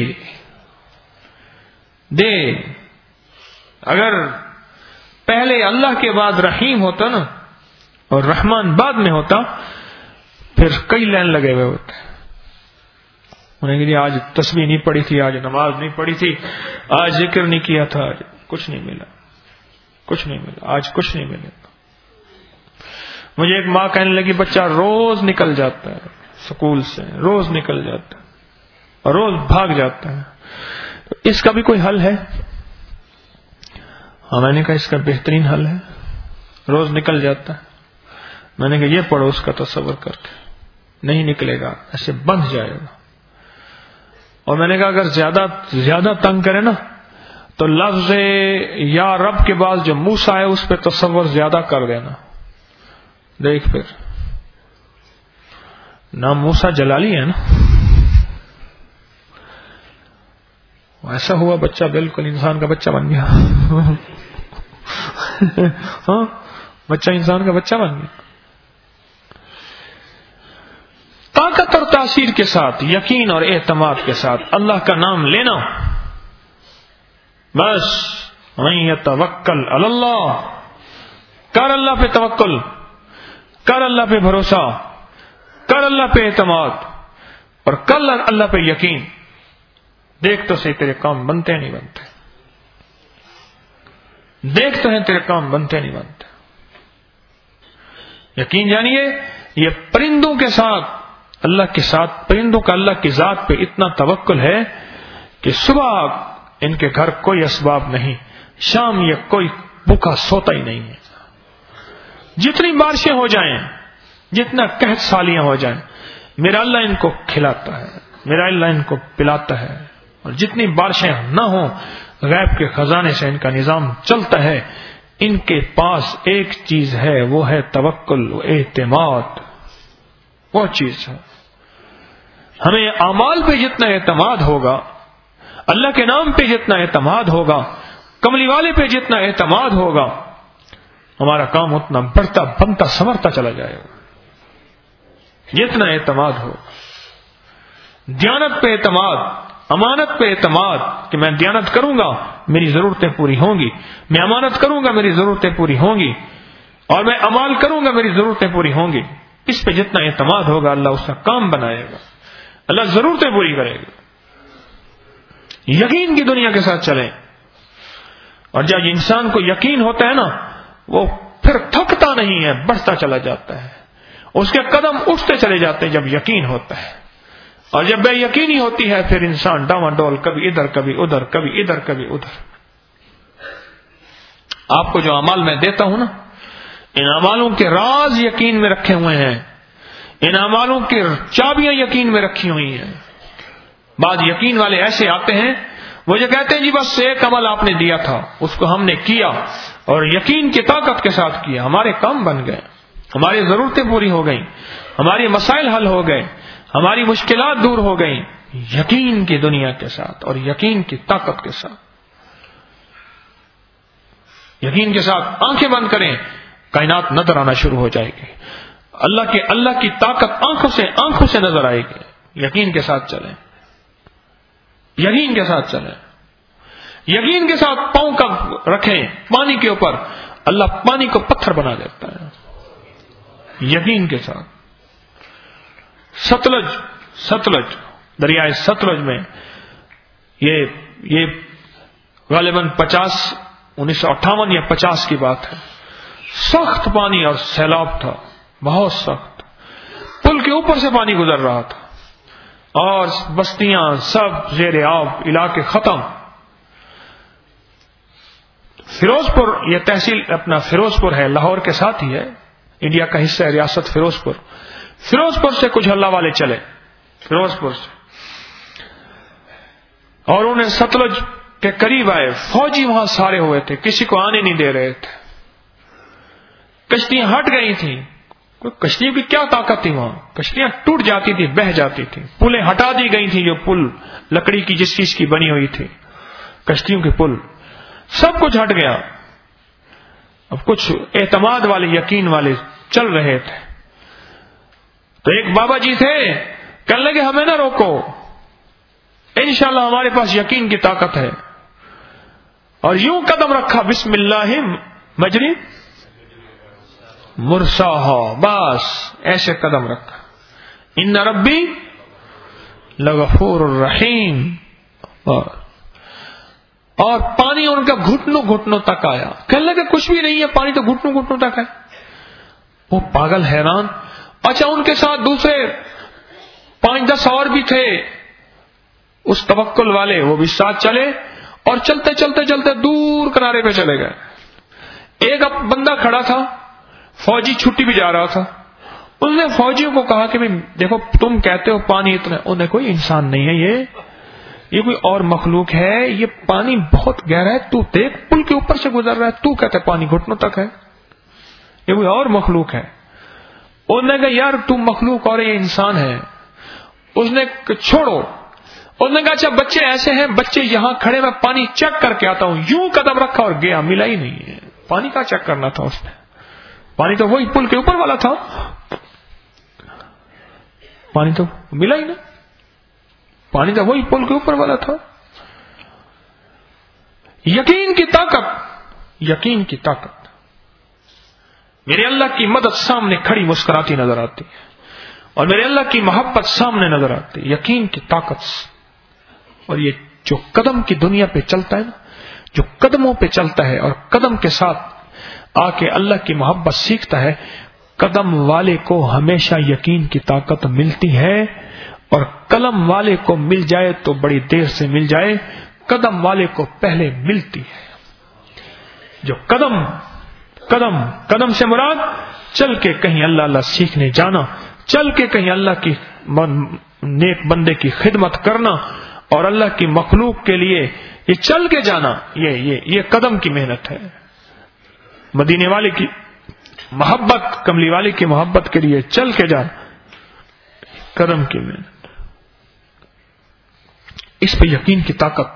S1: دے. اگر پہلے اللہ کے بعد رحیم ہوتا نا اور رحمان بعد میں ہوتا, پھر کئی لائن لگے ہوئے ہوتے. انہیں کہ آج تسبیح نہیں پڑھی تھی, آج نماز نہیں پڑھی تھی, آج ذکر نہیں کیا تھا, آج کچھ نہیں ملا, کچھ نہیں ملا, آج کچھ نہیں ملے. مجھے ایک ماں کہنے لگی بچہ روز نکل جاتا ہے سکول سے, روز نکل جاتا ہے اور روز بھاگ جاتا ہے, تو اس کا بھی کوئی حل ہے؟ ہاں, میں نے کہا اس کا بہترین حل ہے, روز نکل جاتا ہے. میں نے کہا یہ پڑھو اس کا تصور کر کے, نہیں نکلے گا, ایسے بندھ جائے گا. اور میں نے کہا اگر زیادہ زیادہ تنگ کرے نا تو لفظ یا رب کے بعد جو موسیٰ ہے اس پہ تصور زیادہ کر دینا. دیکھ پھر نام موسیٰ جلالی ہے نا, ایسا ہوا بچہ بالکل انسان کا بچہ بن گیا. ہاں, بچہ انسان کا بچہ بن گیا. طاقت اور تاثیر کے ساتھ, یقین اور اعتماد کے ساتھ اللہ کا نام لینا. بس من یتوکل علی اللہ, کر اللہ پہ توکل, کر اللہ پہ بھروسہ, کر اللہ پہ اعتماد, اور کر اللہ پہ یقین. دیکھ تو صحیح تیرے کام بنتے نہیں بنتے, دیکھ تو ہیں تیرے کام بنتے نہیں بنتے. یقین جانیے یہ پرندوں کے ساتھ اللہ کے ساتھ پرندوں کا اللہ کی ذات پہ اتنا توکل ہے کہ صبح ان کے گھر کوئی اسباب نہیں، شام یہ کوئی بھوکا سوتا ہی نہیں ہے. جتنی بارشیں ہو جائیں، جتنا قحط سالیاں ہو جائیں، میرا اللہ ان کو کھلاتا ہے، میرا اللہ ان کو پلاتا ہے. اور جتنی بارشیں نہ ہوں، غیب کے خزانے سے ان کا نظام چلتا ہے. ان کے پاس ایک چیز ہے، وہ ہے توکل و اعتماد. وہ چیز ہے. ہمیں اعمال پہ جتنا اعتماد ہوگا، اللہ کے نام پہ جتنا اعتماد ہوگا، کملی والے پہ جتنا اعتماد ہوگا، ہمارا کام اتنا بڑھتا بنتا سنورتا چلا جائے گا. جتنا اعتماد ہو، دیانت پہ اعتماد، امانت پہ اعتماد کہ میں دیانت کروں گا میری ضرورتیں پوری ہوں گی، میں امانت کروں گا میری ضرورتیں پوری ہوں گی، اور میں امال کروں گا میری ضرورتیں پوری ہوں گی. اس پہ جتنا اعتماد ہوگا اللہ اس کا کام بنائے گا، اللہ ضرورتیں پوری کرے گا. یقین کی دنیا کے ساتھ چلیں. اور جب انسان کو یقین ہوتا ہے نا، وہ پھر تھکتا نہیں ہے، بڑھتا چلا جاتا ہے. اس کے قدم اٹھتے چلے جاتے ہیں جب یقین ہوتا ہے. اور جب بے یقینی ہوتی ہے پھر انسان ڈاواں ڈول، کبھی ادھر کبھی ادھر، کبھی ادھر کبھی ادھر. آپ کو جو اعمال میں دیتا ہوں نا، ان اعمالوں کے راز یقین میں رکھے ہوئے ہیں، ان اعمالوں کی چابیاں یقین میں رکھی ہوئی ہیں. بعض یقین والے ایسے آتے ہیں، وہ جو کہتے ہیں جی بس ایک عمل آپ نے دیا تھا، اس کو ہم نے کیا اور یقین کی طاقت کے ساتھ کیا، ہمارے کام بن گئے، ہماری ضرورتیں پوری ہو گئیں، ہمارے مسائل حل ہو گئے، ہماری مشکلات دور ہو گئیں. یقین کی دنیا کے ساتھ اور یقین کی طاقت کے ساتھ. یقین کے ساتھ آنکھیں بند کریں، کائنات نظر آنا شروع ہو جائے گی. اللہ کے اللہ کی طاقت آنکھوں سے آنکھوں سے نظر آئے گی. یقین کے ساتھ چلیں، یقین کے ساتھ چلیں. یقین کے ساتھ پاؤں کا رکھیں پانی کے اوپر، اللہ پانی کو پتھر بنا دیتا ہے. یقین کے ساتھ. ستلج ستلج دریائے ستلج میں یہ یہ غالباً پچاس انیس سو اٹھاون یا پچاس کی بات ہے. سخت پانی اور سیلاب تھا، بہت سخت. پل کے اوپر سے پانی گزر رہا تھا اور بستیاں سب زیر آب، علاقے ختم. فیروز پور، یہ تحصیل اپنا فیروز پور ہے، لاہور کے ساتھ ہی ہے، انڈیا کا حصہ ہے ریاست فیروز پور. فیروز پور سے کچھ اللہ والے چلے، فیروز پور سے، اور انہیں ستلج کے قریب آئے. فوجی وہاں سارے ہوئے تھے، کسی کو آنے نہیں دے رہے تھے. کشتیاں ہٹ گئی تھیں. کوئی کشتیوں کی کیا طاقت تھی وہاں، کشتیاں ٹوٹ جاتی تھی، بہہ جاتی تھی. پلیں ہٹا دی گئی تھی، جو پل لکڑی کی جس چیز کی بنی ہوئی تھی، کشتیوں کے پل، سب کچھ ہٹ گیا. اب کچھ اعتماد والے، یقین والے چل رہے تھے. تو ایک بابا جی تھے، کہنے لگے ہمیں نہ روکو، انشاءاللہ ہمارے پاس یقین کی طاقت ہے. اور یوں قدم رکھا، بسم اللہ مجری مرساہا، بس ایسے قدم رکھا. ان ربی لغفور الرحیم. اور پانی ان کا گھٹنوں گھٹنوں تک آیا. کہنے لگے کچھ بھی نہیں ہے، پانی تو گھٹنوں گھٹنوں تک ہے. وہ پاگل حیران. اچھا ان کے ساتھ دوسرے پانچ دس اور بھی تھے اس توکل والے، وہ بھی ساتھ چلے اور چلتے چلتے چلتے دور کنارے پہ چلے گئے. ایک بندہ کھڑا تھا، فوجی چھٹی بھی جا رہا تھا. اس نے فوجیوں کو کہا کہ دیکھو تم کہتے ہو پانی اتنا، انہیں کوئی انسان نہیں ہے، یہ یہ کوئی اور مخلوق ہے، یہ پانی بہت گہرا ہے، تو دیکھ پل کے اوپر سے گزر رہا ہے، تو کہتے پانی گھٹنوں تک ہے، یہ کوئی اور مخلوق ہے. انہوں نے کہا یار تم مخلوق اور یہ انسان ہے. اس نے چھوڑو. اس نے کہا اچھا بچے ایسے ہیں، بچے یہاں کھڑے میں پانی چیک کر کے آتا ہوں. یوں قدم رکھا اور گیا، ملا ہی نہیں ہے. پانی کا چیک کرنا تھا اس نے، پانی تو وہی پل کے اوپر والا تھا، پانی تو ملا ہی نہیں. پانی تو وہی پل کے اوپر والا تھا. یقین کی طاقت، یقین کی طاقت. میرے اللہ کی مدد سامنے کھڑی مسکراتی نظر آتی ہے، اور میرے اللہ کی محبت سامنے نظر آتی ہے. یقین کی طاقت. اور یہ جو قدم کی دنیا پہ چلتا ہے نا، جو قدموں پہ چلتا ہے اور قدم کے ساتھ آ کے اللہ کی محبت سیکھتا ہے، قدم والے کو ہمیشہ یقین کی طاقت ملتی ہے، اور قلم والے کو مل جائے تو بڑی دیر سے مل جائے، قدم والے کو پہلے ملتی ہے۔ جو قدم قدم قدم سے مراد چل کے کہیں اللہ اللہ سیکھنے جانا، چل کے کہیں اللہ کی نیک بندے کی خدمت کرنا اور اللہ کی مخلوق کے لیے یہ چل کے جانا، یہ یہ یہ قدم کی محنت ہے۔ مدینے والے کی محبت، کملی والے کی محبت کے لیے چل کے جانا قدم کی محنت، اس پہ یقین کی طاقت۔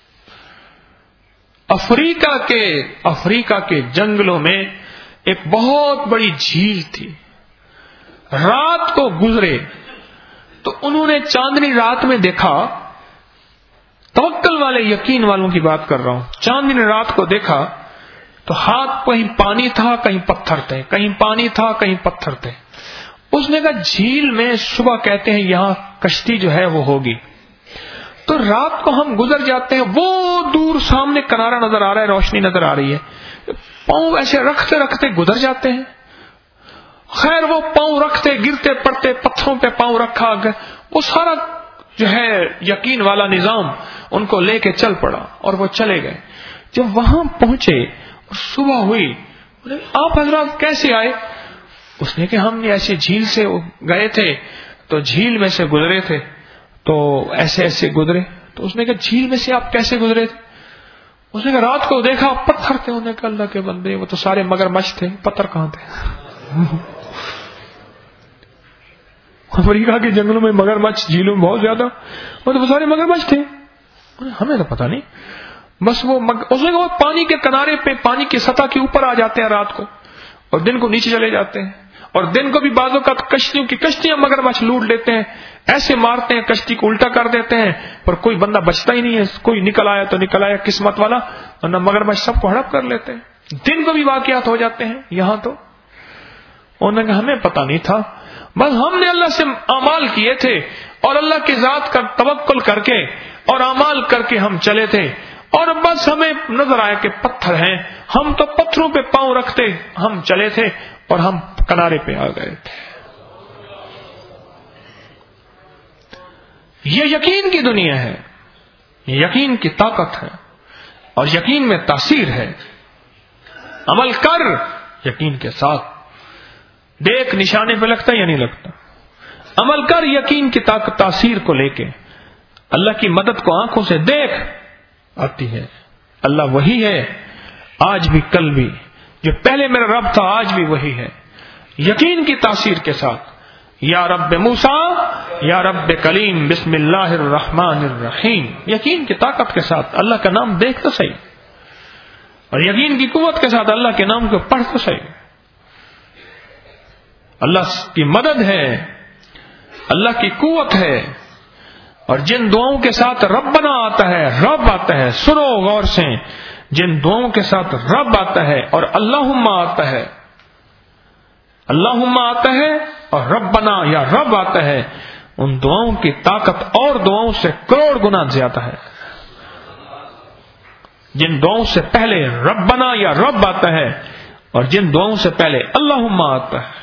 S1: افریقہ کے افریقہ کے جنگلوں میں ایک بہت بڑی جھیل تھی، رات کو گزرے تو انہوں نے چاندنی رات میں دیکھا، توکل والے یقین والوں کی بات کر رہا ہوں، چاندنی رات کو دیکھا تو ہاتھ کہیں پانی تھا کہیں پتھر تھے، کہیں پانی تھا کہیں پتھر تھے۔ اس نے کہا جھیل میں صبح کہتے ہیں یہاں کشتی جو ہے وہ ہوگی، تو رات کو ہم گزر جاتے ہیں، وہ دور سامنے کنارہ نظر آ رہا ہے، روشنی نظر آ رہی ہے، پاؤں ایسے رکھتے رکھتے گزر جاتے ہیں۔ خیر وہ پاؤں رکھتے گرتے پڑتے پتھروں پہ پاؤں رکھا گیا، وہ سارا جو ہے یقین والا نظام ان کو لے کے چل پڑا اور وہ چلے گئے۔ جب وہاں پہنچے اور صبح ہوئی، آپ حضرات کیسے آئے؟ اس نے کہ ہم ایسے جھیل سے گئے تھے تو جھیل میں سے گزرے تھے تو ایسے ایسے گزرے۔ تو اس نے کہا جھیل میں سے آپ کیسے گزرے تھے؟ اس نے کہا رات کو دیکھا پتھر تھے۔ انہوں نے کہا اللہ کے بندے وہ تو سارے مگرمچھ تھے، پتھر کہاں تھے؟ امریکہ کے جنگلوں میں مگرمچھ، جھیلوں میں بہت زیادہ، وہ تو سارے مگرمچھ تھے، ہمیں تو پتہ نہیں۔ بس وہ مگ... اس نے کہا وہ پانی کے کنارے پہ پانی کی سطح کے اوپر آ جاتے ہیں رات کو اور دن کو نیچے چلے جاتے ہیں، اور دن کو بھی بعض اوقات کشتیوں کی کشتیاں مگرمچھ لوٹ لیتے ہیں، ایسے مارتے ہیں کشتی کو الٹا کر دیتے ہیں، پر کوئی بندہ بچتا ہی نہیں ہے، کوئی نکل آیا تو نکل آیا قسمت والا، ورنہ مگرمچھ سب کو ہڑپ کر لیتے ہیں۔ دن کو بھی واقعات ہو جاتے ہیں یہاں تو۔ انہوں نے کہا ہمیں پتہ نہیں تھا، بس ہم نے اللہ سے اعمال کیے تھے اور اللہ کی ذات کا توکل کر کے اور اعمال کر کے ہم چلے تھے، اور بس ہمیں نظر آیا کہ پتھر ہیں، ہم تو پتھروں پہ پاؤں رکھتے ہم چلے تھے اور ہم کنارے پہ آ گئے تھے۔ یہ یقین کی دنیا ہے، یہ یقین کی طاقت ہے، اور یقین میں تاثیر ہے۔ عمل کر یقین کے ساتھ، دیکھ نشانے پہ لگتا ہے یا نہیں لگتا، عمل کر یقین کی طاقت تاثیر کو لے کے، اللہ کی مدد کو آنکھوں سے دیکھ آتی ہے۔ اللہ وہی ہے آج بھی کل بھی، جو پہلے میرا رب تھا آج بھی وہی ہے، یقین کی تاثیر کے ساتھ۔ یا رب موسیٰ یا رب کلیم بسم اللہ الرحمن الرحیم، یقین کی طاقت کے ساتھ اللہ کا نام دیکھ تو صحیح، اور یقین کی قوت کے ساتھ اللہ کے نام کو پڑھ تو صحیح۔ اللہ کی مدد ہے، اللہ کی قوت ہے، اور جن دعاؤں کے ساتھ ربنا آتا ہے، رب آتا ہے، سنو غور سے، جن دعاؤں کے ساتھ رب آتا ہے اور اللہم آتا ہے، اللہم آتا ہے اور ربنا یا رب آتا ہے، ان دعاؤں کی طاقت اور دعاؤں سے کروڑ گنا زیادہ ہے۔ جن دعاؤں سے پہلے ربنا یا رب آتا ہے اور جن دعاؤں سے پہلے اللہم آتا ہے،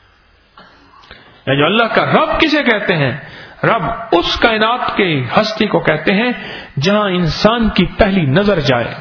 S1: جو اللہ کا رب کسے کہتے ہیں؟ رب اس کائنات کے ہستی کو کہتے ہیں جہاں انسان کی پہلی نظر جائے۔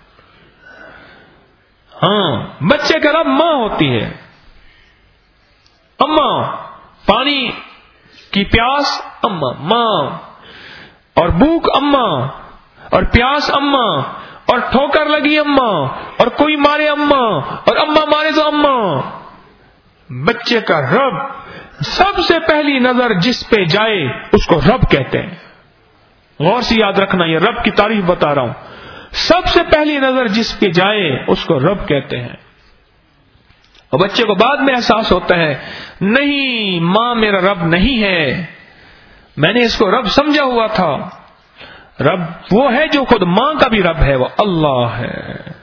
S1: ہاں، بچے کا رب ماں ہوتی ہے، اماں، پانی کی پیاس اماں، ماں، اور بھوک اماں، اور پیاس اماں، اور ٹھوکر لگی اماں، اور کوئی مارے اماں، اور اماں مارے تو اماں۔ بچے کا رب سب سے پہلی نظر جس پہ جائے اس کو رب کہتے ہیں۔ غور سے یاد رکھنا، یہ رب کی تعریف بتا رہا ہوں، سب سے پہلی نظر جس پہ جائے اس کو رب کہتے ہیں۔ اور بچے کو بعد میں احساس ہوتا ہے نہیں ماں میرا رب نہیں ہے، میں نے اس کو رب سمجھا ہوا تھا۔ رب وہ ہے جو خود ماں کا بھی رب ہے، وہ اللہ ہے۔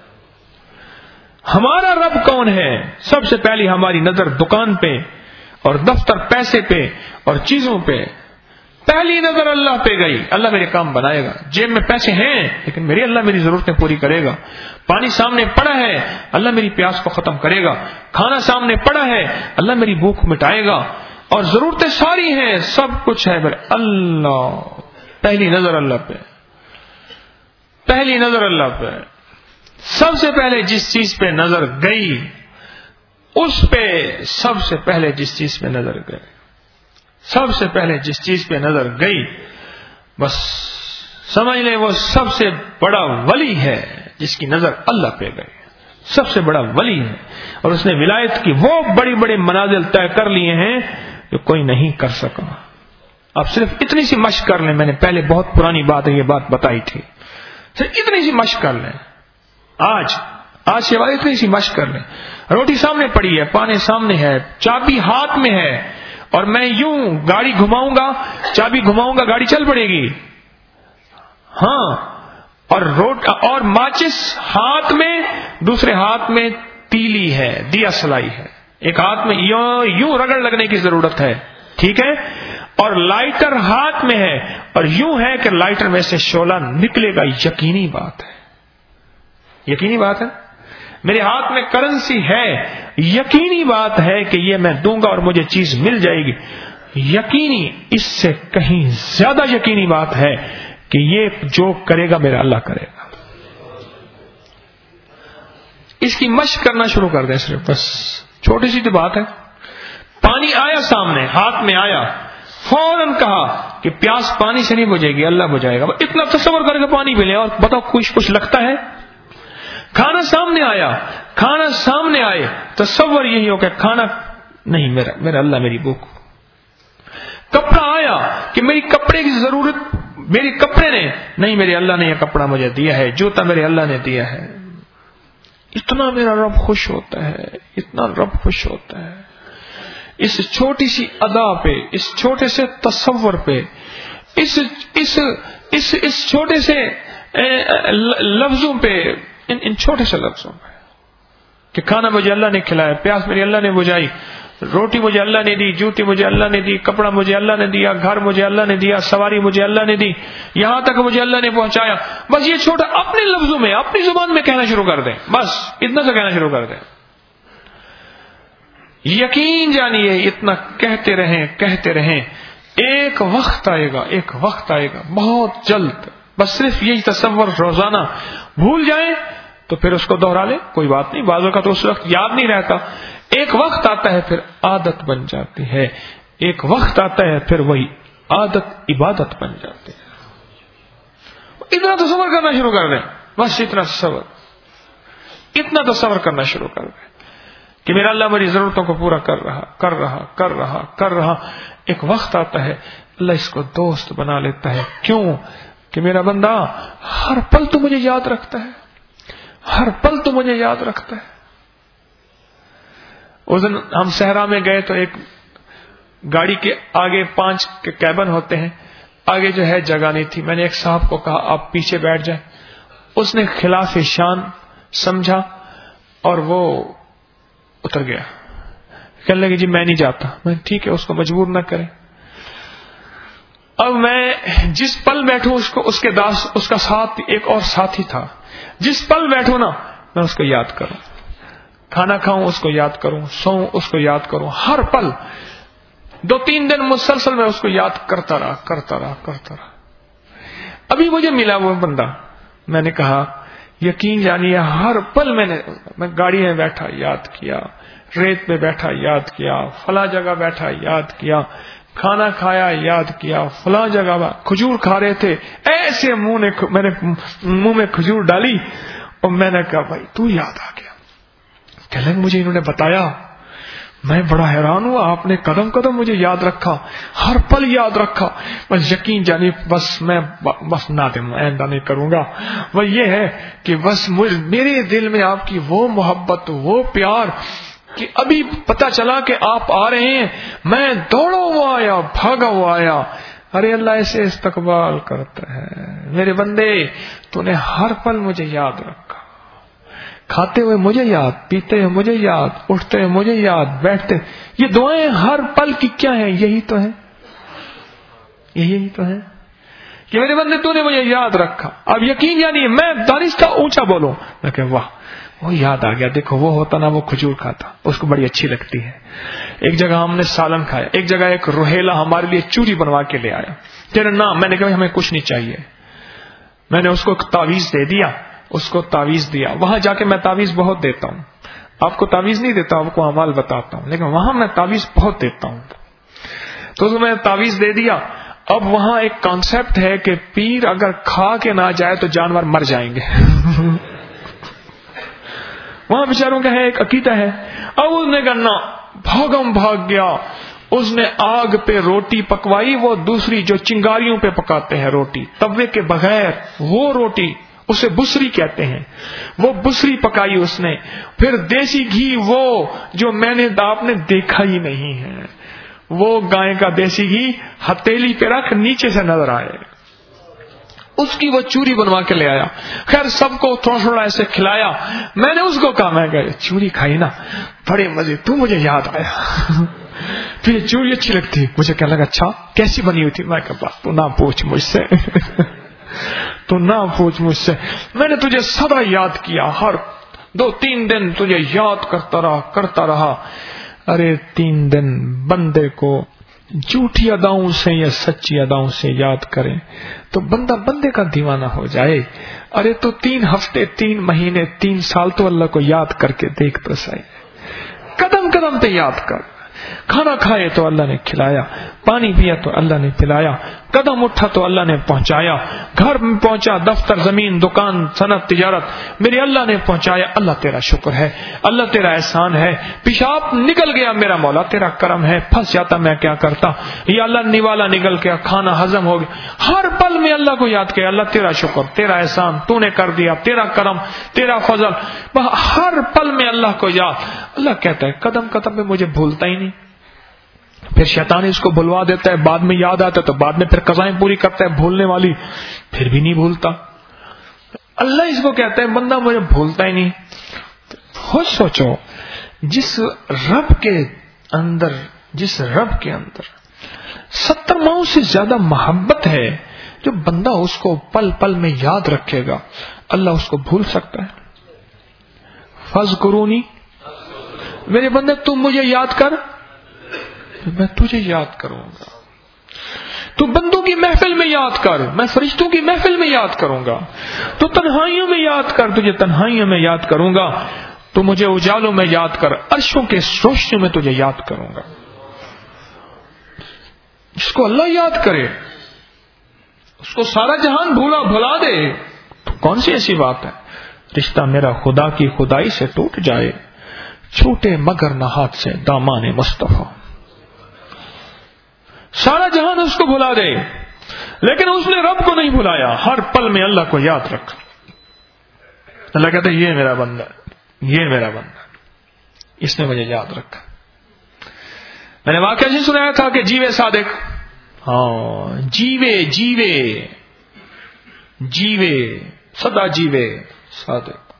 S1: ہمارا رب کون ہے؟ سب سے پہلی ہماری نظر دکان پہ اور دفتر پیسے پہ اور چیزوں پہ، پہلی نظر اللہ پہ گئی، اللہ میرے کام بنائے گا. جیب میں پیسے ہیں لیکن میری اللہ میری ضرورتیں پوری کرے گا. پانی سامنے پڑا ہے، اللہ میری پیاس کو ختم کرے گا. کھانا سامنے پڑا ہے، اللہ میری بھوک مٹائے گا. اور ضرورتیں ساری ہیں، سب کچھ ہے میرے اللہ. پہلی نظر اللہ پہ، پہلی نظر اللہ پہ. سب سے پہلے جس چیز پہ نظر گئی اس پہ سب سے پہلے جس چیز پہ نظر گئی سب سے پہلے جس چیز پہ نظر گئی بس سمجھ لیں وہ سب سے بڑا ولی ہے جس کی نظر اللہ پہ گئی. سب سے بڑا ولی ہے اور اس نے ولایت کی وہ بڑی بڑی منازل طے کر لیے ہیں جو کوئی نہیں کر سکا. آپ صرف اتنی سی مشق کر لیں. میں نے پہلے بہت پرانی بات ہے یہ بات بتائی تھی. صرف اتنی سی مشق کر لیں. آج آج کے بعد اتنی سی مشق کر لیں. روٹی سامنے پڑی ہے، پانی سامنے ہے، چابی ہاتھ میں ہے اور میں یوں گاڑی گھماؤں گا، چابی گھماؤں گا، گاڑی چل پڑے گی. ہاں، اور روٹ اور ماچس ہاتھ میں، دوسرے ہاتھ میں تیلی ہے، دیا سلائی ہے. ایک ہاتھ میں یوں یوں رگڑ لگنے کی ضرورت ہے، ٹھیک ہے، اور لائٹر ہاتھ میں ہے اور یوں ہے کہ لائٹر میں سے شعلہ نکلے گا. یقینی بات ہے، یقینی بات ہے. میرے ہاتھ میں کرنسی ہے، یقینی بات ہے کہ یہ میں دوں گا اور مجھے چیز مل جائے گی. یقینی، اس سے کہیں زیادہ یقینی بات ہے کہ یہ جو کرے گا میرا اللہ کرے گا. اس کی مشق کرنا شروع کر دیں. صرف بس چھوٹی سی تو بات ہے. پانی آیا سامنے، ہاتھ میں آیا، فوراً کہا کہ پیاس پانی سے نہیں بجھے گی، اللہ بجھائے گا. اتنا تصور کر کے پانی پی لیں اور بتاؤ کچھ کچھ لگتا ہے. کھانا سامنے آیا، کھانا سامنے آئے، تصور یہی ہو کہ کھانا نہیں، میرا میرا اللہ میری بھوک. کپڑا آیا کہ میری کپڑے کی ضرورت، میری کپڑے نے نہیں، میرے اللہ نے یہ کپڑا مجھے دیا ہے، جوتا میرے اللہ نے دیا ہے. اتنا میرا رب خوش ہوتا ہے، اتنا رب خوش ہوتا ہے اس چھوٹی سی ادا پہ، اس چھوٹے سے تصور پہ، اس اس اس اس چھوٹے سے لفظوں پہ، ان ان چھوٹے سے لفظوں پہ کہ کھانا مجھے اللہ نے کھلایا، پیاس میری اللہ نے بجھائی، روٹی مجھے اللہ نے دی، جوتی مجھے اللہ نے دی، کپڑا مجھے اللہ نے دیا، گھر مجھے اللہ نے دیا، سواری مجھے اللہ نے دی، یہاں تک مجھے اللہ نے پہنچایا. بس یہ چھوٹا اپنے لفظوں میں، اپنی زبان میں کہنا شروع کر دیں. بس اتنا سا کہنا شروع کر دیں. یقین جانیے اتنا کہتے رہیں کہتے رہیں. ایک وقت آئے گا، ایک وقت آئے گا بہت جلد. بس صرف یہی تصور روزانہ بھول جائیں تو پھر اس کو دوہرا لیں، کوئی بات نہیں. بعضوں کا تو اس وقت یاد نہیں رہتا. ایک وقت آتا ہے پھر عادت بن جاتی ہے. ایک وقت آتا ہے پھر وہی عادت عبادت بن جاتی ہے. اتنا تصور کرنا شروع کر دیں. بس اتنا تصور اتنا تصور کرنا شروع کر دیں کہ میرا اللہ میری ضرورتوں کو پورا کر رہا کر رہا کر رہا کر رہا. ایک وقت آتا ہے اللہ اس کو دوست بنا لیتا ہے. کیوں کہ میرا بندہ ہر پل تو مجھے یاد رکھتا ہے، ہر پل تو مجھے یاد رکھتا ہے. اس دن ہم صحرا میں گئے تو ایک گاڑی کے آگے پانچ کے کیبن ہوتے ہیں، آگے جو ہے جگہ نہیں تھی. میں نے ایک صاحب کو کہا آپ پیچھے بیٹھ جائیں. اس نے خلاف شان سمجھا اور وہ اتر گیا. کہنے لگے جی میں نہیں جاتا. میں ٹھیک ہے، اس کو مجبور نہ کریں. اب میں جس پل بیٹھوں اس کو اس کے داس اس کا ساتھ ایک اور ساتھی تھا. جس پل بیٹھوں نا میں اس کو یاد کروں، کھانا کھاؤں اس کو یاد کروں، سوؤں اس کو یاد کروں. ہر پل دو تین دن مسلسل میں اس کو یاد کرتا رہا کرتا رہا کرتا رہا. ابھی مجھے ملا وہ بندہ. میں نے کہا یقین جانیے ہر پل میں نے میں گاڑی میں بیٹھا یاد کیا، ریت پہ بیٹھا یاد کیا، فلاں جگہ بیٹھا یاد کیا، کھانا کھایا یاد کیا، فلاں جگہ کھجور کھا رہے تھے، ایسے منہ نے میں نے منہ میں کھجور ڈالی اور میں نے کہا بھائی تو یاد آ گیا. کہنے لگے مجھے انہوں نے بتایا. میں بڑا حیران ہوا، آپ نے قدم قدم مجھے یاد رکھا، ہر پل یاد رکھا. بس یقین جانیے بس میں بس نادم آئندہ نہیں کروں گا. وہ یہ ہے کہ بس میرے دل میں آپ کی وہ محبت، وہ پیار کہ ابھی پتہ چلا کہ آپ آ رہے ہیں، میں دوڑا ہوا آیا، بھاگا ہوا آیا. ارے اللہ ایسے استقبال کرتا ہے. میرے بندے تو نے ہر پل مجھے یاد رکھا، کھاتے ہوئے مجھے یاد، پیتے ہوئے مجھے یاد، اٹھتے ہوئے مجھے یاد، بیٹھتے. یہ دعائیں ہر پل کی کیا ہیں؟ یہی تو ہے، یہی تو ہے کہ میرے بندے تو نے مجھے یاد رکھا. اب یقین یا نہیں, میں دانستہ اونچا بولوں, میں کہ واہ وہ یاد آ گیا, دیکھو وہ ہوتا نا وہ کھجور کھاتا, اس کو بڑی اچھی لگتی ہے. ایک جگہ ہم نے سالن کھایا, ایک جگہ ایک روہیلا ہمارے لیے چوری بنوا کے لے آیا. کہ نہ, میں نے کہا ہمیں کچھ نہیں چاہیے. میں نے اس کو تعویذ دے دیا, اس کو تعویذ دیا. وہاں جا کے میں تعویذ بہت دیتا ہوں, آپ کو تعویذ نہیں دیتا, آپ کو اعمال بتاتا ہوں, لیکن وہاں میں تعویذ بہت دیتا ہوں. تو اس میں نے تعویذ دے دیا. اب وہاں ایک کانسیپٹ ہے کہ پیر اگر کھا کے نہ جائے تو جانور مر جائیں گے. وہاں بیچاروں کا ہے ایک عقیدہ ہے. اب اس نے کہنا بھاگم بھاگ گیا, اس نے آگ پہ روٹی پکوائی, وہ دوسری جو چنگاریوں پہ پکاتے ہیں روٹی توے کے بغیر, وہ روٹی اسے بسری کہتے ہیں, وہ بسری پکائی اس نے. پھر دیسی گھی وہ جو میں نے آپ نے دیکھا ہی نہیں ہے, وہ گائے کا دیسی گھی ہتھیلی پہ رکھ نیچے سے نظر آئے, اس کی وہ چوری بنوا کے لے آیا. خیر سب کو تھوڑا تھوڑا ایسے کھلایا. میں نے اس کو کہا, میں کہ چوری کھائی نا بڑے مزے, تو مجھے یاد آیا تجھے چوری اچھی لگتی. مجھے کہنے لگا اچھا کیسی بنی ہوئی تھی. میں کہا تو نہ پوچھ مجھ سے تو نہ پوچھ مجھ سے میں نے تجھے سدا یاد کیا, ہر دو تین دن تجھے یاد کرتا رہا کرتا رہا. ارے تین دن بندے کو جھوٹی اداؤں سے یا سچی اداؤں سے یاد کریں تو بندہ بندے کا دیوانہ ہو جائے. ارے تو تین ہفتے تین مہینے تین سال تو اللہ کو یاد کر کے دیکھ تو صحیح, قدم قدم پہ یاد کر. کھانا کھائے تو اللہ نے کھلایا, پانی پیا تو اللہ نے پلایا, قدم اٹھا تو اللہ نے پہنچایا, گھر میں پہنچا, دفتر زمین دکان صنعت تجارت میرے اللہ نے پہنچایا. اللہ تیرا شکر ہے, اللہ تیرا احسان ہے. پیشاب نکل گیا میرا مولا تیرا کرم ہے, پھنس جاتا میں کیا کرتا, یا اللہ نوالا نکل گیا, کھانا ہضم ہو گیا. ہر پل میں اللہ کو یاد کیا, اللہ تیرا شکر تیرا احسان تو نے کر دیا, تیرا کرم تیرا فضل, ہر پل میں اللہ کو یاد. اللہ کہتا ہے قدم قدم میں مجھے بھولتا ہی نہیں. پھر شیطان اس کو بھلوا دیتا ہے, بعد میں یاد آتا ہے تو بعد میں پھر قضائیں پوری کرتا ہے بھولنے والی, پھر بھی نہیں بھولتا. اللہ اس کو کہتا ہے بندہ مجھے بھولتا ہی نہیں. خود سوچو جس رب کے اندر جس رب کے اندر ستر ماؤں سے زیادہ محبت ہے, جو بندہ اس کو پل پل میں یاد رکھے گا, اللہ اس کو بھول سکتا ہے؟ فاذکرونی, میرے بندے تم مجھے یاد کر میں تجھے یاد کروں گا. تو بندوں کی محفل میں یاد کر, میں فرشتوں کی محفل میں یاد کروں گا. تو تنہائیوں میں یاد کر, تجھے تنہائیوں میں یاد کروں گا. تو مجھے اجالوں میں یاد کر, عرشوں کے روشنیوں میں تجھے یاد کروں گا. جس کو اللہ یاد کرے اس کو سارا جہان بھولا بھلا دے تو کون سی ایسی بات ہے. رشتہ میرا خدا کی خدائی سے ٹوٹ جائے, چھوٹے مگر نہ ہاتھ سے دامان مصطفیٰ. سارا جہان اس کو بھلا دے لیکن اس نے رب کو نہیں بھلایا, ہر پل میں اللہ کو یاد رکھ. اللہ کہتا ہے یہ میرا بندہ, یہ میرا بندہ, اس نے مجھے یاد رکھا. میں نے واقعہ سے سنایا تھا کہ جیوے صادق, ہاں جیوے جیوے جیوے سدا جیوے صادق,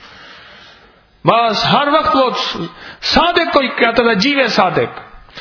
S1: بس ہر وقت وہ صادق کو کہتا تھا جیوے صادق.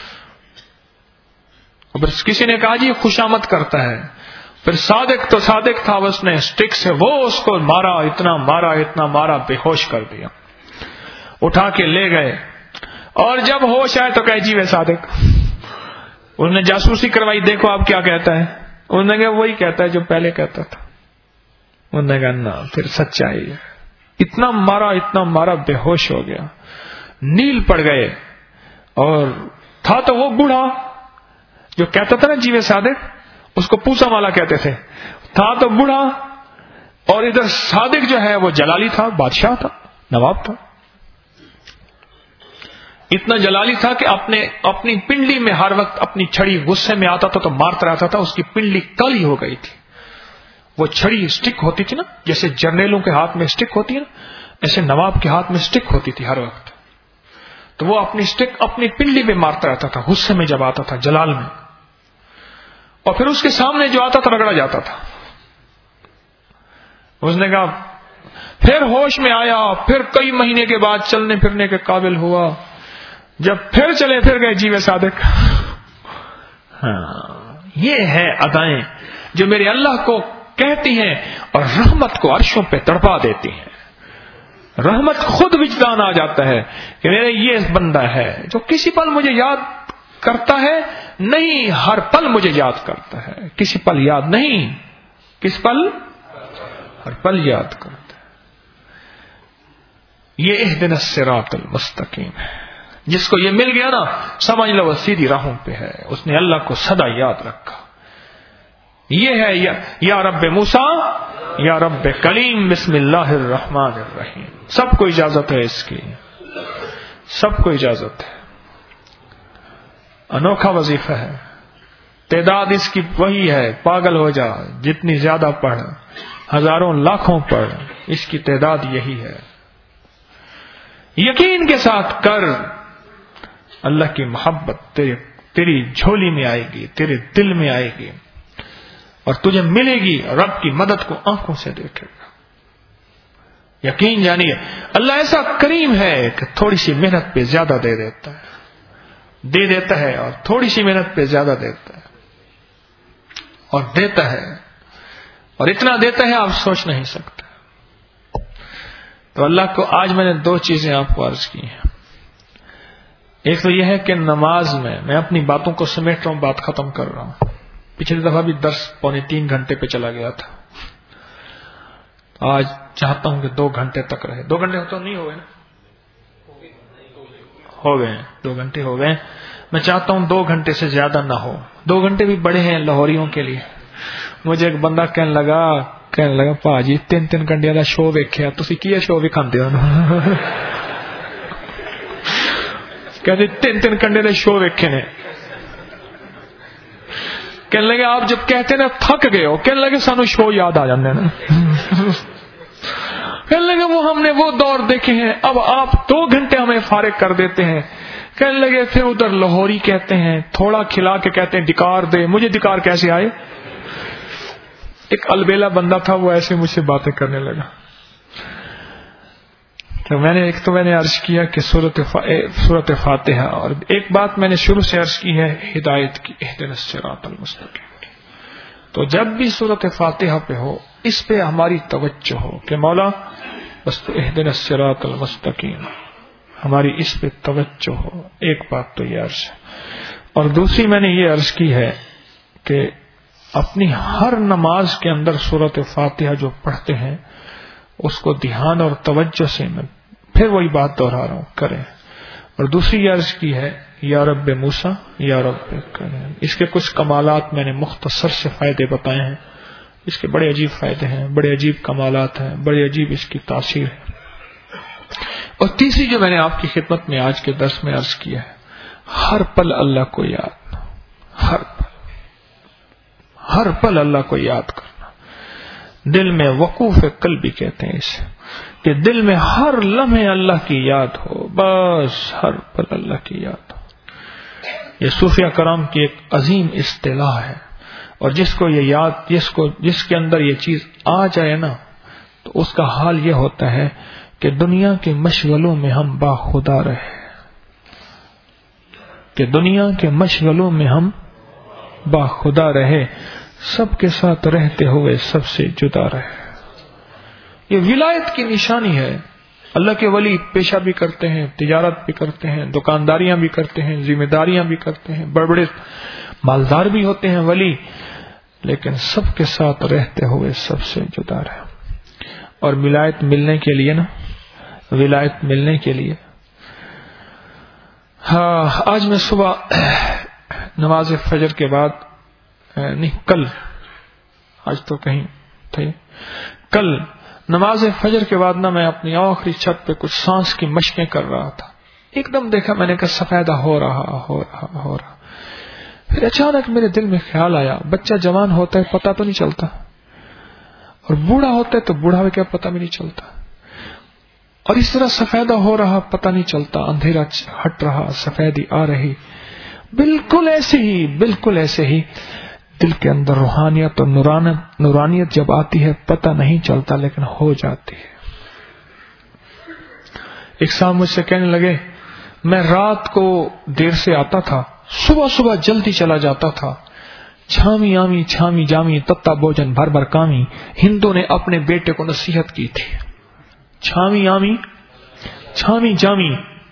S1: کسی نے کہا جی خوشامد کرتا ہے, پھر صادق تو صادق تھا, اس نے سٹک سے وہ اس کو مارا, اتنا مارا اتنا مارا بے ہوش کر دیا. اٹھا کے لے گئے اور جب ہوش آئے تو کہے جی وہ صادق. انہوں نے جاسوسی کروائی, دیکھو آپ کیا کہتا ہے. انہوں نے کہا وہی کہتا ہے جو پہلے کہتا تھا. انہوں نے کہا نا پھر سچائی ہے. اتنا مارا اتنا مارا بے ہوش ہو گیا, نیل پڑ گئے. اور تھا تو وہ بوڑھا جو کہتا تھا نا جیوے صادق, اس کو پوسا والا کہتے تھے. تھا تو بوڑھا, اور ادھر صادق جو ہے وہ جلالی تھا, بادشاہ تھا, نواب تھا. اتنا جلالی تھا کہ اپنے اپنی پنڈلی میں ہر وقت اپنی چھڑی غصے میں آتا تھا تو مارتا رہتا تھا. اس کی پنڈلی کالی ہو گئی تھی. وہ چھڑی اسٹک ہوتی تھی نا, جیسے جرنیلوں کے ہاتھ میں اسٹک ہوتی ہے نا, ایسے نواب کے ہاتھ میں اسٹک ہوتی تھی ہر وقت. تو وہ اپنی اسٹک اپنی پنڈلی میں مارتا رہتا تھا غصے میں جب آتا تھا جلال میں, اور پھر اس کے سامنے جو آتا تھا رگڑا جاتا تھا. اس نے کہا پھر ہوش میں آیا, پھر کئی مہینے کے بعد چلنے پھرنے کے قابل ہوا, جب پھر چلے پھر گئے جیوے صادق. ہاں یہ ہے ادائیں جو میرے اللہ کو کہتی ہیں اور رحمت کو عرشوں پہ تڑپا دیتی ہیں. رحمت خود وجدان آ جاتا ہے کہ میرے یہ بندہ ہے جو کسی پل مجھے یاد کرتا ہے. نہیں، ہر پل مجھے یاد کرتا ہے، کسی پل یاد نہیں، کس پل؟ ہر پل یاد کرتا ہے. یہ اہدنا الصراط المستقیم ہے. جس کو یہ مل گیا نا، سمجھ لو وہ سیدھی راہوں پہ ہے، اس نے اللہ کو سدا یاد رکھا. یہ ہے یا, یا رب موسیٰ یا رب کلیم بسم اللہ الرحمن الرحیم. سب کو اجازت ہے اس کی، سب کو اجازت ہے. انوکھا وظیفہ ہے. تعداد اس کی وہی ہے، پاگل ہو جا، جتنی زیادہ پڑھ، ہزاروں لاکھوں پڑھ، اس کی تعداد یہی ہے. یقین کے ساتھ کر، اللہ کی محبت تیری تیری جھولی میں آئے گی، تیرے دل میں آئے گی اور تجھے ملے گی. رب کی مدد کو آنکھوں سے دیکھے گا. یقین جانیے اللہ ایسا کریم ہے کہ تھوڑی سی محنت پہ زیادہ دے دیتا ہے، دے دیتا ہے اور تھوڑی سی محنت پہ زیادہ دیتا ہے اور دیتا ہے اور اتنا دیتا ہے آپ سوچ نہیں سکتے. تو اللہ کو آج میں نے دو چیزیں آپ کو عرض کی ہیں. ایک تو یہ ہے کہ نماز میں میں اپنی باتوں کو سمیٹ رہا ہوں، بات ختم کر رہا ہوں. پچھلی دفعہ بھی درس پونے تین گھنٹے پہ چلا گیا تھا. آج چاہتا ہوں کہ دو گھنٹے تک رہے. دو گھنٹے تو نہیں ہو گئے نا؟ ہو گئے، دو گھنٹے ہو گئے. میں چاہتا ہوں دو گھنٹے سے زیادہ نہ ہو. دو گھنٹے بھی بڑے ہیں لاہوریوں کے لیے. مجھے ایک بندہ کہنے لگا کہنے لگا پا جی تین تین گھنٹے کا شو ویکھیا تسی کی شو بھی کھاندے ہو نا. کہتے تین تین گھنٹے کا شو ویکھے نے. کہنے لگے آپ جب کہتے نا تھک گئے ہو، کہنے لگے سانو شو یاد آ جاندے نا. کہنے لگے وہ ہم نے وہ دور دیکھے ہیں، اب آپ دو گھنٹے ہمیں فارغ کر دیتے ہیں. کہنے لگے پھر ادھر لاہوری کہتے ہیں تھوڑا کھلا کے کہتے ہیں ڈکار دے. مجھے ڈکار کیسے آئے؟ ایک البیلا بندہ تھا، وہ ایسے مجھ سے باتیں کرنے لگا. تو میں نے ایک تو میں نے عرض کیا کہ سورۃ سورۃ فاتحہ، اور ایک بات میں نے شروع سے عرض کی ہے ہدایت کی، اہدنا الصراط المستقیم. تو جب بھی سورۃ فاتحہ پہ ہو اس پہ ہماری توجہ ہو کہ مولا بس تو اہدنا الصراط المستقیم، ہماری اس پہ توجہ ہو. ایک بات تو یہ عرض ہے. اور دوسری میں نے یہ عرض کی ہے کہ اپنی ہر نماز کے اندر سورۃ فاتحہ جو پڑھتے ہیں اس کو دھیان اور توجہ سے، میں پھر وہی بات دہرا رہا ہوں، کریں. اور دوسری یہ عرض کی ہے یا رب موسیٰ یا رب کریں. اس کے کچھ کمالات میں نے مختصر سے فائدے بتائے ہیں. اس کے بڑے عجیب فائدے ہیں، بڑے عجیب کمالات ہیں، بڑے عجیب اس کی تاثیر ہے. اور تیسری جو میں نے آپ کی خدمت میں آج کے درس میں عرض کیا ہے، ہر پل اللہ کو یاد، ہر پل ہر پل اللہ کو یاد کرنا. دل میں وقوف قلبی کہتے ہیں اسے، کہ دل میں ہر لمحے اللہ کی یاد ہو، بس ہر پل اللہ کی یاد ہو. یہ صوفیہ کرام کی ایک عظیم اصطلاح ہے. اور جس کو یہ یاد جس کو جس کے اندر یہ چیز آ جائے نا، تو اس کا حال یہ ہوتا ہے کہ دنیا کے مشغلوں میں ہم باخدا رہے، کہ دنیا کے مشغلوں میں ہم باخدا رہے، سب کے ساتھ رہتے ہوئے سب سے جدا رہے. یہ ولایت کی نشانی ہے. اللہ کے ولی پیشہ بھی کرتے ہیں، تجارت بھی کرتے ہیں، دکانداریاں بھی کرتے ہیں، ذمہ داریاں بھی کرتے ہیں، بڑے بڑے مالدار بھی ہوتے ہیں ولی، لیکن سب کے ساتھ رہتے ہوئے سب سے جدا رہے. اور ولایت ملنے کے لیے نا ولایت ملنے کے لیے ہاں آج میں صبح نماز فجر کے بعد نہیں کل آج تو کہیں تھے کل نماز فجر کے بعد نا میں اپنی آخری چھت پہ کچھ سانس کی مشقیں کر رہا تھا. ایک دم دیکھا میں نے کہ سفیدہ ہو رہا ہو رہا ہو رہا پھر اچانک میرے دل میں خیال آیا، بچہ جوان ہوتا ہے پتہ تو نہیں چلتا، اور بوڑھا ہوتا ہے تو بوڑھا میں کیا پتہ بھی نہیں چلتا، اور اس طرح سفیدہ ہو رہا پتہ نہیں چلتا، اندھیرا ہٹ رہا سفیدی آ رہی. بالکل ایسے ہی بالکل ایسے ہی دل کے اندر روحانیت اور نورانیت نورانیت جب آتی ہے پتہ نہیں چلتا لیکن ہو جاتی ہے. ایک صاحب مجھ سے کہنے لگے میں رات کو دیر سے آتا تھا، صبح صبح جلدی چلا جاتا تھا چھامی آمی چھامی جامی تتا بھوجن بھر بھر کامی، ہندو نے اپنے بیٹے کو نصیحت کی تھی. چھامی آمی چھامی جامی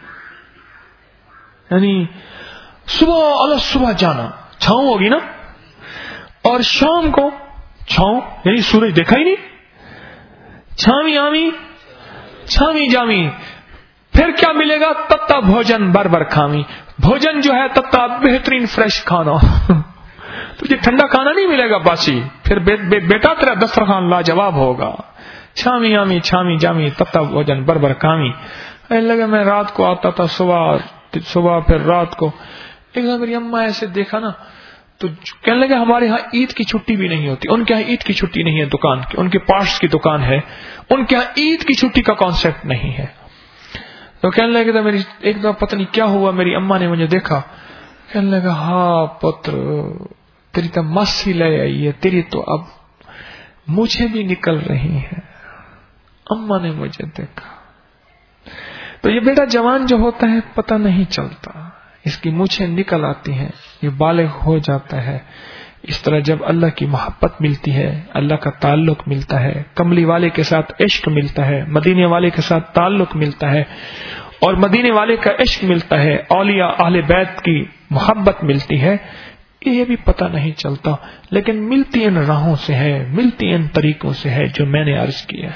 S1: یعنی صبح اللہ صبح جانا چھاؤں ہوگی نا، اور شام کو چھاؤں یعنی سورج دیکھا ہی نہیں. چھامی آمی چھامی جامی، پھر کیا ملے گا؟ تتا بھوجن بر بر کھامی. بھوجن جو ہے تتا بہترین فریش کھانا. تجھے ٹھنڈا کھانا نہیں ملے گا باسی، پھر بے بے بیٹا تیرا دسترخوان لاجواب ہوگا. چھامی آمی چھامی جامی تتا بھوجن بر بر کھامی. لگا میں رات کو آتا تھا، صبح صبح پھر رات کو. ایک دم میری اماں ایسے دیکھا نا تو کہنے لگے ہمارے ہاں عید کی چھٹی بھی نہیں ہوتی. ان کے ہاں عید کی چھٹی نہیں ہے دکان کی، ان کے پارٹس کی دکان ہے، ان کے ہاں عید کی چھٹی کا کانسیپٹ نہیں ہے. تو کہنے لگے تو میری ایک دفعہ پتہ نہیں کیا ہوا، میری اماں نے مجھے دیکھا، کہنے لگا ہاں پتر تیری تو مس ہی لے آئی ہے، تیری تو اب مجھے بھی نکل رہی ہے. اماں نے مجھے دیکھا تو یہ بیٹا جوان جو ہوتا ہے پتہ نہیں چلتا، اس کی مونچھیں نکل آتی ہیں، یہ بالغ ہو جاتا ہے. اس طرح جب اللہ کی محبت ملتی ہے، اللہ کا تعلق ملتا ہے، کملی والے کے ساتھ عشق ملتا ہے، مدینے والے کے ساتھ تعلق ملتا ہے، اور مدینے والے کا عشق ملتا ہے، اولیاء اہل بیت کی محبت ملتی ہے، یہ بھی پتہ نہیں چلتا. لیکن ملتی ان راہوں سے ہے، ملتی ان طریقوں سے ہے جو میں نے عرض کیا.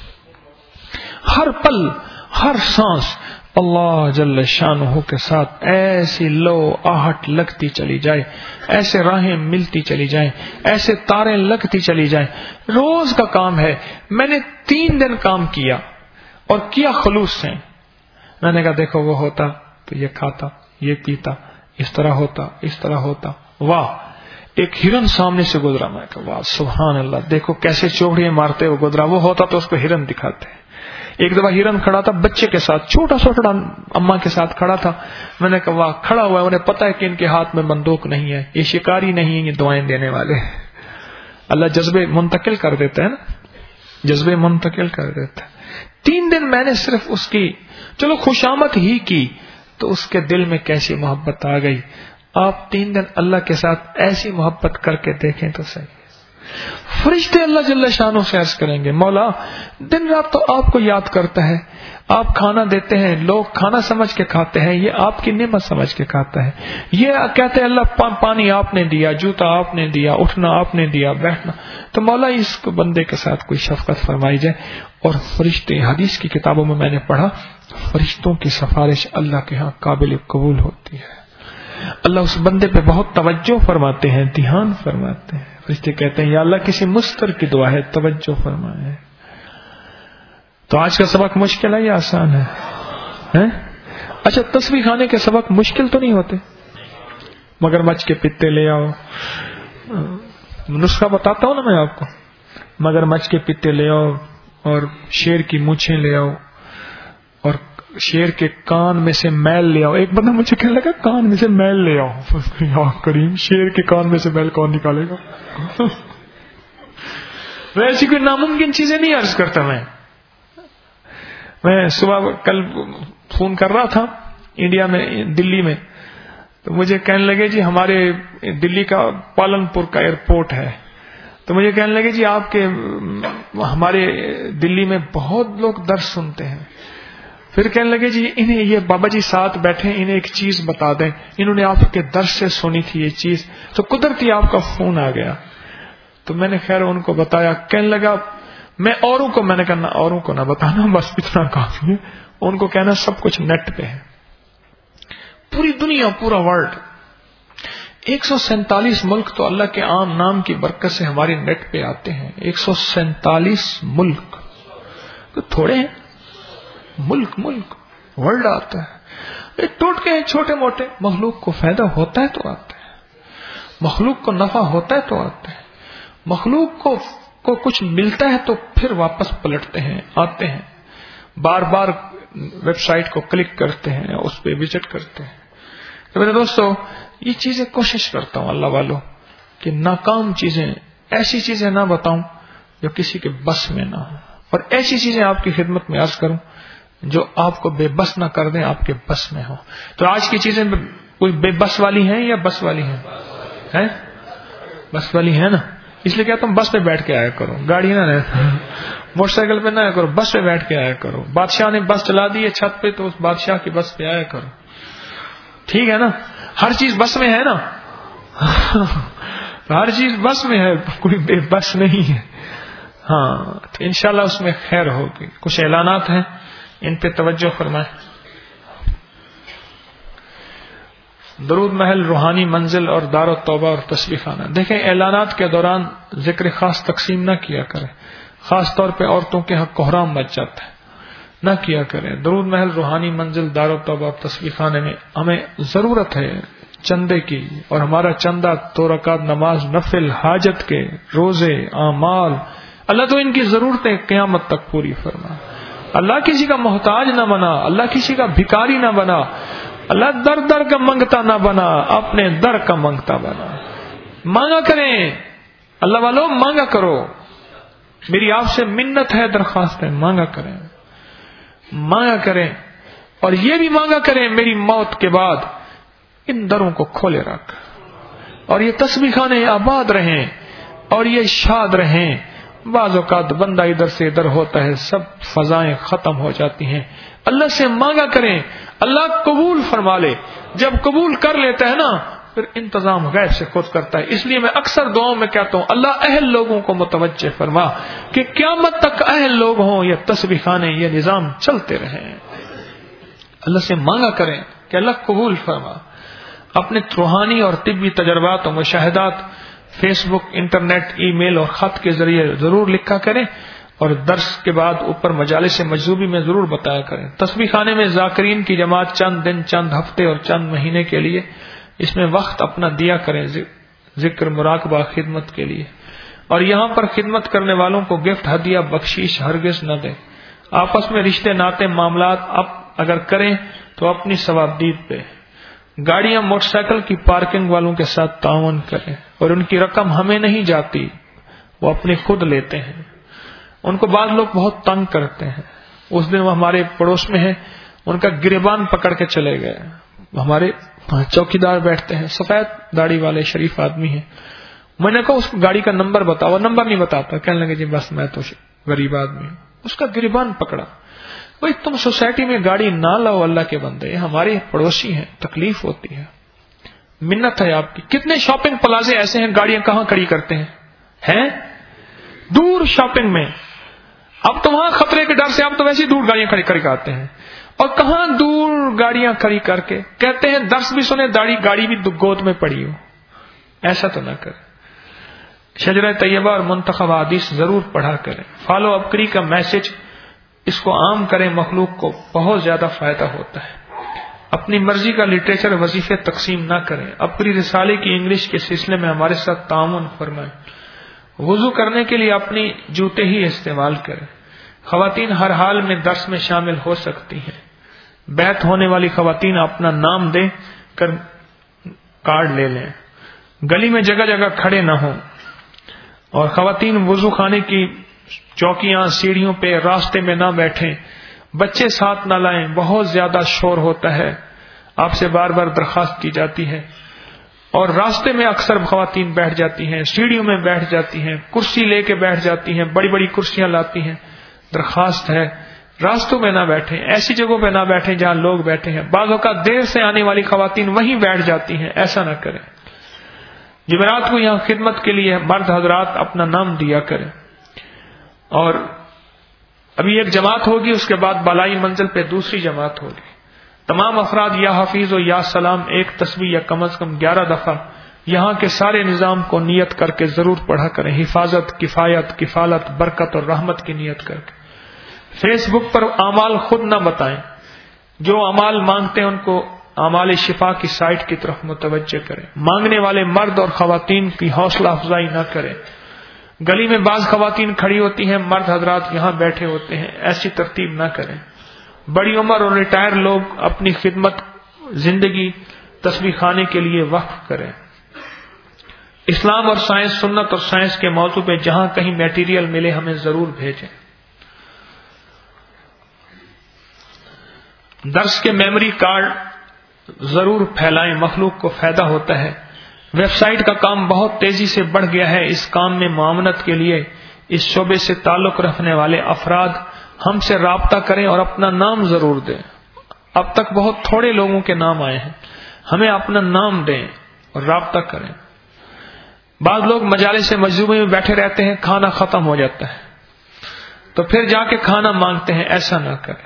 S1: ہر پل ہر سانس اللہ جل شانہ کے ساتھ ایسی لو آہٹ لگتی چلی جائے، ایسے راہیں ملتی چلی جائیں، ایسے تاریں لگتی چلی جائیں. روز کا کام ہے. میں نے تین دن کام کیا اور کیا خلوص سے. میں نے کہا دیکھو وہ ہوتا تو یہ کھاتا، یہ پیتا، اس طرح ہوتا، اس طرح ہوتا. واہ، ایک ہرن سامنے سے گزرا، میں کہا واہ سبحان اللہ، دیکھو کیسے چوڑیاں مارتے ہوئے گزرا. وہ ہوتا تو اس کو ہرن دکھاتے. ایک دفعہ ہرن کھڑا تھا بچے کے ساتھ، چھوٹا چھوٹا اماں کے ساتھ کھڑا تھا. میں نے کہا واہ، کھڑا ہوا ہے، انہیں پتا ہے کہ ان کے ہاتھ میں بندوق نہیں ہے، یہ شکاری نہیں ہے، یہ دعائیں دینے والے. اللہ جذبے منتقل کر دیتا ہے نا، جذبے منتقل کر دیتا ہے. تین دن میں نے صرف اس کی چلو خوشامد ہی کی تو اس کے دل میں کیسی محبت آ گئی. آپ تین دن اللہ کے ساتھ ایسی محبت کر کے دیکھیں تو صحیح. فرشتے اللہ جل شانہ سے عرض کریں گے مولا دن رات تو آپ کو یاد کرتا ہے، آپ کھانا دیتے ہیں، لوگ کھانا سمجھ کے کھاتے ہیں، یہ آپ کی نعمت سمجھ کے کھاتا ہے. یہ کہتے ہیں اللہ پانی آپ نے دیا، جوتا آپ نے دیا، اٹھنا آپ نے دیا، بیٹھنا. تو مولا اس کو بندے کے ساتھ کوئی شفقت فرمائی جائے. اور فرشتے، حدیث کی کتابوں میں میں نے پڑھا، فرشتوں کی سفارش اللہ کے ہاں قابل قبول ہوتی ہے. اللہ اس بندے پہ بہت توجہ فرماتے ہیں، دھیان فرماتے ہیں. فرشتے کہتے ہیں یا اللہ کسی مستر کی دعا ہے، توجہ فرمائے. تو آج کا سبق مشکل ہے یا آسان ہے؟ اچھا تصویر خانے کے سبق مشکل تو نہیں ہوتے. مگرمچھ کے پتے لے آؤ، نسخہ بتاتا ہوں نا میں آپ کو. مگرمچھ کے پتے لے آؤ اور شیر کی مونچھیں لے آؤ اور شیر کے کان میں سے میل لے آؤ. ایک بندہ مجھے کہنے لگا کان میں سے میل لے آؤ. یا کریم، شیر کے کان میں سے میل کون نکالے گا؟ میں ایسی کوئی ناممکن چیزیں نہیں عرض کرتا. میں میں صبح کل فون کر رہا تھا انڈیا میں، دلی میں، تو مجھے کہنے لگے جی ہمارے دلی کا پالن پور کا ایئرپورٹ ہے. تو مجھے کہنے لگے جی آپ کے ہمارے دلی میں بہت لوگ درس سنتے ہیں. پھر کہنے لگے جی انہیں یہ بابا جی ساتھ بیٹھے، انہیں ایک چیز بتا دیں، انہوں نے آپ کے درس سے سنی تھی یہ چیز. تو قدرتی آپ کا فون آ گیا. تو میں نے خیر ان کو بتایا. کہنے لگا میں اوروں کو، میں نے کہا اوروں کو نہ بتانا، بس اتنا کافی ہے. ان کو کہنا سب کچھ نیٹ پہ ہے. پوری دنیا، پورا ورلڈ، ایک سو سینتالیس ملک تو اللہ کے عام نام کی برکت سے ہمارے نیٹ پہ آتے ہیں. ایک سو سینتالیس ملک تو تھوڑے ہیں. ملک ملک ورلڈ آتا ہے. ٹوٹ کے ہیں چھوٹے موٹے. مخلوق کو فائدہ ہوتا ہے تو آتے ہیں، مخلوق کو نفع ہوتا ہے تو آتے ہیں، مخلوق کو کو کچھ ملتا ہے تو پھر واپس پلٹتے ہیں، آتے ہیں، بار بار ویب سائٹ کو کلک کرتے ہیں، اس پہ وزٹ کرتے ہیں. تو میرے دوستو یہ چیزیں کوشش کرتا ہوں اللہ والوں کہ ناکام چیزیں، ایسی چیزیں نہ بتاؤں جو کسی کے بس میں نہ ہو، اور ایسی چیزیں آپ کی خدمت میں عرض کروں جو آپ کو بے بس نہ کر دیں، آپ کے بس میں ہو. تو آج کی چیزیں کوئی بے بس والی ہیں یا بس والی ہیں؟ بس والی ہے نا، اس لیے کہتا ہوں بس پہ بیٹھ کے آیا کرو، گاڑی نہ رہے، موٹر سائیکل پہ نہ آیا کرو، بس پہ بیٹھ کے آیا کرو. بادشاہ نے بس چلا دی ہے چھت پہ تو اس بادشاہ کی بس پہ آیا کرو. ٹھیک ہے نا، ہر چیز بس میں ہے نا، ہر چیز بس میں ہے، کوئی بے بس نہیں ہے. ہاں تو انشاءاللہ اس میں خیر ہوگی. کچھ اعلانات ہیں، ان پہ توجہ فرمائیں. درود محل، روحانی منزل اور دار التوبہ اور تسبیح خانہ. دیکھیں اعلانات کے دوران ذکر خاص تقسیم نہ کیا کریں، خاص طور پہ عورتوں کے حق کوحرام مچ جاتا ہے، نہ کیا کریں. درود محل، روحانی منزل، دار التوبہ اور تسبیح خانے میں ہمیں ضرورت ہے چندے کی، اور ہمارا چندہ دو رکعت نماز، نفل، حاجت کے روزے، اعمال، اللہ تو ان کی ضرورتیں قیامت تک پوری فرما. اللہ کسی کا محتاج نہ بنا، اللہ کسی کا بھکاری نہ بنا، اللہ در در کا منگتا نہ بنا، اپنے در کا منگتا بنا. مانگا کریں اللہ والوں، مانگا کرو. میری آپ سے منت ہے، درخواست ہے، مانگا کریں، مانگا کریں. اور یہ بھی مانگا کریں میری موت کے بعد ان دروں کو کھولے رکھ، اور یہ تسبیح خانے آباد رہیں، اور یہ شاد رہیں. بعض اوقات بندہ ادھر سے ادھر ہوتا ہے، سب فضائیں ختم ہو جاتی ہیں. اللہ سے مانگا کریں، اللہ قبول فرما لے. جب قبول کر لیتا ہے نا پھر انتظام غیب سے خود کرتا ہے. اس لیے میں اکثر دعاؤں میں کہتا ہوں اللہ اہل لوگوں کو متوجہ فرما کہ قیامت تک اہل لوگ ہوں، یہ تسبیح خانے، یہ نظام چلتے رہیں. اللہ سے مانگا کریں کہ اللہ قبول فرما. اپنے روحانی اور طبی تجربات اور مشاہدات فیس بک، انٹرنیٹ، ای میل اور خط کے ذریعے ضرور لکھا کریں، اور درس کے بعد اوپر مجالس مجذوبی میں ضرور بتایا کریں. تسبیح خانے میں ذاکرین کی جماعت چند دن، چند ہفتے اور چند مہینے کے لیے اس میں وقت اپنا دیا کریں ذکر، مراقبہ، خدمت کے لیے. اور یہاں پر خدمت کرنے والوں کو گفٹ، ہدیہ، بخشش ہرگز نہ دیں. آپس میں رشتے ناطے معاملات اب اگر کریں تو اپنی ثوابدید پہ. گاڑیاں، موٹر سائیکل کی پارکنگ والوں کے ساتھ تعاون کریں، اور ان کی رقم ہمیں نہیں جاتی، وہ اپنی خود لیتے ہیں. ان کو بعض لوگ بہت تنگ کرتے ہیں. اس دن وہ ہمارے پڑوس میں ہیں، ان کا گریبان پکڑ کے چلے گئے. ہمارے چوکیدار بیٹھتے ہیں، سفید داڑھی والے شریف آدمی ہیں. میں نے کہا اس کو گاڑی کا نمبر بتاؤ، نمبر نہیں بتاتا. کہنے لگے جی بس میں تو غریب آدمی ہوں. اس کا گریبان پکڑا. بھائی تم سوسائٹی میں گاڑی نہ لاؤ، اللہ کے بندے، ہمارے پڑوسی ہیں، تکلیف ہوتی ہے. منت ہے آپ کی. کتنے شاپنگ پلازے ایسے ہیں گاڑیاں کہاں کھڑی کرتے ہیں ہیں دور شاپنگ میں. اب تو وہاں خطرے کے ڈر سے اب تو ویسے دور گاڑیاں کھڑی کھڑی کرتے ہیں. اور کہاں دور گاڑیاں کھڑی کر کے کہتے ہیں درس بھی سنے، داڑھی گاڑی بھی گود میں پڑی ہو. ایسا تو نہ کریں. شجرہ طیبہ اور منتخب حدیث ضرور پڑھا کریں. فالو اپکری کا میسج اس کو عام کریں، مخلوق کو بہت زیادہ فائدہ ہوتا ہے. اپنی مرضی کا لٹریچر وظیفے تقسیم نہ کریں. اپنی رسالے کی انگلش کے سلسلے میں ہمارے ساتھ تعاون فرمائیں. وضو کرنے کے لیے اپنی جوتے ہی استعمال کریں. خواتین ہر حال میں درس میں شامل ہو سکتی ہیں. بیعت ہونے والی خواتین اپنا نام دے کر کارڈ لے لیں. گلی میں جگہ جگہ کھڑے نہ ہوں. اور خواتین وضو خانے کی چوکیاں، سیڑھیوں پہ، راستے میں نہ بیٹھیں. بچے ساتھ نہ لائیں، بہت زیادہ شور ہوتا ہے. آپ سے بار بار درخواست کی جاتی ہے. اور راستے میں اکثر خواتین بیٹھ جاتی ہیں، سیڑھیوں میں بیٹھ جاتی ہیں، کرسی لے کے بیٹھ جاتی ہیں، بڑی بڑی کرسیاں لاتی ہیں. درخواست ہے راستوں میں نہ بیٹھیں، ایسی جگہوں پہ نہ بیٹھیں جہاں لوگ بیٹھے ہیں. بعض اوقات دیر سے آنے والی خواتین وہیں بیٹھ جاتی ہیں، ایسا نہ کریں. جمعرات کو یہاں خدمت کے لیے مرد حضرات اپنا نام دیا کریں. اور ابھی ایک جماعت ہوگی، اس کے بعد بالائی منزل پہ دوسری جماعت ہوگی. تمام افراد یا حفیظ و یا سلام ایک تسبیح یا کم از کم گیارہ دفعہ یہاں کے سارے نظام کو نیت کر کے ضرور پڑھا کریں. حفاظت، کفایت، کفالت، برکت اور رحمت کی نیت کر کے. فیس بک پر اعمال خود نہ بتائیں. جو اعمال مانگتے ہیں ان کو اعمال شفا کی سائٹ کی طرف متوجہ کریں. مانگنے والے مرد اور خواتین کی حوصلہ افزائی نہ کریں. گلی میں بعض خواتین کھڑی ہوتی ہیں، مرد حضرات یہاں بیٹھے ہوتے ہیں، ایسی ترتیب نہ کریں. بڑی عمر اور ریٹائر لوگ اپنی خدمت زندگی تسبیح خانے کے لیے وقف کریں. اسلام اور سائنس، سنت اور سائنس کے موضوع پہ جہاں کہیں میٹیریل ملے ہمیں ضرور بھیجیں. درس کے میموری کارڈ ضرور پھیلائیں، مخلوق کو فائدہ ہوتا ہے. ویب سائٹ کا کام بہت تیزی سے بڑھ گیا ہے. اس کام میں معاونت کے لیے اس شعبے سے تعلق رکھنے والے افراد ہم سے رابطہ کریں اور اپنا نام ضرور دیں. اب تک بہت تھوڑے لوگوں کے نام آئے ہیں. ہمیں اپنا نام دیں اور رابطہ کریں. بعض لوگ مجالس مجذوبے میں بیٹھے رہتے ہیں، کھانا ختم ہو جاتا ہے تو پھر جا کے کھانا مانگتے ہیں. ایسا نہ کریں.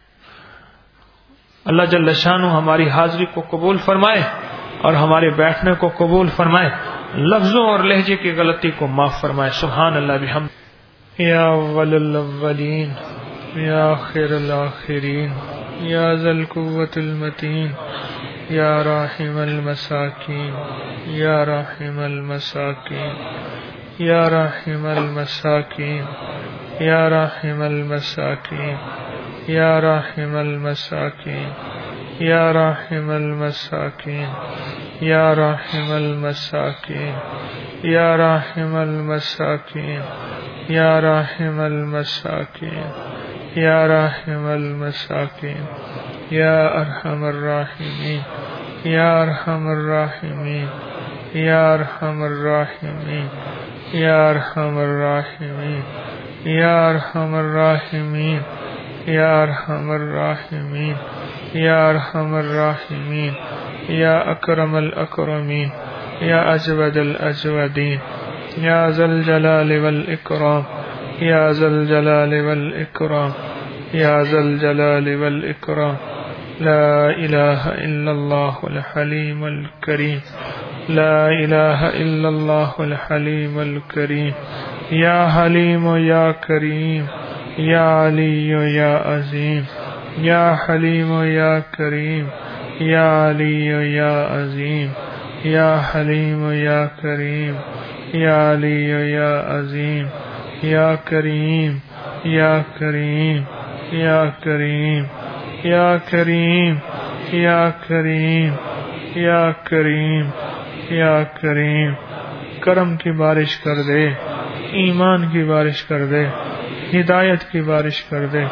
S1: اللہ جل شانہ ہماری حاضری کو قبول فرمائے اور ہمارے بیٹھنے کو قبول فرمائے. لفظوں اور لہجے کی غلطی کو معاف فرمائے. سبحان اللہ بحمد. یا اول الاولین یا آخر الاخرین یا ذا القوة المتین یا راحم المساکین یا راحم المساکین یا راحم المساکین یا راحم المساکین یا راحم المساکین یا راحم المساکین یا راحم المساکین یا راحم المساکین یا راحم المساکین یا راحم المساکین یا ارحم الراحمین یا ارحم الراحمین یا ارحم الراحمین یا ارحم الراحمین یا ارحم الراحمین یا ارحم الراحمین یا ارحم الراحمین یا اکرم الاکرمین یا اجود الاجودین یا ذا الجلال والاکرام یا ذا الجلال والاکرام یا ذا الجلال والاکرام. لا الہ الا اللہ الحلیم الکریم لا الہ الا اللہ الحلیم الکریم. یا حلیم یا کریم یا علی یا عظیم یا حلیم یا کریم یا علی یا عظیم یا حلیم یا کریم یا علی یا عظیم یا کریم یا کریم یا کریم یا کریم یا کریم یا کریم یا کریم. کرم کی بارش کر دے، ایمان کی بارش کر دے، ہدایت کی بارش کر دے.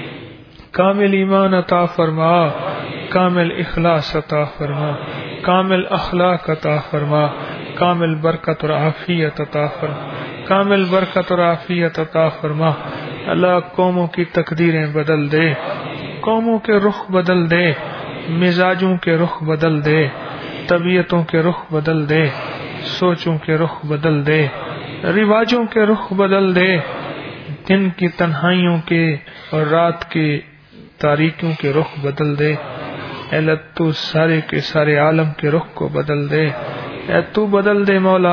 S1: کامل ایمان عطا فرما، کامل اخلاص عطا فرما، کامل اخلاق عطا فرما، کامل برکت اور عافیت عطا فرما، کامل برکت اور عافیت عطا فرما. اللہ قوموں کی تقدیریں بدل دے، قوموں کے رخ بدل دے، مزاجوں کے رخ بدل دے، طبیعتوں کے رخ بدل دے، سوچوں کے رخ بدل دے، رواجوں کے رخ بدل دے، دن کی تنہائیوں کے اور رات کے تاریکیوں کے رخ بدل دے. اے اللہ تو سارے کے سارے عالم کے رخ کو بدل دے. اے تو بدل دے مولا،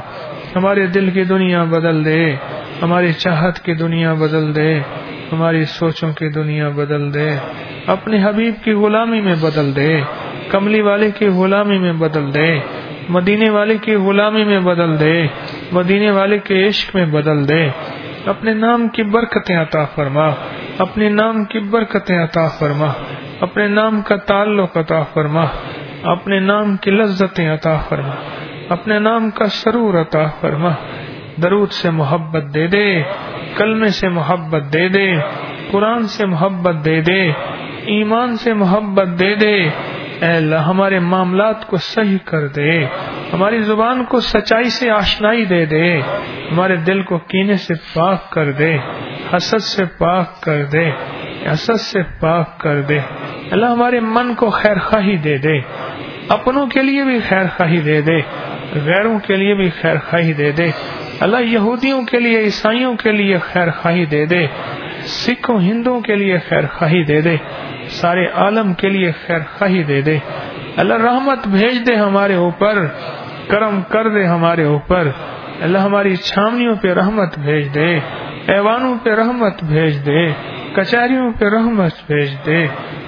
S1: ہمارے دل کی دنیا بدل دے، ہماری چاہت کی دنیا بدل دے، ہماری سوچوں کی دنیا بدل دے. اپنے حبیب کی غلامی میں بدل دے، کملی والے کی غلامی میں بدل دے، مدینے والے کی غلامی میں بدل دے، مدینے والے کے عشق میں بدل دے. اپنے نام کی برکتیں عطا فرما، اپنے نام کی برکتیں عطا فرما، اپنے نام کا تعلق عطا فرما، اپنے نام کی لذتیں عطا فرما، اپنے نام کا سرور عطا فرما. درود سے محبت دے دے، کلمے سے محبت دے دے، قرآن سے محبت دے دے، ایمان سے محبت دے دے. اے اللہ ہمارے معاملات کو صحیح کر دے، ہماری زبان کو سچائی سے آشنائی دے دے، ہمارے دل کو کینے سے پاک کر دے، حسد سے پاک کر دے، حسد سے پاک کر دے. اللہ ہمارے من کو خیر خواہی دے دے، اپنوں کے لیے بھی خیر خواہی دے دے، غیروں کے لیے بھی خیر خواہی دے دے. اللہ یہودیوں کے لیے، عیسائیوں کے لیے خیر خواہی دے دے، سکھوں ہندوؤں کے لیے خیر خواہی دے دے، سارے عالم کے لیے خیر خواہی دے دے. اللہ رحمت بھیج دے ہمارے اوپر، کرم کر دے ہمارے اوپر. اللہ ہماری چھاونیوں پہ رحمت بھیج دے، ایوانوں پہ رحمت بھیج دے، کچہریوں پہ رحمت بھیج دے،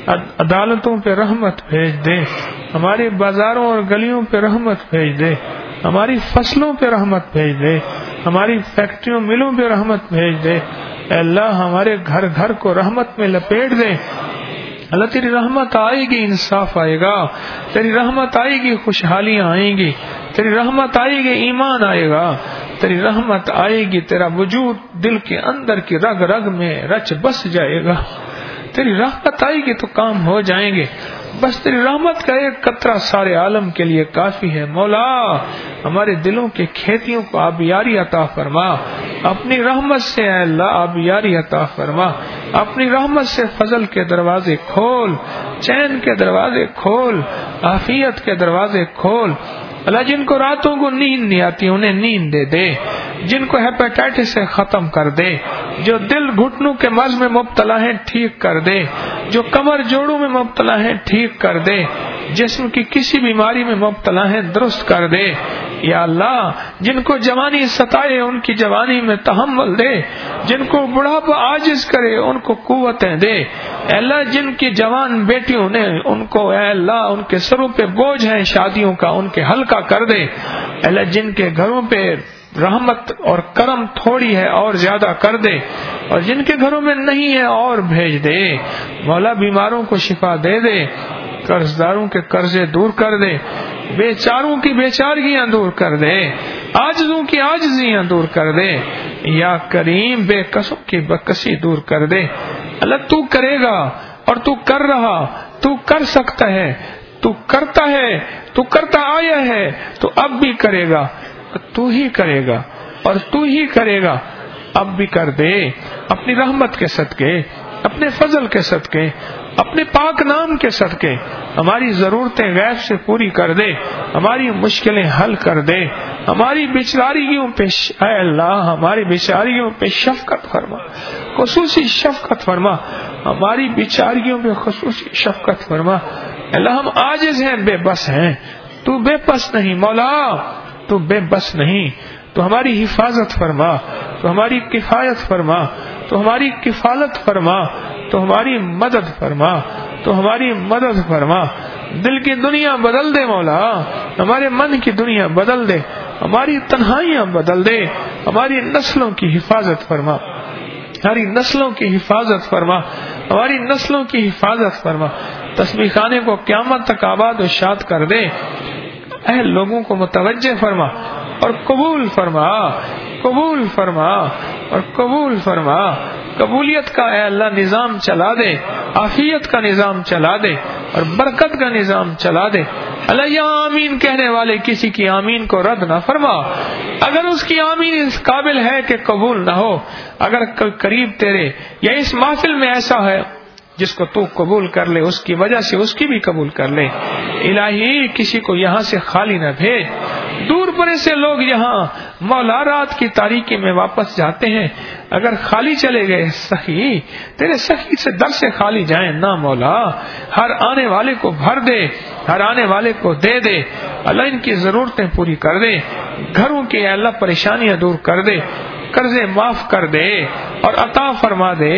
S1: عدالتوں پہ رحمت بھیج دے، ہمارے بازاروں اور گلیوں پہ رحمت بھیج دے، ہماری فصلوں پہ رحمت بھیج دے، ہماری فیکٹریوں ملوں پہ رحمت بھیج دے. اے اللہ ہمارے گھر گھر کو رحمت میں لپیٹ دے. اللہ تیری رحمت آئے گی، انصاف آئے گا، تیری رحمت آئے گی، خوشحالیاں آئیں گی، تیری رحمت آئے گی، ایمان آئے گا، تیری رحمت آئے گی، تیرا وجود دل کے اندر کی رگ رگ میں رچ بس جائے گا. تیری رحمت آئے گی تو کام ہو جائیں گے. بس تیری رحمت کا ایک قطرہ سارے عالم کے لیے کافی ہے. مولا ہمارے دلوں کے کھیتیوں کو آبیاری عطا فرما, اپنی رحمت سے اے اللہ آبیاری عطا فرما, اپنی رحمت سے فضل کے دروازے کھول, چین کے دروازے کھول, عافیت کے دروازے کھول. اللہ جن کو راتوں کو نیند نہیں آتی انہیں نیند دے دے, جن کو ہیپیٹائٹس سے ختم کر دے, جو دل گھٹنوں کے مرض میں مبتلا ہیں ٹھیک کر دے, جو کمر جوڑوں میں مبتلا ہیں ٹھیک کر دے, جسم کی کسی بیماری میں مبتلا ہیں درست کر دے. یا اللہ جن کو جوانی ستائے ان کی جوانی میں تحمل دے, جن کو بڑھاپا عاجز کرے ان کو قوتیں دے. اے اللہ جن کی جوان بیٹیوں نے ان کو اے اللہ ان کے سروں پہ بوجھ ہیں شادیوں کا ان کے ہلکا کر دے. اے اللہ جن کے گھروں پہ رحمت اور کرم تھوڑی ہے اور زیادہ کر دے, اور جن کے گھروں میں نہیں ہے اور بھیج دے. مولا بیماروں کو شفا دے دے, قرضداروں کے قرضے دور کر دے, بے چاروں کی بے چارگیاں دور کر دے, عاجزوں کی عاجزیاں دور کر دے. یا کریم بے کسوں کی بکسی دور کر دے. اللہ تو کرے گا اور تو کر رہا, تو کر سکتا ہے, تو کرتا ہے, تو کرتا آیا ہے, تو اب بھی کرے گا, تو ہی کرے گا اور تو ہی کرے گا. اب بھی کر دے اپنی رحمت کے صدقے, اپنے فضل کے صدقے, اپنے پاک نام کے صدقے ہماری ضرورتیں غیب سے پوری کر دے, ہماری مشکلیں حل کر دے, ہماری بیچاریوں پہ اے اللہ ہماری بیچاریوں پہ شفقت فرما, خصوصی شفقت فرما, ہماری بیچاریوں پہ خصوصی شفقت فرما. اللہ ہم عاجز ہیں, بے بس ہیں, تو بے بس نہیں مولا, تو بے بس نہیں, تو ہماری حفاظت فرما, تو ہماری کفایت فرما, تو ہماری کفالت فرما, تو ہماری مدد فرما, تو ہماری مدد فرما. دل کی دنیا بدل دے مولا, ہمارے من کی دنیا بدل دے, ہماری تنہائیاں بدل دے, ہماری نسلوں کی حفاظت فرما, ہماری نسلوں کی حفاظت فرما, ہماری نسلوں کی حفاظت فرما. تسبیح خانے کو قیامت تک آباد و شاد کر دے, اہل لوگوں کو متوجہ فرما اور قبول فرما, قبول فرما اور قبول فرما. قبولیت کا اے اللہ نظام چلا دے, عافیت کا نظام چلا دے اور برکت کا نظام چلا دے. اللہ یا آمین کہنے والے کسی کی آمین کو رد نہ فرما, اگر اس کی آمین اس قابل ہے کہ قبول نہ ہو, اگر قریب تیرے یا اس محفل میں ایسا ہے جس کو تو قبول کر لے اس کی وجہ سے اس کی بھی قبول کر لے. الہی کسی کو یہاں سے خالی نہ بھیج. دور پرے سے لوگ یہاں مولا رات کی تاریکی میں واپس جاتے ہیں, اگر خالی چلے گئے سخی تیرے سخی سے در سے خالی جائیں نہ مولا, ہر آنے والے کو بھر دے, ہر آنے والے کو دے دے. اللہ ان کی ضرورتیں پوری کر دے, گھروں کی اللہ پریشانیاں دور کر دے, قرضے معاف کر دے اور عطا فرما دے.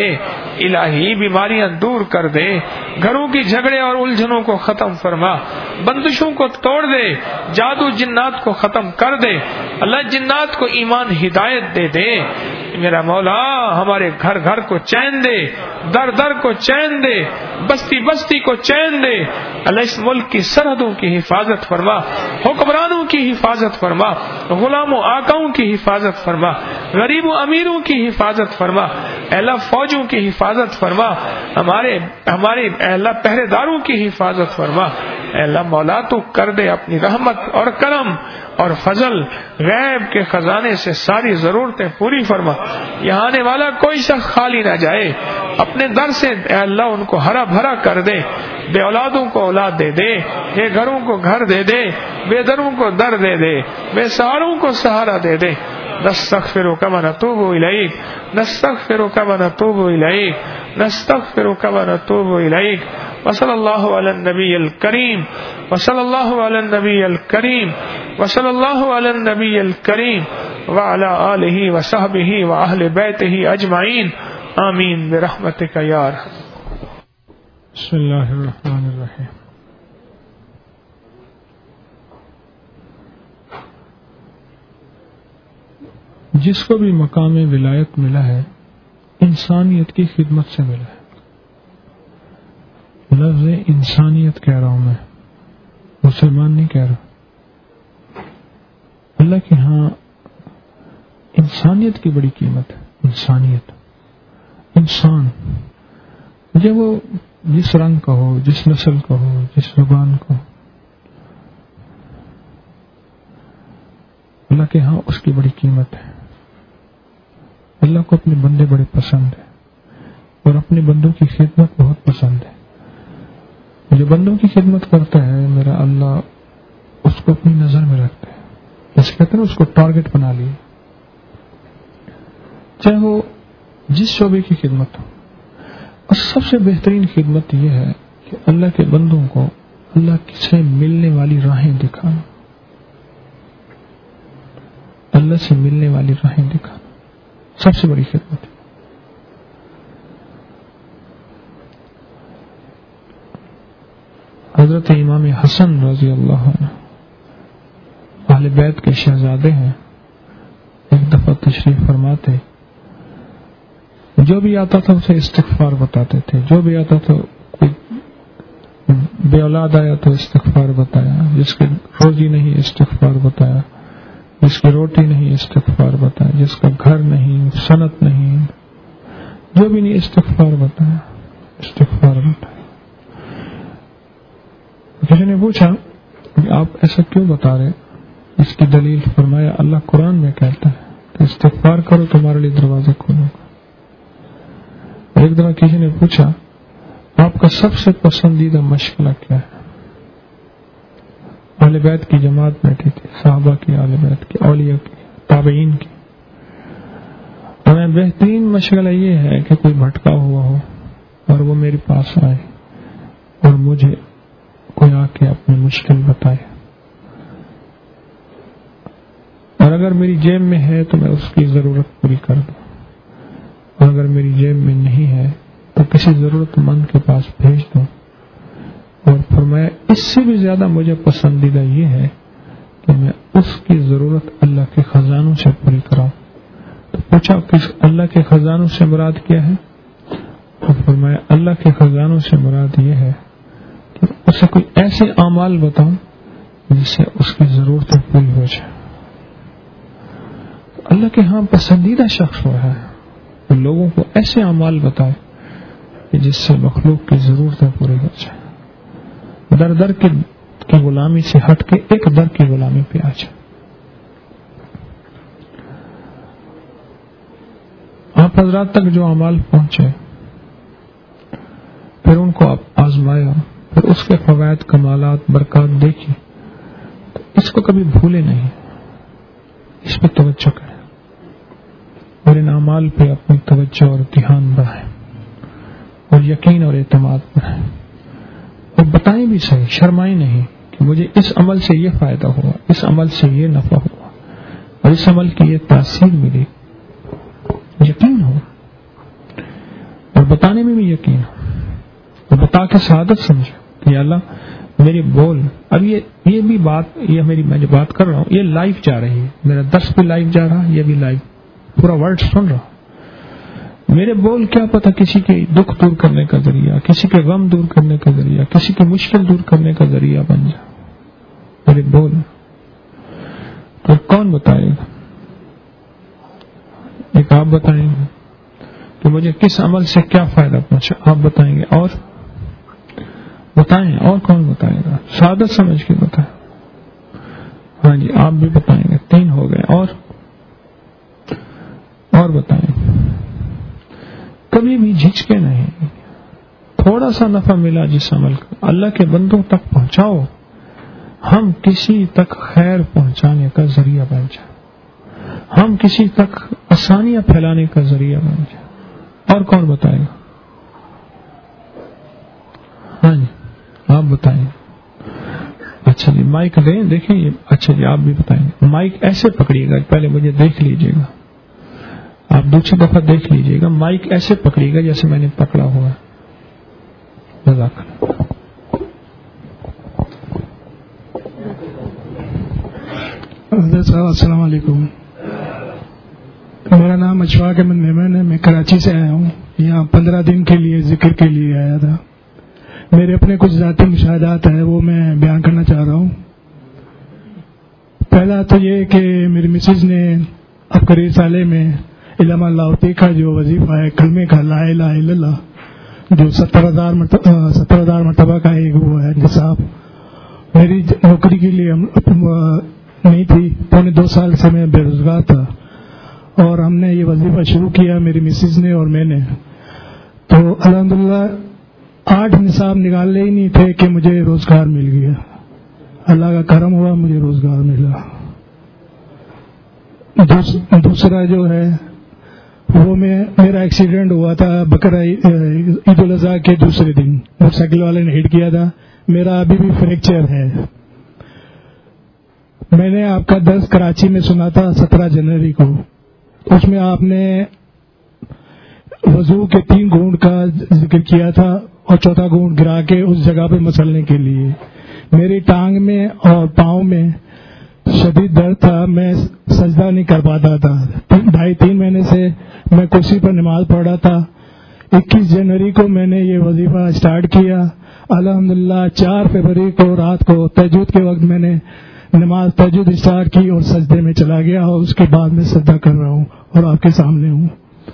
S1: الہی بیماریاں دور کر دے, گھروں کی جھگڑے اور الجھنوں کو ختم فرما, بندشوں کو توڑ دے, جادو جنات کو ختم کر دے. اللہ جنات کو ایمان ہدایت دے دے. میرا مولا ہمارے گھر گھر کو چین دے, در در کو چین دے, بستی بستی کو چین دے. اللہ اس ملک کی سرحدوں کی حفاظت فرما, حکمرانوں کی حفاظت فرما, غلام و آقاؤں کی حفاظت فرما, غریب و امیروں کی حفاظت فرما. اے اللہ فوجوں کی حفاظت فرما, ہمارے ہمارے اے اللہ پہرے داروں کی حفاظت فرما. اے اللہ مولا تو کر دے اپنی رحمت اور کرم اور فضل, غیب کے خزانے سے ساری ضرورتیں پوری فرما. یہاں آنے والا کوئی شخص خالی نہ جائے, اپنے در سے اے اللہ ان کو ہرا بھرا کر دے. بے اولادوں کو اولاد دے دے, بے گھروں کو گھر دے دے, بے دروں کو در دے دے, بے سہاروں کو سہارا دے دے. نستغفرک و نتوب الیک, نستغفرک و نتوب الیک, نستغفرک و نتوب الیک. وصلی اللہ علی النبی الکریم, وصلی اللہ علی النبی الکریم, وصلی اللہ علی النبی الکریم وعلی آلہ وصحبہ واہل بیتہ اجمعین, آمین برحمتک یا ارحم. بسم اللہ الرحمن الرحیم. جس کو بھی مقام ولایت ملا ہے انسانیت کی خدمت سے ملا ہے. لفظ انسانیت کہہ رہا ہوں میں, مسلمان نہیں کہہ رہا. اللہ کے ہاں انسانیت کی بڑی قیمت ہے. انسانیت, انسان جب وہ جس رنگ کا ہو، جس نسل کا ہو، جس زبان کا ہو، اللہ کے ہاں اس کی بڑی قیمت ہے. اللہ کو اپنے بندے بڑے پسند ہیں اور اپنے بندوں کی خدمت بہت پسند ہے. جو بندوں کی خدمت کرتا ہے میرا اللہ اس کو اپنی نظر میں رکھتا ہے. جیسے کہتے ہیں اس کو ٹارگٹ بنا لیے، چاہے وہ جس شعبے کی خدمت ہو. اور سب سے بہترین خدمت یہ ہے کہ اللہ کے بندوں کو اللہ سے ملنے والی راہیں دکھانا، اللہ سے ملنے والی راہیں دکھانا سب سے بڑی خدمت ہے. حضرت امام حسن رضی اللہ عنہ اہل بیت کے شہزادے ہیں. ایک دفعہ تشریف فرماتے، جو بھی آتا تھا اسے استغفار بتاتے تھے. جو بھی آتا تھا، کوئی بے اولاد آیا تو استغفار بتایا، جس کی روزی نہیں استغفار بتایا، جس کی روٹی نہیں استغفار بتایا، جس کا گھر نہیں، صنعت نہیں، جو بھی نہیں استغفار بتایا، استغفار بتایا. کسی نے پوچھا کہ آپ ایسا کیوں بتا رہے؟ اس کی دلیل فرمایا اللہ قرآن میں کہتا ہے کہ استغفار کرو تمہارے لیے دروازے کھولوں گا. ایک دفعہ کسی نے پوچھا آپ کا سب سے پسندیدہ مشغلہ کیا ہے؟ اہل بیت کی جماعت بیٹھی تھی، صحابہ کی، اہل بیت کی، اولیاء کی، تابعین کی. ہمیں بہترین مشغلہ یہ ہے کہ کوئی بھٹکا ہوا ہو اور وہ میرے پاس آئے اور مجھے کوئی آ کے اپنی مشکل بتائے، اور اگر میری جیب میں ہے تو میں اس کی ضرورت پوری کر دوں، اور اگر میری جیب میں نہیں ہے تو کسی ضرورت مند کے پاس بھیج دوں. اور فرمایا اس سے بھی زیادہ مجھے پسندیدہ یہ ہے کہ میں اس کی ضرورت اللہ کے خزانوں سے پوری کراؤں. تو پوچھا کس اللہ کے خزانوں سے مراد کیا ہے؟ تو فرمایا اللہ کے خزانوں سے مراد یہ ہے کہ اسے کوئی ایسے اعمال بتاؤں جس سے اس کی ضرورتیں پوری ہو جائے. اللہ کے ہاں پسندیدہ شخص ہوا ہے تو لوگوں کو ایسے اعمال بتائے کہ جس سے مخلوق کی ضرورتیں پوری ہو جائے، در در کی غلامی سے ہٹ کے ایک در کی غلامی پہ آ جائے. آپ حضرات تک جو اعمال پہنچے، پھر ان کو آپ آزمایا، پھر اس کے فوائد، کمالات، برکات دیکھی، تو اس کو کبھی بھولے نہیں، اس پہ توجہ کریں اور ان اعمال پہ اپنی توجہ اور دھیان بڑھائیں اور یقین اور اعتماد بڑھائیں. اور بتائیں بھی صحیح، شرمائیں نہیں کہ مجھے اس عمل سے یہ فائدہ ہوا، اس عمل سے یہ نفع ہوا اور اس عمل کی یہ تاثیر ملی. یقین ہو اور بتانے میں بھی یقین ہو، اور بتا کے سعادت سمجھے کہ اللہ میری بول. اب یہ یہ بھی بات، یہ میری میں جو بات کر رہا ہوں یہ لائیو جا رہی ہے، میرا درس بھی لائیو جا رہا، یہ بھی لائیو، پورا ورلڈ سن رہا. میرے بول کیا پتہ کسی کے دکھ دور کرنے کا ذریعہ، کسی کے غم دور کرنے کا ذریعہ، کسی کی مشکل دور کرنے کا ذریعہ بن جائے. میرے بول تو کون بتائے گا؟ ایک آپ بتائیں گے کہ مجھے کس عمل سے کیا فائدہ پہنچا، آپ بتائیں گے، اور بتائیں، اور کون بتائے گا؟ سعادت سمجھ کے بتائیں. ہاں جی آپ بھی بتائیں گے، تین ہو گئے. اور اور بتائیں. کبھی بھی جھجکے نہیں، تھوڑا سا نفع ملا جس عمل کا اللہ کے بندوں تک پہنچاؤ. ہم کسی تک خیر پہنچانے کا ذریعہ بن جائیں، ہم کسی تک آسانیاں پھیلانے کا ذریعہ بن جائیں. اور کون بتائے گا؟ ہاں جی آپ بتائیں. اچھا جی مائک دیں، دیکھیں یہ. اچھا جی آپ بھی بتائیں گے. مائک ایسے پکڑیے گا، پہلے مجھے دیکھ لیجیے گا، آپ دوسری دفعہ دیکھ لیجیے گا. مائک ایسے پکڑیے گا جیسے میں نے پکڑا ہوا ہے. جزاک اللہ.
S2: السلام علیکم. میرا نام اشفاق احمد میمن ہے، میں کراچی سے آیا ہوں. یہاں پندرہ دن کے لیے ذکر کے لیے آیا تھا. میرے اپنے کچھ ذاتی مشاہدات ہیں وہ میں بیان کرنا چاہ رہا ہوں. پہلا تو یہ کہ میری مسز نے اب قریب سالے میں علامہ لاہوتی کا جو وظیفہ ہے کلمے کا لا الہ الا اللہ जो सत्तर हजार सत्तर हजार मरतबा का एक वो है निसाब, मेरी नौकरी के लिए नहीं थी। पौने दो साल से मैं बेरोजगार था और हमने ये वजीफा शुरू किया, मेरी मिसेज ने और मैंने। तो अल्हम्दुलिल्लाह आठ निसाब निकालने ही नहीं थे कि मुझे रोजगार मिल गया। अल्लाह का करम हुआ, मुझे रोजगार मिला। दूस, दूसरा जो है वो मैं मेरा एक्सीडेंट हुआ था बकरा ईद उल अज़हा के दूसरे दिन, मोटरसाइकिल वाले ने हिट किया था। मेरा अभी भी फ्रैक्चर है। मैंने आपका दर्स कराची में सुना था सत्रह जनवरी को, उसमें आपने वजू के तीन घूंट का जिक्र किया था और चौथा घूंट गिरा के उस जगह पे मसलने के लिए। मेरी टांग में और पाँव में शदीद दर्द था, मैं सजदा नहीं कर पाता था। ढाई तीन महीने से मैं कुर्सी पर नमाज पढ़ रहा था। इक्कीस जनवरी को मैंने ये वजीफा स्टार्ट किया। अल्हम्दुलिल्लाह चार फरवरी को रात को तहज्जुद के वक्त मैंने नमाज तहज्जुद स्टार्ट की और सजदे में चला गया और उसके बाद मैं सजदा कर रहा हूँ और आपके सामने हूँ।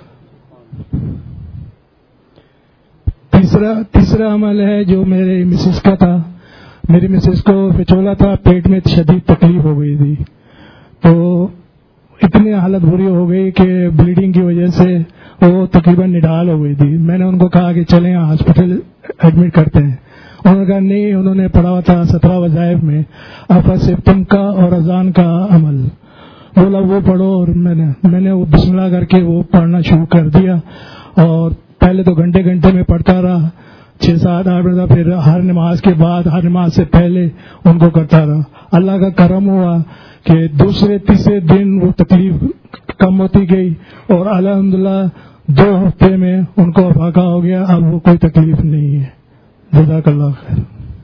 S2: तीसरा तीसरा अमल है जो मेरे मिसेस का था। मेरी मिसेस को फिचोला था, पेट में शदीद तकलीफ हो गई थी, तो इतनी हालत बुरी हो गई कि ब्लीडिंग की वजह से वो तकरीबन निढाल हो गई थी। मैंने उनको कहा कि चलें हॉस्पिटल एडमिट करते हैं। उन्होंने कहा नहीं, उन्होंने पढ़ा हुआ था सत्रह वज़ाइफ में आफा सिफ्तम का और अजान का अमल, बोला वो पढ़ो। और मैंने मैंने वो बिस्मिल्लाह करके वो पढ़ना शुरू कर दिया और पहले तो घंटे घंटे में पढ़ता रहा, छह सात आठ बजे, फिर हर नमाज के बाद हर नमाज से पहले उनको करता रहा। अल्लाह का करम हुआ कि दूसरे तीसरे दिन वो तकलीफ कम होती गई और अल्हम्दुलिल्लाह दो हफ्ते में उनको अफाका हो गया। अब वो कोई तकलीफ नहीं है। जज़ाकल्लाह खैर।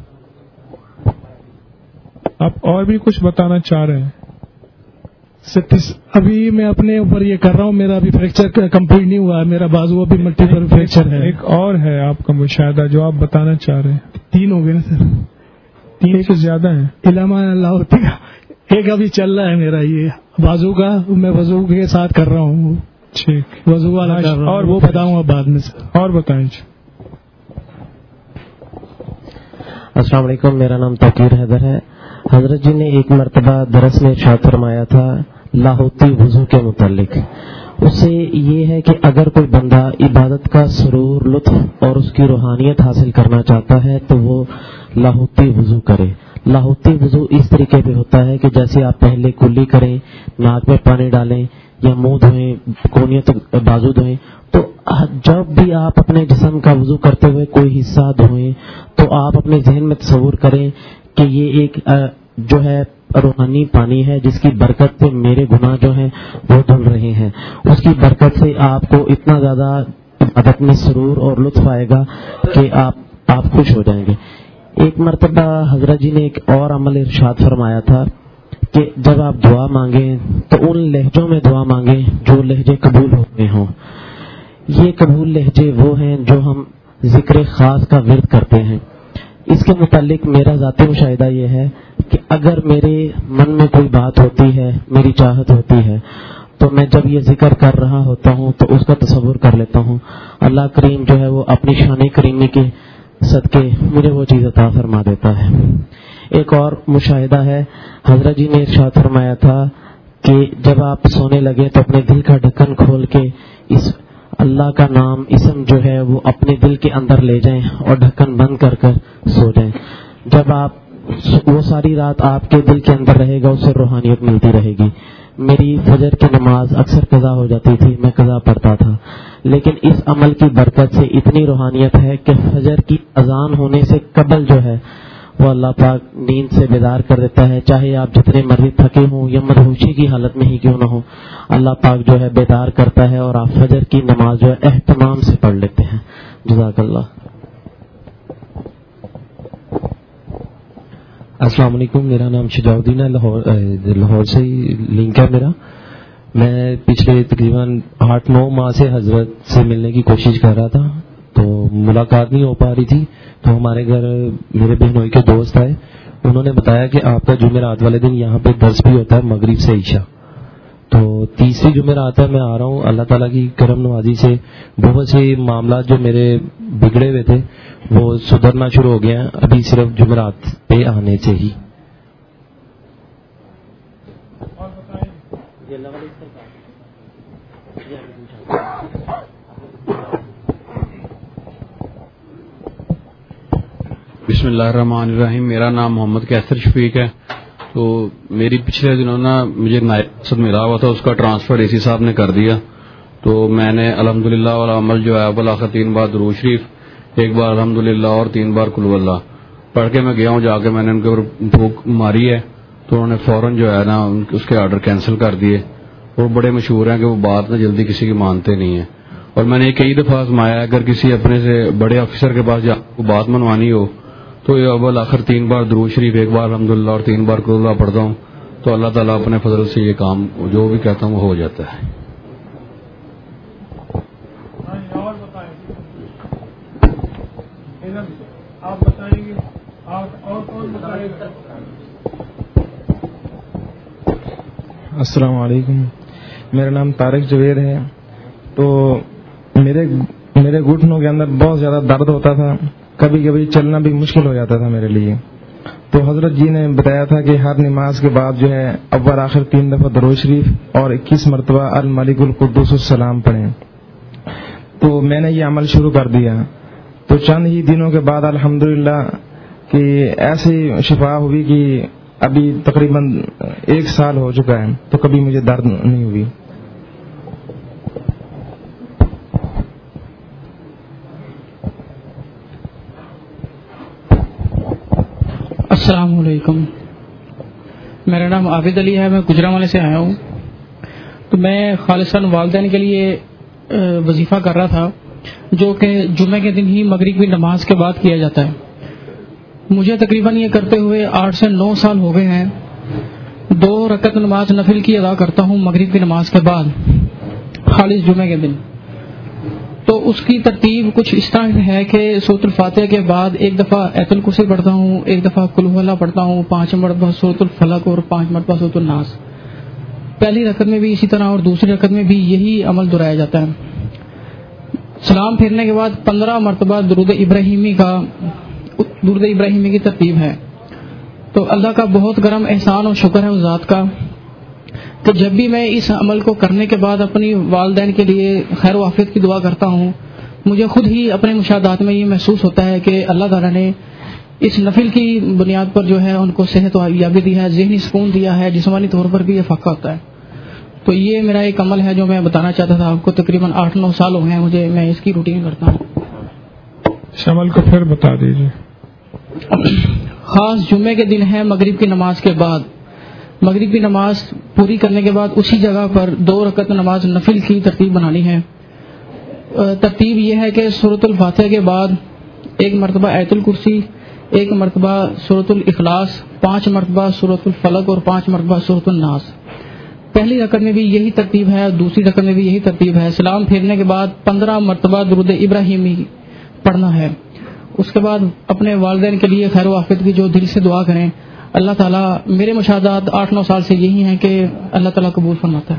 S1: आप और भी कुछ बताना चाह रहे हैं?
S2: अभी मैं अपने ऊपर ये कर रहा हूँ, मेरा अभी फ्रैक्चर कंप्लीट नहीं हुआ है, मेरा बाजू अभी मल्टीपल फ्रैक्चर है।
S1: एक और है आपका मुशाहिदा जो आप बताना चाह रहे हैं?
S2: तीन हो गए ना सर?
S1: तीन से ज्यादा है।
S2: इलामा अल्लाह, एक अभी चल रहा है मेरा ये बाजू का, मैं वजू के साथ कर रहा हूँ।
S1: ठीक,
S2: वजू वाला कर रहा हूँ और वो बताऊंगा बाद में सर।
S1: और बताएं।
S3: अस्सलाम वालेकुम, मेरा नाम तौकीर हैदर है। हजरत जी ने एक मरतबा दरस में इरशाद फरमाया था लाहौती वजू के मुतालिक। उससे ये है कि अगर कोई बंदा इबादत का सुरूर, लुत्फ और उसकी रूहानियत हासिल करना चाहता है तो वो लाहौती वजू करे। लाहौती वजू इस तरीके पे होता है कि जैसे आप पहले कुल्ली करें, नाक में पानी डालें या मुंह धोएं, कोहनियों तक बाजू धोएं, तो जब भी आप अपने जिस्म का वजू करते हुए कोई हिस्सा धोएं तो आप अपने जहन में तस्वुर करें कि ये एक जो है रूहानी पानी है जिसकी बरकत से मेरे गुनाह जो हैं वो धुल रहे हैं। उसकी बरकत से आपको इतना ज्यादा इबादत में सुरूर और लुत्फ आएगा कि आप आप खुश हो जाएंगे। एक मरतबा हजरत जी ने एक और अमल इरशाद फरमाया था कि जब आप दुआ मांगे तो उन लहजों में दुआ मांगे जो लहजे कबूल हुए हों। ये कबूल लहजे वो हैं जो हम जिक्र खास का विर्द करते हैं। इसके मुतालिक मेरा ज़ाती मुशाहिदा ये है कि अगर मेरे मन में कोई बात होती है, मेरी चाहत होती है, तो मैं जब ये जिक्र कर रहा होता हूँ तो उसका तसव्वुर कर लेता हूँ। अल्लाह करीम जो है वो अपनी शान करीमी के सदके मुझे वो चीज़ अता फरमा देता है। एक और मुशाहिदा है, हजरत जी ने इरशाद फरमाया था कि जब आप सोने लगे तो अपने दिल का ढक्कन खोल के इस अल्लाह का नाम इसम जो है वो अपने दिल के अंदर ले जाएं और ढक्कन बंद कर कर सो जाएं। जब आप वो सारी रात आपके दिल के अंदर रहेगा, उससे रूहानियत मिलती रहेगी। मेरी फजर की नमाज अक्सर कज़ा हो जाती थी, मैं कज़ा पढ़ता था, लेकिन इस अमल की बरकत से इतनी रूहानियत है कि फजर की अजान होने से कबल जो है वो अल्लाह पाक नींद से बेदार कर देता है। चाहे आप जितने मर्जी थके हों या मदहोशी की हालत में ही क्यों ना हो, अल्लाह पाक जो है बेदार करता है और आप फजर की नमाज जो है एहतमाम से पढ़ लेते हैं। जज़ाकल्लाह।
S4: अस्सलाम वालेकुम, मेरा नाम शजाउद्दीन है, लाहौर लाहौर से ही लिंक है मेरा। मैं पिछले तकरीबन आठ नौ माह से हजरत से मिलने की कोशिश कर रहा था, तो मुलाकात नहीं हो पा रही थी। तो हमारे घर मेरे बहनोई के दोस्त आए, उन्होंने बताया कि आपका जुमेरात वाले दिन यहाँ पे दर्स भी होता है मगरिब से ईशा। تو تیسری جمعرات ہے میں آ رہا ہوں. اللہ تعالیٰ کی کرم نوازی سے بہت سے معاملات جو میرے بگڑے ہوئے تھے وہ سدھرنا شروع ہو گئے ہیں ابھی صرف جمعرات پہ آنے سے ہی.
S5: بسم اللہ الرحمن الرحیم. میرا نام محمد کیسر شفیق ہے. تو میری پچھلے دنوں نا مجھے نائب مقصد ملا ہوا تھا, اس کا ٹرانسفر اے سی صاحب نے کر دیا. تو میں نے الحمدللہ والا عمل جو ہے بالآخر تین بار درود شریف, ایک بار الحمدللہ اور تین بار قل ہو اللہ پڑھ کے میں گیا ہوں. جا کے میں نے ان کے اوپر پھونک ماری ہے تو انہوں نے فوراً جو ہے نا اس کے آرڈر کینسل کر دیے. اور بڑے مشہور ہیں کہ وہ بات نہ جلدی کسی کی مانتے نہیں ہیں. اور میں نے کئی دفعہ آزمایا, اگر کسی اپنے سے بڑے افسر کے پاس جا کو بات منوانی ہو تو یہ اول آخر تین بار درود شریف, ایک بار الحمدللہ اور تین بار قل اللہ پڑھتا ہوں تو اللہ تعالیٰ اپنے فضل سے یہ کام جو بھی کہتا ہوں وہ ہو جاتا ہے.
S6: السلام علیکم. میرا نام طارق جوید ہے. تو میرے میرے گھٹنوں کے اندر بہت زیادہ درد ہوتا تھا, کبھی کبھی چلنا بھی مشکل ہو جاتا تھا میرے لیے. تو حضرت جی نے بتایا تھا کہ ہر نماز کے بعد جو ہے اول آخر تین دفعہ درود شریف اور اکیس مرتبہ الملک القدوس السلام پڑھیں. تو میں نے یہ عمل شروع کر دیا. تو چند ہی دنوں کے بعد الحمدللہ کہ ایسی شفا ہوئی کہ ابھی تقریباً ایک سال ہو چکا ہے تو کبھی مجھے درد نہیں ہوئی.
S7: السلام علیکم. میرا نام عابد علی ہے, میں گجرانوالے سے آیا ہوں. تو میں خالصاً والدین کے لیے وظیفہ کر رہا تھا جو کہ جمعے کے دن ہی مغرب کی نماز کے بعد کیا جاتا ہے. مجھے تقریباً یہ کرتے ہوئے آٹھ سے نو سال ہو گئے ہیں. دو رکعت نماز نفل کی ادا کرتا ہوں مغرب کی نماز کے بعد خالص جمعے کے دن. تو اس کی ترتیب کچھ اس طرح ہے کہ سورۃ الفاتحہ کے بعد ایک دفعہ آیت الکرسی پڑھتا ہوں, ایک دفعہ قل ہو اللہ پڑھتا ہوں, پانچ مرتبہ سورۃ الفلق اور پانچ مرتبہ سورۃ الناس. پہلی رکعت میں بھی اسی طرح اور دوسری رکعت میں بھی یہی عمل دہرایا جاتا ہے. سلام پھیرنے کے بعد پندرہ مرتبہ درود ابراہیمی کا درود ابراہیمی کی ترتیب ہے. تو اللہ کا بہت گرم احسان اور شکر ہے اس ذات کا کہ جب بھی میں اس عمل کو کرنے کے بعد اپنی والدین کے لیے خیر و عافیت کی دعا کرتا ہوں, مجھے خود ہی اپنے مشاہدات میں یہ محسوس ہوتا ہے کہ اللہ تعالیٰ نے اس نفل کی بنیاد پر جو ہے ان کو صحت و یابی دی ہے, ذہنی سکون دیا ہے, جسمانی طور پر بھی افاقہ ہوتا ہے. تو یہ میرا ایک عمل ہے جو میں بتانا چاہتا تھا آپ کو. تقریباً آٹھ نو سال ہو گئے ہیں مجھے, میں اس کی روٹین کرتا ہوں.
S1: اس عمل کو پھر بتا دیجیے.
S7: خاص جمعے کے دن ہے مغرب کی نماز کے بعد. مغرب کی نماز پوری کرنے کے بعد اسی جگہ پر دو رکعت نماز نفل کی ترتیب بنانی ہے. ترتیب یہ ہے کہ سورۃ الفاتحہ کے بعد ایک مرتبہ آیت الکرسی, ایک مرتبہ سورۃ الاخلاص, پانچ مرتبہ سورۃ الفلق اور پانچ مرتبہ سورۃ الناس. پہلی رکعت میں بھی یہی ترتیب ہے, دوسری رکعت میں بھی یہی ترتیب ہے. سلام پھیرنے کے بعد پندرہ مرتبہ درود ابراہیمی پڑھنا ہے. اس کے بعد اپنے والدین کے لیے خیر و عافیت کی جو دل سے دعا کریں. اللہ تعالیٰ, میرے مشاہدات آٹھ نو سال سے یہی ہیں کہ اللہ تعالیٰ قبول فرماتا ہے.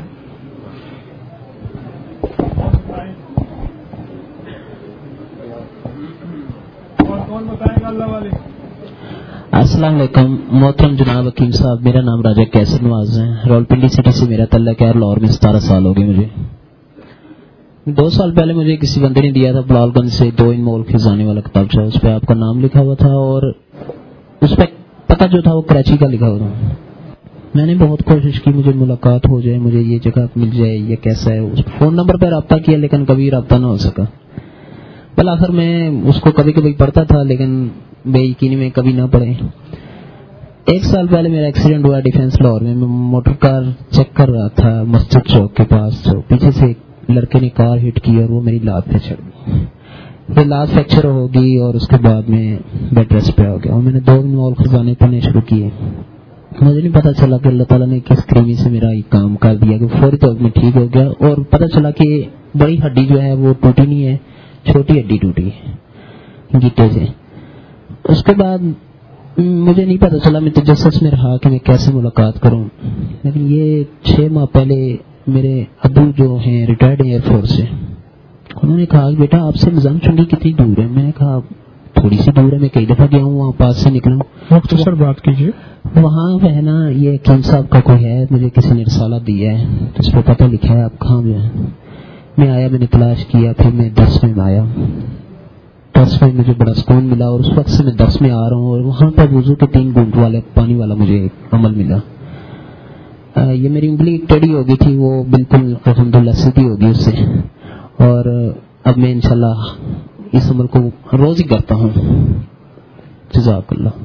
S8: السلام علیکم محترم جناب حکیم صاحب. میرا نام راجہ کیسر نواز ہے. راول پنڈی سٹی سے میرا تعلق ہے. لاہور میں ستارہ سال ہو گئے مجھے. دو سال پہلے مجھے کسی بندے نے دیا تھا بلال گنج سے دو ان مول خزانے والا کتابچہ. اس پہ آپ کا نام لکھا ہوا تھا اور اس پہ پتہ جو تھا وہ کراچی کا لکھا ہوا تھا. میں نے بہت کوشش کی مجھے ملاقات ہو جائے, مجھے یہ جگہ مل جائے, یہ کیسا ہے. اس فون نمبر پہ رابطہ کیا لیکن کبھی رابطہ نہ ہو سکا. بالآخر میں اس کو کبھی کبھی پڑھتا تھا لیکن بے یقینی میں کبھی نہ پڑھے. ایک سال پہلے میرا ایکسیڈنٹ ہوا ڈیفینس لاہور میں. میں موٹر کار چیک کر رہا تھا مسجد چوک کے پاس, تو پیچھے سے ایک لڑکے نے کار ہٹ کی اور وہ میری لات پہ چڑھ گئی. پھر لات فریکچر ہوگی اور اس کے بعد میں بیڈ ریسٹ پہ ہو گیا. اور میں نے دو دن مول خزانے پڑھنے شروع کیے. مجھے نہیں پتا چلا کہ اللہ تعالیٰ نے کس کریمی سے میرا یہ کام کر دیا کہ فوری طور میں ٹھیک ہو گیا. اور پتا چلا کہ بڑی ہڈی جو ہے وہ ٹوٹی نہیں ہے, چھوٹی ہڈی ٹوٹی ہے گیٹے سے. اس کے بعد مجھے نہیں پتا چلا, میں تجسس میں رہا کہ میں کیسے ملاقات کروں. لیکن یہ چھ ماہ پہلے میرے ابو جو ہیں ریٹائرڈ ایئر فورس سے، انہوں نے کہا بیٹا آپ سے نظام چنڈی کتنی دور ہے؟ میں نے کہا تھوڑی سی دور ہے، میں کئی دفعہ گیا ہوں وہاں پاس سے نکلا ہوں.
S1: مختصر بات کیجیے.
S8: وہاں وہ ہے نا یہ حکیم صاحب کا کوئی ہے، مجھے کسی نے رسالہ دیا ہے تو اس پہ پتہ لکھا ہے آپ کہاں میں. میں آیا، میں نے تلاش کیا، پھر میں درس میں آیا. درس میں مجھے بڑا سکون ملا اور اس وقت سے میں درس میں آ رہا ہوں اور وہاں پر وضو کے تین گھونٹ والے پانی والا مجھے ایک عمل ملا. یہ میری انگلی ٹیڑھی ہو گئی تھی، وہ بالکل الحمدللہ سیدھی ہو گئی اس سے، اور اب میں انشاءاللہ اس عمل کو روز ہی کرتا ہوں. جزاک اللہ.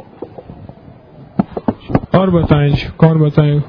S1: اور بتائیں جی، کون بتائیں؟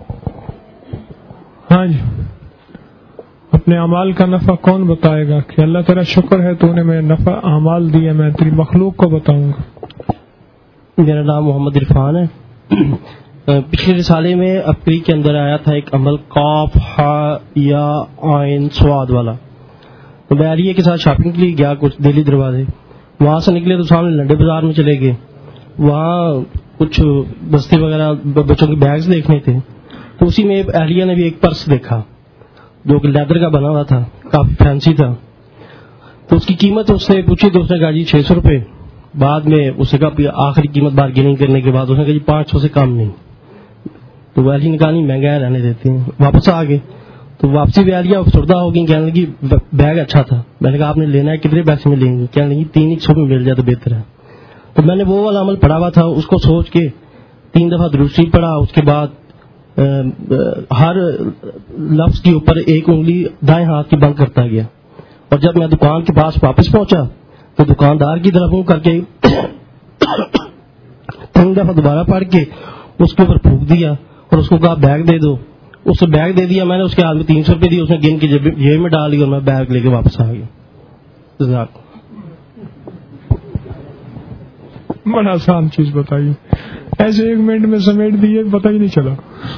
S1: ہاں جی، اپنے اعمال کا نفع کون بتائے گا کہ اللہ تیرا شکر ہے تو نے میں نفع اعمال دیے، میں تیری مخلوق کو بتاؤں گا.
S9: میرا نام محمد عرفان ہے. پچھلے رسالے میں اپری کے اندر آیا تھا ایک عمل قاف ہا یا عین سواد والا. تو میں علیہ کے ساتھ شاپنگ کے لیے گیا کچھ دہلی دروازے، وہاں سے نکلے تو سامنے لنڈے بازار میں چلے گئے. وہاں کچھ بستے وغیرہ بچوں کے بیگز دیکھنے تھے، تو اسی میں اہلیہ نے بھی ایک پرس دیکھا جو کہ لیدر کا بنا ہوا تھا، کافی فینسی تھا. تو اس کی قیمت اس سے پوچھی تو اس نے کہا جی چھ سو روپے. بعد میں اس نے کہا آخری قیمت بارگیننگ کرنے کے بعد اس نے کہا جی پانچ سو سے کم نہیں. تو وہ اہلیہ نے کہا نہیں مہنگا رہنے دیتے ہیں. واپس آ گئے تو واپسی بھی اہلیہ افسردہ ہو گئی، کہنے لگی بیگ اچھا تھا. میں نے کہا آپ نے لینا ہے کتنے پیسے میں لیں گے؟ کہنے لگی تین ایک سو میں مل جائے تو بہتر ہے. تو میں نے وہ والا عمل پڑھا ہوا تھا، اس کو سوچ کے تین دفعہ درود شریف پڑھا. اس کے بعد ہر لفظ کے اوپر ایک انگلی دائیں ہاتھ کی بند کرتا گیا، اور جب میں دکان کے پاس واپس پہنچا تو دکاندار کی طرف منہ کر کے تین دفعہ دوبارہ پڑھ کے اس کے اوپر پھونک دیا اور اس کو کہا بیگ دے دو. اس سے بیگ دے دیا میں نے، اس کے ہاتھ میں تین سو روپئے دی، اس نے گن کے جیب میں ڈال دی اور میں بیگ لے کے واپس آ گیا.
S1: بڑا آسان چیز بتائی، ایسے ایک منٹ میں سمیٹ دیے، پتہ ہی نہیں چلا.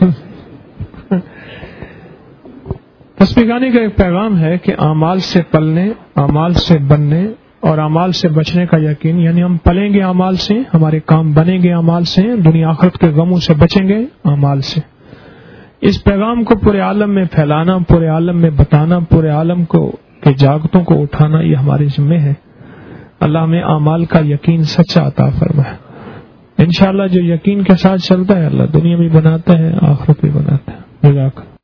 S1: تسبیح کا ایک پیغام ہے کہ اعمال سے پلنے، اعمال سے بننے اور اعمال سے بچنے کا یقین، یعنی ہم پلیں گے اعمال سے، ہمارے کام بنیں گے اعمال سے، دنیا آخرت کے غموں سے بچیں گے اعمال سے. اس پیغام کو پورے عالم میں پھیلانا، پورے عالم میں بتانا، پورے عالم کو کے جاگتوں کو اٹھانا، یہ ہمارے ذمہ ہے. اللہ ہمیں اعمال کا یقین سچا عطا فرمائے. انشاءاللہ جو یقین کے ساتھ چلتا ہے اللہ دنیا بھی بناتا ہے، آخرت بھی بناتا ہے. جزاک